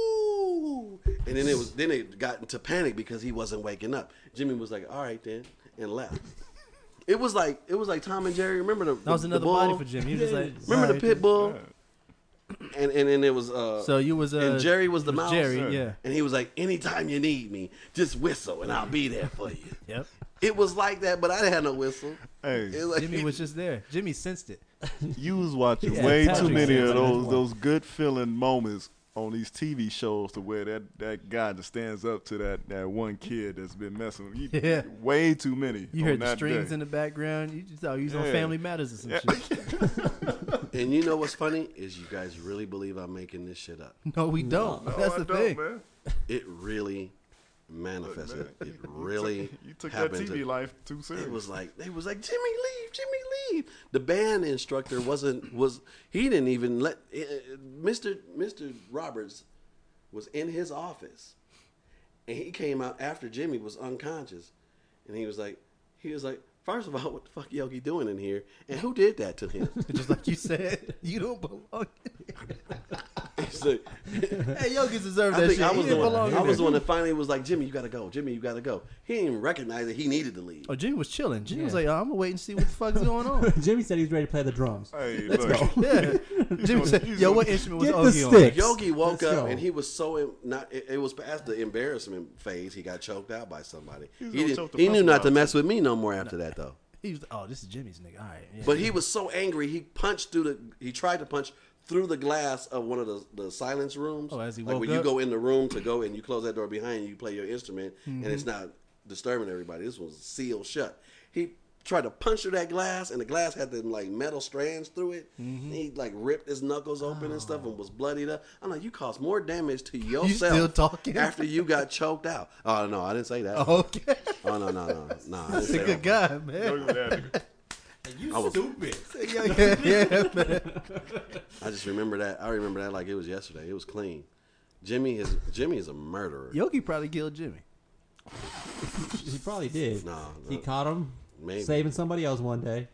Speaker 3: ooh. And then it got into panic because he wasn't waking up. Jimmy was like, all right then, and left. It was like Tom and Jerry. Remember the
Speaker 1: That was
Speaker 3: the
Speaker 1: another
Speaker 3: bull?
Speaker 1: body for Jimmy. He was just like,
Speaker 3: Remember the
Speaker 1: "Alright,
Speaker 3: pit bull?
Speaker 2: Yeah.
Speaker 3: And it was
Speaker 1: So you was
Speaker 3: and Jerry was the
Speaker 1: you
Speaker 3: mouse.
Speaker 1: Jerry, yeah.
Speaker 3: And he was like, anytime you need me, just whistle and I'll be there for you.
Speaker 1: Yep.
Speaker 3: It was like that, but I didn't have no whistle.
Speaker 2: Hey,
Speaker 3: It was like,
Speaker 1: Jimmy was just there. Jimmy sensed it.
Speaker 2: you was watching
Speaker 4: Yeah,
Speaker 2: way
Speaker 4: Patrick
Speaker 2: too many
Speaker 4: said
Speaker 2: of
Speaker 4: that.
Speaker 2: those good feeling moments on these TV shows to where that guy just stands up to that one kid that's been messing with you.
Speaker 1: Yeah.
Speaker 2: Way too many.
Speaker 1: You
Speaker 2: on
Speaker 1: heard the
Speaker 2: that
Speaker 1: strings
Speaker 2: day.
Speaker 1: in the background. You just thought he was on
Speaker 2: Yeah.
Speaker 1: Family Matters or some shit.
Speaker 3: and you know what's funny is you guys really believe I'm making this shit up.
Speaker 1: No, we don't.
Speaker 2: No,
Speaker 1: That's
Speaker 2: I
Speaker 1: the
Speaker 2: don't,
Speaker 1: thing.
Speaker 2: man.
Speaker 3: It really manifested.
Speaker 2: Look, man,
Speaker 3: It really
Speaker 2: You took that
Speaker 3: happened
Speaker 2: TV
Speaker 3: to-
Speaker 2: life too serious.
Speaker 3: It was like they was like Jimmy leave. The band instructor he didn't even let Mr. Roberts was in his office, and he came out after Jimmy was unconscious, and he was like, first of all, what the fuck Yogi doing in here, and who did that to him?
Speaker 1: Just like you said, you don't belong in here.
Speaker 3: He's like,
Speaker 1: Hey, Yogi deserved
Speaker 3: I
Speaker 1: that
Speaker 3: think
Speaker 1: shit.
Speaker 3: I
Speaker 1: He
Speaker 3: was
Speaker 1: didn't
Speaker 3: the
Speaker 1: belong
Speaker 3: one. I
Speaker 1: in
Speaker 3: was the
Speaker 1: there.
Speaker 3: one that finally was like, Jimmy, you gotta go. Jimmy, you gotta go. He didn't even recognize that he needed to leave.
Speaker 1: Oh, Jimmy was chilling. Jimmy was
Speaker 4: Yeah.
Speaker 1: like, I'm gonna wait and see what the fuck's going on.
Speaker 4: Jimmy said he was ready to play the drums.
Speaker 2: Hey,
Speaker 4: Let's
Speaker 2: look.
Speaker 4: go.
Speaker 1: Yeah. Jimmy said, yo, what instrument was
Speaker 4: Get the
Speaker 1: Ogie on?
Speaker 4: stick.
Speaker 3: Yogi woke
Speaker 4: Let's
Speaker 3: up
Speaker 4: go.
Speaker 3: and he was so it was past the embarrassment phase. He got choked out by somebody.
Speaker 2: He was
Speaker 3: He,
Speaker 2: gonna
Speaker 3: didn't-
Speaker 2: choke the
Speaker 3: he knew
Speaker 2: person
Speaker 3: not to
Speaker 2: out,
Speaker 3: mess with me no more after that though.
Speaker 1: He was, oh, this is Jimmy's nigga. All right. Yeah.
Speaker 3: But he was so angry he tried to punch through the glass of one of the silence rooms.
Speaker 1: Oh, as he
Speaker 3: like
Speaker 1: woke
Speaker 3: when you
Speaker 1: up?
Speaker 3: go in the room to go and you close that door behind you, you play your instrument and it's not disturbing everybody. This was sealed shut. He tried to punch through that glass and the glass had them like metal strands through it. And he like ripped his knuckles open and stuff and was bloodied up. I'm like, you caused more damage to yourself
Speaker 1: still talking?
Speaker 3: after you got choked out. Oh no, I didn't say that.
Speaker 1: okay.
Speaker 3: Oh no. I didn't
Speaker 1: That's
Speaker 3: say
Speaker 1: a good
Speaker 3: that.
Speaker 1: guy, man.
Speaker 2: Yogi was that nigga.
Speaker 3: I was
Speaker 4: Stupid.
Speaker 1: yeah, man.
Speaker 3: I just remember that. I remember that like it was yesterday. It was clean. Jimmy is a murderer.
Speaker 1: Yogi probably killed Jimmy.
Speaker 4: He probably did.
Speaker 3: No,
Speaker 4: He caught him
Speaker 3: maybe.
Speaker 4: saving somebody else one day.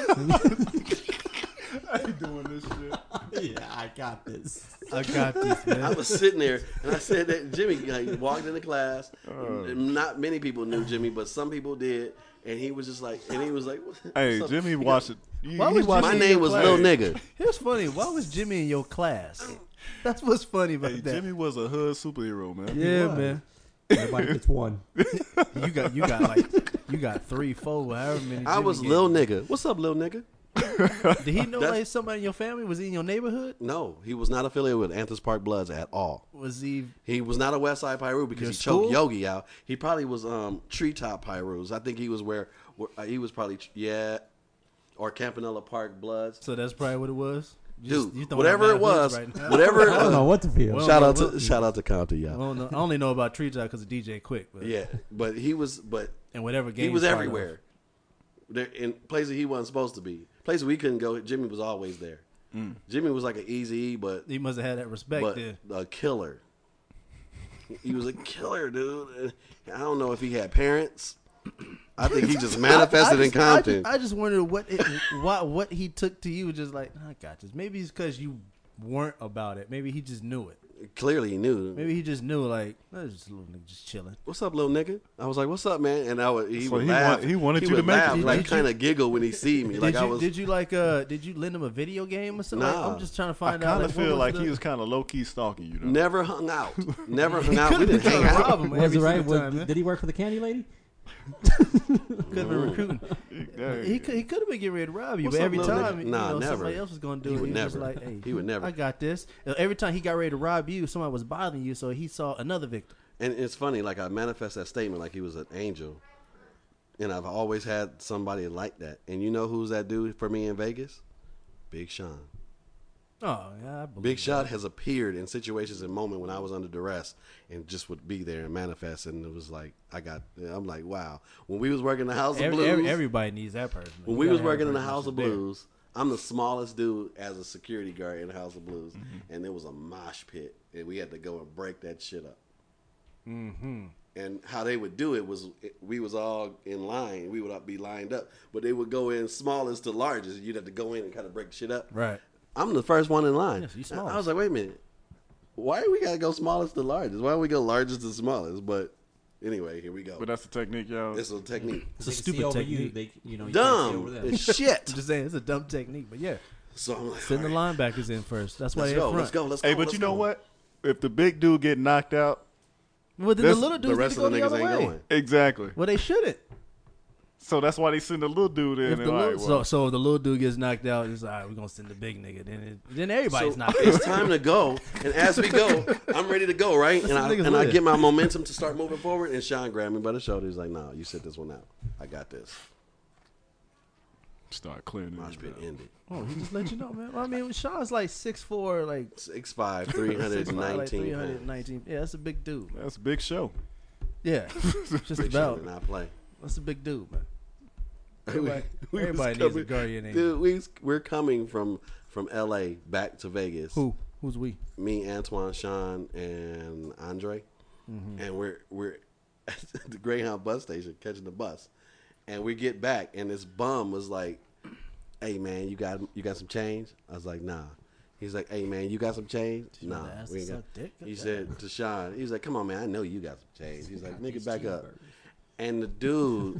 Speaker 2: I ain't doing this shit.
Speaker 4: Yeah, I got this.
Speaker 1: I got this,
Speaker 3: I
Speaker 1: man.
Speaker 3: was sitting there and I said that Jimmy like, walked into class. Not many people knew Jimmy, but some people did. And he was just like,
Speaker 2: Hey,
Speaker 3: what's up?
Speaker 2: Jimmy
Speaker 3: He
Speaker 2: watched
Speaker 3: goes,
Speaker 2: it.
Speaker 1: Why was
Speaker 3: My
Speaker 1: Jimmy
Speaker 3: name
Speaker 1: in
Speaker 3: was
Speaker 1: class?
Speaker 3: Lil Nigga.
Speaker 1: Here's funny. Why was Jimmy in your class? That's what's funny about
Speaker 2: Hey,
Speaker 1: that.
Speaker 2: Jimmy was a hood superhero, man.
Speaker 1: Yeah,
Speaker 4: was.
Speaker 1: man.
Speaker 4: Everybody gets one.
Speaker 1: You got 3, 4, however many.
Speaker 3: I
Speaker 1: Jimmy
Speaker 3: was
Speaker 1: gave
Speaker 3: Lil
Speaker 1: you.
Speaker 3: Nigga. What's up, Lil Nigga?
Speaker 1: Did he know
Speaker 3: That's-
Speaker 1: like somebody in your family? Was he in your neighborhood?
Speaker 3: No, he was not affiliated with Anthos Park Bloods at all.
Speaker 1: Was he?
Speaker 3: He was not a West Side Pyru because
Speaker 1: Your
Speaker 3: he
Speaker 1: school?
Speaker 3: choked Yogi out. He probably was Treetop Pyrus. I think he was where he was probably or Campanella Park Bloods.
Speaker 1: So that's probably what it was.
Speaker 3: Dude,
Speaker 1: you throwing
Speaker 3: whatever
Speaker 1: out
Speaker 3: it was,
Speaker 1: hoods right now.
Speaker 3: whatever.
Speaker 4: I don't know what to feel.
Speaker 1: Well,
Speaker 3: shout
Speaker 1: well,
Speaker 3: out to Compton,
Speaker 1: I,
Speaker 3: y'all.
Speaker 1: don't know. I only know about Treetop because of DJ Quick. But,
Speaker 3: Yeah, but he was,
Speaker 1: and whatever game
Speaker 3: he was
Speaker 1: part of-
Speaker 3: everywhere. There, in places he wasn't supposed to be, places we couldn't go. Jimmy was always there. Jimmy was like an easy, but
Speaker 1: He must have had that respect then.
Speaker 3: a killer. He was a killer, dude. I don't know if he had parents. I think he just manifested in Compton.
Speaker 1: I just wonder what he took to you. Just like, I got this. Maybe it's because you weren't about it. Maybe he just knew it.
Speaker 3: Clearly, he knew.
Speaker 1: Maybe he just knew like, that's just a little nigga just chilling.
Speaker 3: What's up, little nigga? I was like, "What's up, man?" And he
Speaker 2: So
Speaker 3: would
Speaker 2: he
Speaker 3: laugh.
Speaker 2: want- he wanted you to
Speaker 3: would
Speaker 2: make
Speaker 3: laugh,
Speaker 2: it.
Speaker 3: like
Speaker 1: Did you-
Speaker 3: kind of giggle when he see me. Like
Speaker 1: Did you lend him a video game or something?
Speaker 3: Nah.
Speaker 1: Like, I'm just trying to
Speaker 2: I
Speaker 1: find out.
Speaker 2: kind
Speaker 1: Like,
Speaker 2: of
Speaker 1: what
Speaker 2: feel
Speaker 1: was
Speaker 2: like
Speaker 1: the-
Speaker 2: he was kind of low key stalking you, though.
Speaker 3: never hung out. Never hung out. We
Speaker 1: Could've been
Speaker 3: didn't hang
Speaker 1: trying to
Speaker 3: out.
Speaker 1: rob him
Speaker 4: Was
Speaker 1: every
Speaker 4: it right?
Speaker 1: single time, man.
Speaker 4: Did he work for the candy lady?
Speaker 1: Could have been recruiting. He could have been getting ready to rob you,
Speaker 3: What's
Speaker 1: but
Speaker 3: up,
Speaker 1: every
Speaker 3: little
Speaker 1: time
Speaker 3: nigga?
Speaker 1: you
Speaker 3: Nah,
Speaker 1: know,
Speaker 3: never.
Speaker 1: somebody else was going to do
Speaker 3: He
Speaker 1: it.
Speaker 3: would
Speaker 1: He was
Speaker 3: never.
Speaker 1: like, hey,
Speaker 3: He would never.
Speaker 1: I got this. Every time he got ready to rob you, somebody was bothering you, so he saw another victim.
Speaker 3: And it's funny, like I manifest that statement like he was an angel. And I've always had somebody like that. And you know who's that dude for me in Vegas? Big Sean.
Speaker 1: Oh, yeah, I believe
Speaker 3: Big
Speaker 1: that.
Speaker 3: Shot has appeared in situations and moments when I was under duress and just would be there and manifest. And it was like, I'm like, wow. When we was working in the House of Blues,
Speaker 1: Everybody needs that person.
Speaker 3: when
Speaker 1: You
Speaker 3: we
Speaker 1: gotta
Speaker 3: was
Speaker 1: have a
Speaker 3: working in the
Speaker 1: person
Speaker 3: House
Speaker 1: that's
Speaker 3: of
Speaker 1: there.
Speaker 3: Blues, I'm the smallest dude as a security guard in the House of Blues.
Speaker 1: Mm-hmm.
Speaker 3: And there was a mosh pit. And we had to go and break that shit up.
Speaker 1: Mm-hmm.
Speaker 3: And how they would do it was we was all in line. We would be lined up. But they would go in smallest to largest. You'd have to go in and kind of break shit up.
Speaker 1: Right.
Speaker 3: I'm the first one in line.
Speaker 1: Yes, you
Speaker 3: I
Speaker 1: smallest.
Speaker 3: was like, wait a minute. Why do we got to go smallest to largest? Why don't we go largest to smallest? But anyway, here we go.
Speaker 2: But that's the technique, y'all.
Speaker 3: It's a technique.
Speaker 1: It's a
Speaker 4: They can see
Speaker 1: stupid
Speaker 4: over
Speaker 1: technique.
Speaker 4: You, they, you know, you can't see over
Speaker 3: Dumb
Speaker 4: them.
Speaker 3: as shit.
Speaker 1: I'm just saying, it's a dumb technique, but yeah.
Speaker 3: So I'm like,
Speaker 1: Send the
Speaker 3: all right,
Speaker 1: linebackers in first. That's why
Speaker 3: let's
Speaker 1: they're
Speaker 3: go,
Speaker 1: front.
Speaker 3: let's go, let's go.
Speaker 2: Hey, but
Speaker 3: let's
Speaker 2: you know
Speaker 3: go.
Speaker 2: what? If the big dude get knocked out,
Speaker 1: Well, then the
Speaker 2: This-
Speaker 1: little dudes
Speaker 3: The rest
Speaker 1: need
Speaker 3: of
Speaker 1: to
Speaker 3: the
Speaker 1: go
Speaker 3: niggas
Speaker 1: the
Speaker 3: ain't
Speaker 1: other way.
Speaker 3: going.
Speaker 2: exactly.
Speaker 1: Well, they shouldn't.
Speaker 2: So that's why they send the little dude in.
Speaker 1: If
Speaker 2: And
Speaker 1: the
Speaker 2: like,
Speaker 1: little,
Speaker 2: well,
Speaker 1: so if the little dude gets knocked out, it's all right. We're gonna send the big nigga. Then everybody's
Speaker 3: So
Speaker 1: knocked out.
Speaker 3: it's time to go, and as we go, I'm ready to go, right? And
Speaker 1: That's
Speaker 3: I
Speaker 1: the niggas
Speaker 3: and I
Speaker 1: live.
Speaker 3: get my momentum to start moving forward. And Sean grabbed me by the shoulder. He's like, "No, you sit this one out. I got this."
Speaker 2: start clearing
Speaker 3: Mosh
Speaker 2: it.
Speaker 3: pit ended.
Speaker 1: Oh, he just let you know, man. Well, I mean, Sean's like 6'4", like
Speaker 3: 6'5",
Speaker 1: 6'5",
Speaker 3: 319
Speaker 1: like
Speaker 3: pounds.
Speaker 1: 319. Yeah, that's a big dude. Man.
Speaker 2: That's a big show.
Speaker 1: Yeah, just
Speaker 3: Big Sean
Speaker 1: about.
Speaker 3: did not play.
Speaker 1: That's a big dude, man.
Speaker 3: We
Speaker 1: Everybody,
Speaker 3: was
Speaker 1: everybody needs a
Speaker 3: coming-
Speaker 1: guardian angel.
Speaker 3: Dude, we're coming from L.A. back to Vegas.
Speaker 1: Who? Who's we?
Speaker 3: Me, Antoine, Sean, and Andre, and we're at the Greyhound bus station catching the bus, and we get back, and this bum was like, "Hey man, you got some change?" I was like, "Nah." He's like, "Hey man, you got some change?"
Speaker 1: You
Speaker 3: Nah,
Speaker 1: wanna ask
Speaker 3: we
Speaker 1: to
Speaker 3: ain't got.
Speaker 1: suck dick?
Speaker 3: He said to Sean, he's like, "Come on man, I know you got some change." He's like, "Nigga,
Speaker 4: These
Speaker 3: back up."
Speaker 4: cheeseburgers.
Speaker 3: And the dude,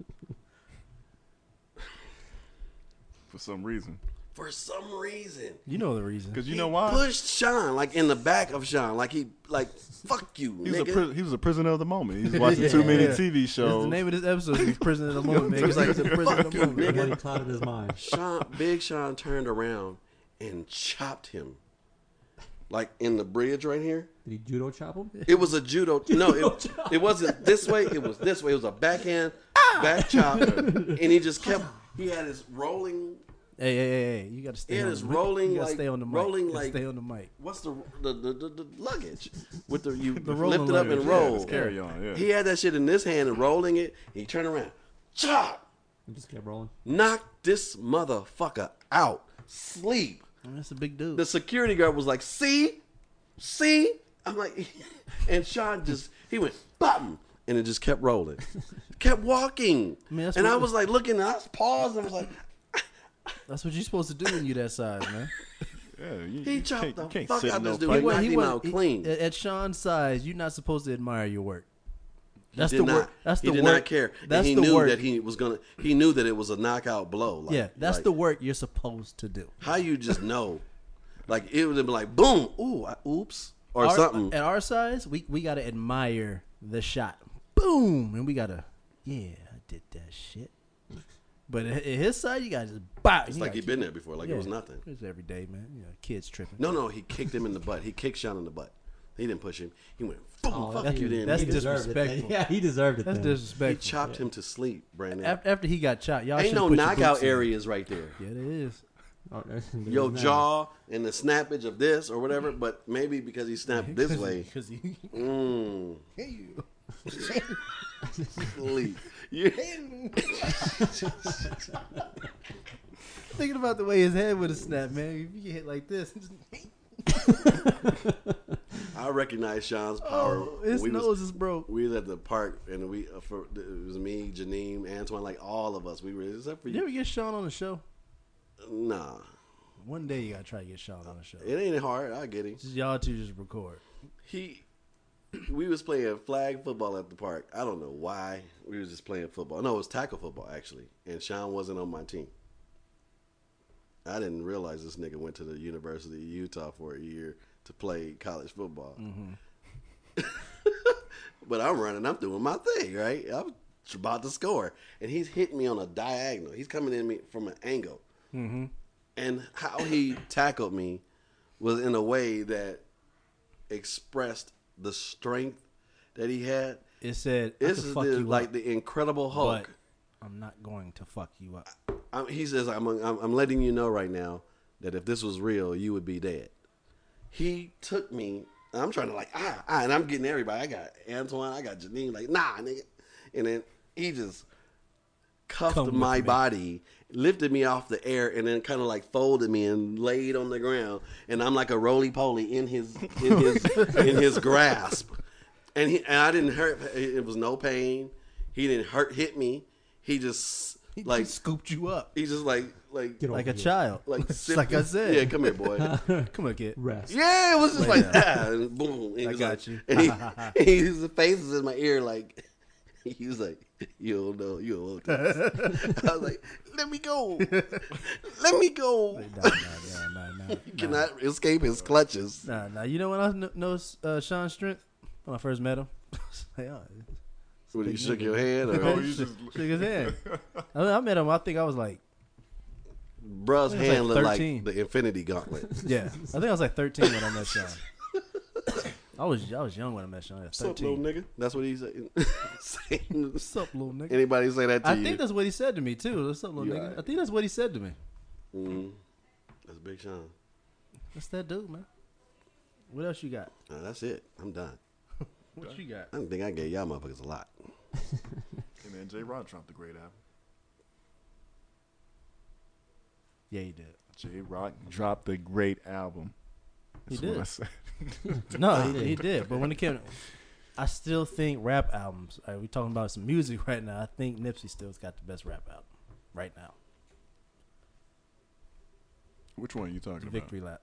Speaker 2: For some reason.
Speaker 3: for some reason,
Speaker 1: You know the reason.
Speaker 2: Because you
Speaker 3: he
Speaker 2: know why?
Speaker 3: pushed Sean like in the back of Sean, like fuck you,
Speaker 2: He was,
Speaker 3: nigga.
Speaker 2: he was a prisoner of the moment. He was watching too many
Speaker 1: Yeah.
Speaker 2: TV
Speaker 1: That's
Speaker 2: shows.
Speaker 1: the name of this episode. He's prisoner of the moment, man.
Speaker 3: He was like,
Speaker 1: He's a prisoner of
Speaker 3: "Fuck
Speaker 1: the
Speaker 3: you,
Speaker 1: moment.
Speaker 3: nigga."
Speaker 4: Money clouded his mind.
Speaker 3: Big Sean turned around and chopped him, like in the bridge right here.
Speaker 4: Did he judo chop him?
Speaker 3: It was a judo. No, it wasn't this way. It was this way. It was a backhand back chop, and he just kept. He had his rolling.
Speaker 1: Hey! You got to stay.
Speaker 3: It
Speaker 1: on
Speaker 3: is
Speaker 1: the mic.
Speaker 3: rolling
Speaker 1: You gotta
Speaker 3: like-
Speaker 1: stay on the mic.
Speaker 3: rolling
Speaker 1: You gotta
Speaker 3: like-
Speaker 1: stay on the mic.
Speaker 3: What's the luggage with the you
Speaker 1: The
Speaker 3: lift
Speaker 1: rolling
Speaker 3: it up and
Speaker 1: luggage,
Speaker 2: Yeah,
Speaker 3: roll?
Speaker 2: it's carry on. Yeah.
Speaker 3: He had that shit in this hand and rolling it. And he turned around, chop,
Speaker 4: He just kept rolling.
Speaker 3: knocked this motherfucker out, sleep.
Speaker 1: That's a big dude.
Speaker 3: The security guard was like, see? I'm like, and Sean he went, bottom, and it just kept rolling. Kept walking.
Speaker 1: I mean, that's
Speaker 3: and
Speaker 1: what-
Speaker 3: I was like looking, and I paused, and I was like,
Speaker 1: That's what you're supposed to do when you that size, man.
Speaker 2: Yeah, you,
Speaker 3: he
Speaker 2: you
Speaker 3: chopped
Speaker 2: can't-
Speaker 3: the
Speaker 2: you can't
Speaker 3: fuck
Speaker 2: sit
Speaker 3: out
Speaker 2: in
Speaker 3: this
Speaker 2: no
Speaker 3: dude.
Speaker 2: fight.
Speaker 3: He knocked him out clean.
Speaker 1: At Sean's size, you're not supposed to admire your work. That's
Speaker 3: He
Speaker 1: the
Speaker 3: did
Speaker 1: work.
Speaker 3: not.
Speaker 1: That's
Speaker 3: He
Speaker 1: the
Speaker 3: did
Speaker 1: work.
Speaker 3: not care.
Speaker 1: That's
Speaker 3: and he
Speaker 1: the
Speaker 3: knew
Speaker 1: work.
Speaker 3: that he was gonna. He knew that it was a knockout blow. Like,
Speaker 1: Yeah, that's
Speaker 3: like,
Speaker 1: the work you're supposed to do.
Speaker 3: How you just know? Like it would have been like boom, oops, or
Speaker 1: Our-
Speaker 3: something.
Speaker 1: At our size, we gotta admire the shot. Boom, and we gotta, yeah, I did that shit. But at his side, you gotta just bow.
Speaker 3: It's
Speaker 1: You
Speaker 3: like
Speaker 1: gotta
Speaker 3: he'd been there before. Like
Speaker 1: yeah,
Speaker 3: it was nothing.
Speaker 1: It's every day, man. You know, kids tripping.
Speaker 3: No, he kicked him in the butt. He kicked Sean in the butt. He didn't push him. He went, boom, fuck
Speaker 1: that's-
Speaker 3: you then.
Speaker 1: that's
Speaker 3: nigga.
Speaker 4: He deserved it.
Speaker 1: disrespectful.
Speaker 4: Yeah, he deserved it.
Speaker 1: That's
Speaker 4: then.
Speaker 3: He
Speaker 1: disrespectful.
Speaker 3: chopped him to sleep, Brandon.
Speaker 1: After he got chopped, y'all
Speaker 3: Ain't
Speaker 1: should
Speaker 3: no
Speaker 1: put your
Speaker 3: knockout
Speaker 1: boots in.
Speaker 3: areas right there.
Speaker 1: Yeah, there is.
Speaker 4: Oh, there's
Speaker 3: Your
Speaker 4: none.
Speaker 3: jaw and the snappage of this or whatever, but maybe because he snapped this way.
Speaker 1: because he.
Speaker 3: Sleep. Yeah.
Speaker 1: Thinking about the way his head would have snapped, man. If you get hit like this,
Speaker 3: I recognize Sean's power.
Speaker 1: oh, his
Speaker 3: We was-
Speaker 1: nose is broke.
Speaker 3: We was at the park, and it was me, Janine, Antoine, like all of us. We were except for
Speaker 1: You
Speaker 3: you.
Speaker 1: ever get Sean on the show?
Speaker 3: Nah,
Speaker 1: One day you gotta try to get Sean on the show.
Speaker 3: it ain't hard. I get him.
Speaker 1: Just y'all two just record.
Speaker 3: We was playing flag football at the park. I don't know why. We was just playing football. No, it was tackle football actually, and Sean wasn't on my team. I didn't realize this nigga went to the University of Utah for a year to play college football. But I'm running. I'm doing my thing, right? I'm about to score, and he's hitting me on a diagonal. He's coming in me from an angle, and how he tackled me was in a way that expressed the strength that he had.
Speaker 1: It said, I
Speaker 3: This
Speaker 1: could
Speaker 3: is
Speaker 1: fuck you
Speaker 3: like
Speaker 1: up,
Speaker 3: the Incredible Hulk.
Speaker 1: but I'm not going to fuck you up.
Speaker 3: He says, I'm letting you know right now that if this was real, you would be dead. He took me. I'm trying to like, and I'm getting everybody. I got Antoine, I got Janine, like, nah, nigga. And then he just cuffed
Speaker 1: Come with
Speaker 3: my
Speaker 1: me.
Speaker 3: body, lifted me off the air, and then kind of like folded me and laid on the ground. And I'm like a roly poly in his in his grasp. And I didn't hurt. It was no pain. He didn't hit me. He just
Speaker 1: He
Speaker 3: like
Speaker 1: just scooped you up
Speaker 3: he's just like
Speaker 4: Get
Speaker 1: like
Speaker 4: over
Speaker 1: a
Speaker 4: here.
Speaker 1: child.
Speaker 3: like
Speaker 1: Just like I said.
Speaker 3: Yeah, come here, boy.
Speaker 1: Come on, kid.
Speaker 4: Rest.
Speaker 3: Yeah, it was just
Speaker 1: Lay
Speaker 3: like that, and boom. And he
Speaker 1: I
Speaker 3: was
Speaker 1: got
Speaker 3: like,
Speaker 1: you.
Speaker 3: And his face was in my ear, like he was like, "You don't know, you don't want this." I was like, "Let me go, let me go."
Speaker 1: Nah.
Speaker 3: You cannot escape his clutches.
Speaker 1: Nah. You know when I know Sean's strength? When I first met him. Like, oh,
Speaker 3: When you
Speaker 1: big
Speaker 3: shook
Speaker 1: nigga.
Speaker 3: your head,
Speaker 2: Oh,
Speaker 3: or
Speaker 2: you just
Speaker 1: shook his hand. I met him. I think I was like,
Speaker 3: bruh's
Speaker 1: I think it was
Speaker 3: hand
Speaker 1: like
Speaker 3: looked like
Speaker 1: 13.
Speaker 3: the Infinity Gauntlet.
Speaker 1: yeah. I think I was like 13 when I met Sean. I was young when I met Sean. I was
Speaker 3: What's up, little
Speaker 1: 13.
Speaker 3: nigga? That's what he's saying.
Speaker 1: What's up, little nigga?
Speaker 3: Anybody say that to
Speaker 1: I
Speaker 3: you?
Speaker 1: think that's what he said to me too. What's up, little
Speaker 3: You
Speaker 1: nigga?
Speaker 3: alright.
Speaker 1: I think that's what he said to me.
Speaker 3: Mhm. That's Big Sean.
Speaker 1: That's that dude, man. What else you got?
Speaker 3: That's it. I'm done.
Speaker 1: What you got?
Speaker 3: I think I gave y'all motherfuckers a lot.
Speaker 2: and then J. Rod dropped a great album.
Speaker 1: Yeah, he did.
Speaker 2: J. Rock dropped a great album.
Speaker 1: He
Speaker 2: That's what
Speaker 1: did.
Speaker 2: I said.
Speaker 1: No, he did. But when it came, I still think rap albums. We talking about some music right now. I think Nipsey still's got the best rap album right now.
Speaker 2: Which one are you talking about?
Speaker 1: Victory Lap.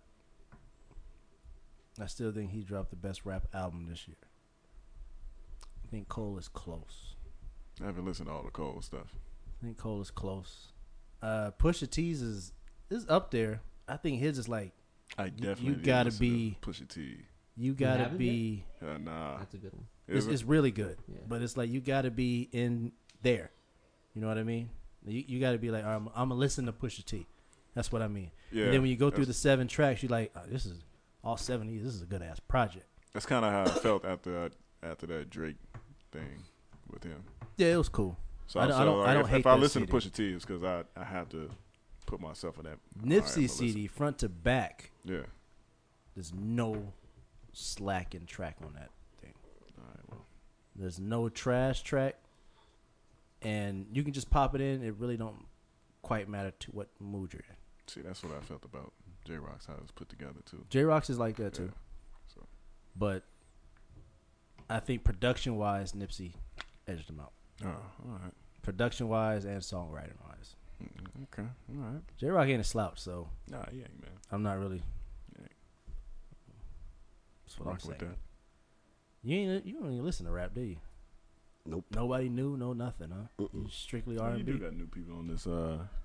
Speaker 1: I still think he dropped the best rap album this year. I think Cole is close.
Speaker 2: I haven't listened to all the Cole stuff.
Speaker 1: I think Cole is close. Pusha T's is up there. I think his is like
Speaker 2: I definitely
Speaker 1: you
Speaker 2: didn't
Speaker 1: gotta
Speaker 2: listen
Speaker 1: be-
Speaker 2: to Pusha T.
Speaker 1: you gotta
Speaker 4: haven't
Speaker 1: be.
Speaker 2: Nah,
Speaker 4: That's a good one.
Speaker 1: It's really good,
Speaker 4: Yeah.
Speaker 1: but it's like you gotta be in there. You know what I mean? You gotta be like, I'm gonna listen to Pusha T. That's what I mean.
Speaker 2: yeah.
Speaker 1: And then when you go through the
Speaker 2: that's-
Speaker 1: 7 tracks, you're like, oh, this is all 7 of these. This is a good ass project.
Speaker 2: That's kind of how I felt after that Drake thing with him.
Speaker 1: Yeah, it was cool.
Speaker 2: So,
Speaker 1: I don't hate
Speaker 2: if I
Speaker 1: that
Speaker 2: listen
Speaker 1: CD.
Speaker 2: to Pusha T, it's because I have to put myself in that.
Speaker 1: Nipsey CD front to back.
Speaker 2: Yeah.
Speaker 1: There's no slacking track on that thing.
Speaker 2: All right. Well,
Speaker 1: There's no trash track, and you can just pop it in. It really don't quite matter to what mood you're in.
Speaker 2: see, that's what I felt about J Rock's, how it was put together too.
Speaker 1: J Rocks is like that too,
Speaker 2: Yeah. So
Speaker 1: but I think production wise, Nipsey edged him out.
Speaker 2: oh, all right.
Speaker 1: Production wise and songwriting wise,
Speaker 2: Okay. All right.
Speaker 1: J Rock ain't a slouch, so
Speaker 2: Nah, he ain't, man.
Speaker 1: I'm not really.
Speaker 2: Yeah.
Speaker 1: That's what I'm
Speaker 2: Rock with
Speaker 1: saying.
Speaker 2: that.
Speaker 1: You don't even listen to rap, do you?
Speaker 3: Nope.
Speaker 1: Nobody knew, no nothing, huh? You strictly
Speaker 2: Yeah, you do
Speaker 1: R&B.
Speaker 2: got new people on this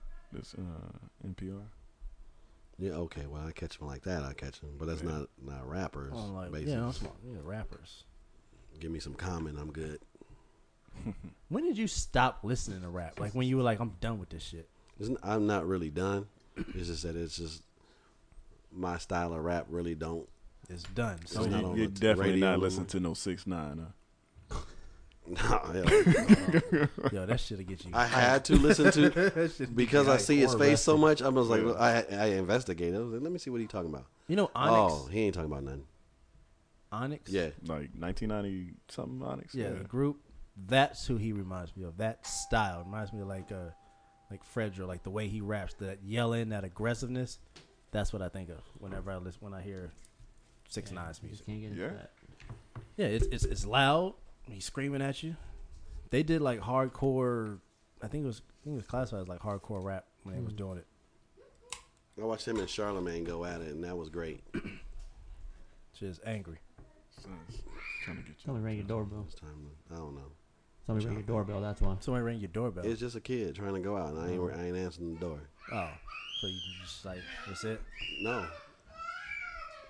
Speaker 2: NPR.
Speaker 3: Yeah, okay. Well, I catch them like that. I catch them, but that's
Speaker 2: Yeah.
Speaker 3: not rappers.
Speaker 1: Oh, like
Speaker 3: basically.
Speaker 1: yeah, I'm smart. Yeah, rappers.
Speaker 3: Give me some comment. I'm good.
Speaker 1: When did you stop listening to rap? Like when you were like, I'm done with this shit.
Speaker 3: I'm not really done. It's just that it's just my style of rap really don't.
Speaker 1: It's done.
Speaker 3: It's
Speaker 1: So
Speaker 3: not on
Speaker 2: you're
Speaker 3: the
Speaker 2: definitely
Speaker 3: radio
Speaker 2: not
Speaker 3: no
Speaker 2: listening
Speaker 3: more.
Speaker 2: to no 6ix9ine, huh?
Speaker 3: No, hell,
Speaker 1: yo, that shit'll get you.
Speaker 3: I had to listen to
Speaker 1: That shit'll
Speaker 3: because
Speaker 1: get you
Speaker 3: I
Speaker 1: hyped
Speaker 3: see his
Speaker 1: or
Speaker 3: face so
Speaker 1: arrested.
Speaker 3: much. I was like,
Speaker 2: Yeah.
Speaker 3: well, I investigated. I was like, let me see what he talking about.
Speaker 1: You know Onyx.
Speaker 3: Oh, he ain't talking about nothing.
Speaker 1: Onyx.
Speaker 3: Yeah,
Speaker 2: Like 1990 something Onyx.
Speaker 1: Yeah, the group. That's who he reminds me of. That style reminds me of like Fredro, like the way he raps, that yelling, that aggressiveness. That's what I think of whenever I listen, when I hear 6ix9ine's
Speaker 4: You
Speaker 1: music.
Speaker 4: can't get into
Speaker 2: Yeah.
Speaker 4: that.
Speaker 1: Yeah, it's loud. He's screaming at you. They did like hardcore. I think it was classified as like hardcore rap when they was doing it.
Speaker 3: I watched him and Charlamagne go at it, and that was great.
Speaker 1: Just angry.
Speaker 2: Son's trying to get you.
Speaker 4: Somebody rang your doorbell.
Speaker 3: It's time to, I don't know.
Speaker 4: Somebody rang your doorbell. That's why.
Speaker 1: Somebody rang your doorbell.
Speaker 3: It's just a kid trying to go out, and I ain't answering the door.
Speaker 1: Oh, so you just like that's it.
Speaker 3: No,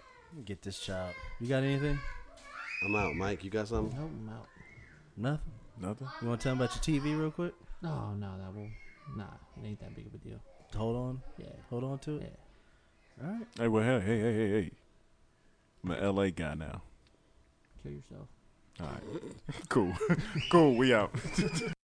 Speaker 1: Get this child. You got anything?
Speaker 3: I'm out. Mike, you got something?
Speaker 4: Help him out.
Speaker 1: Nothing.
Speaker 2: Nothing.
Speaker 1: You want to tell them about your TV real quick?
Speaker 4: No, it ain't that big of a deal.
Speaker 1: Hold on.
Speaker 4: Yeah.
Speaker 1: Hold on to it.
Speaker 4: Yeah.
Speaker 1: All right.
Speaker 2: Hey, well, hey. I'm an LA guy now.
Speaker 4: Kill yourself.
Speaker 2: All right. Cool. We out.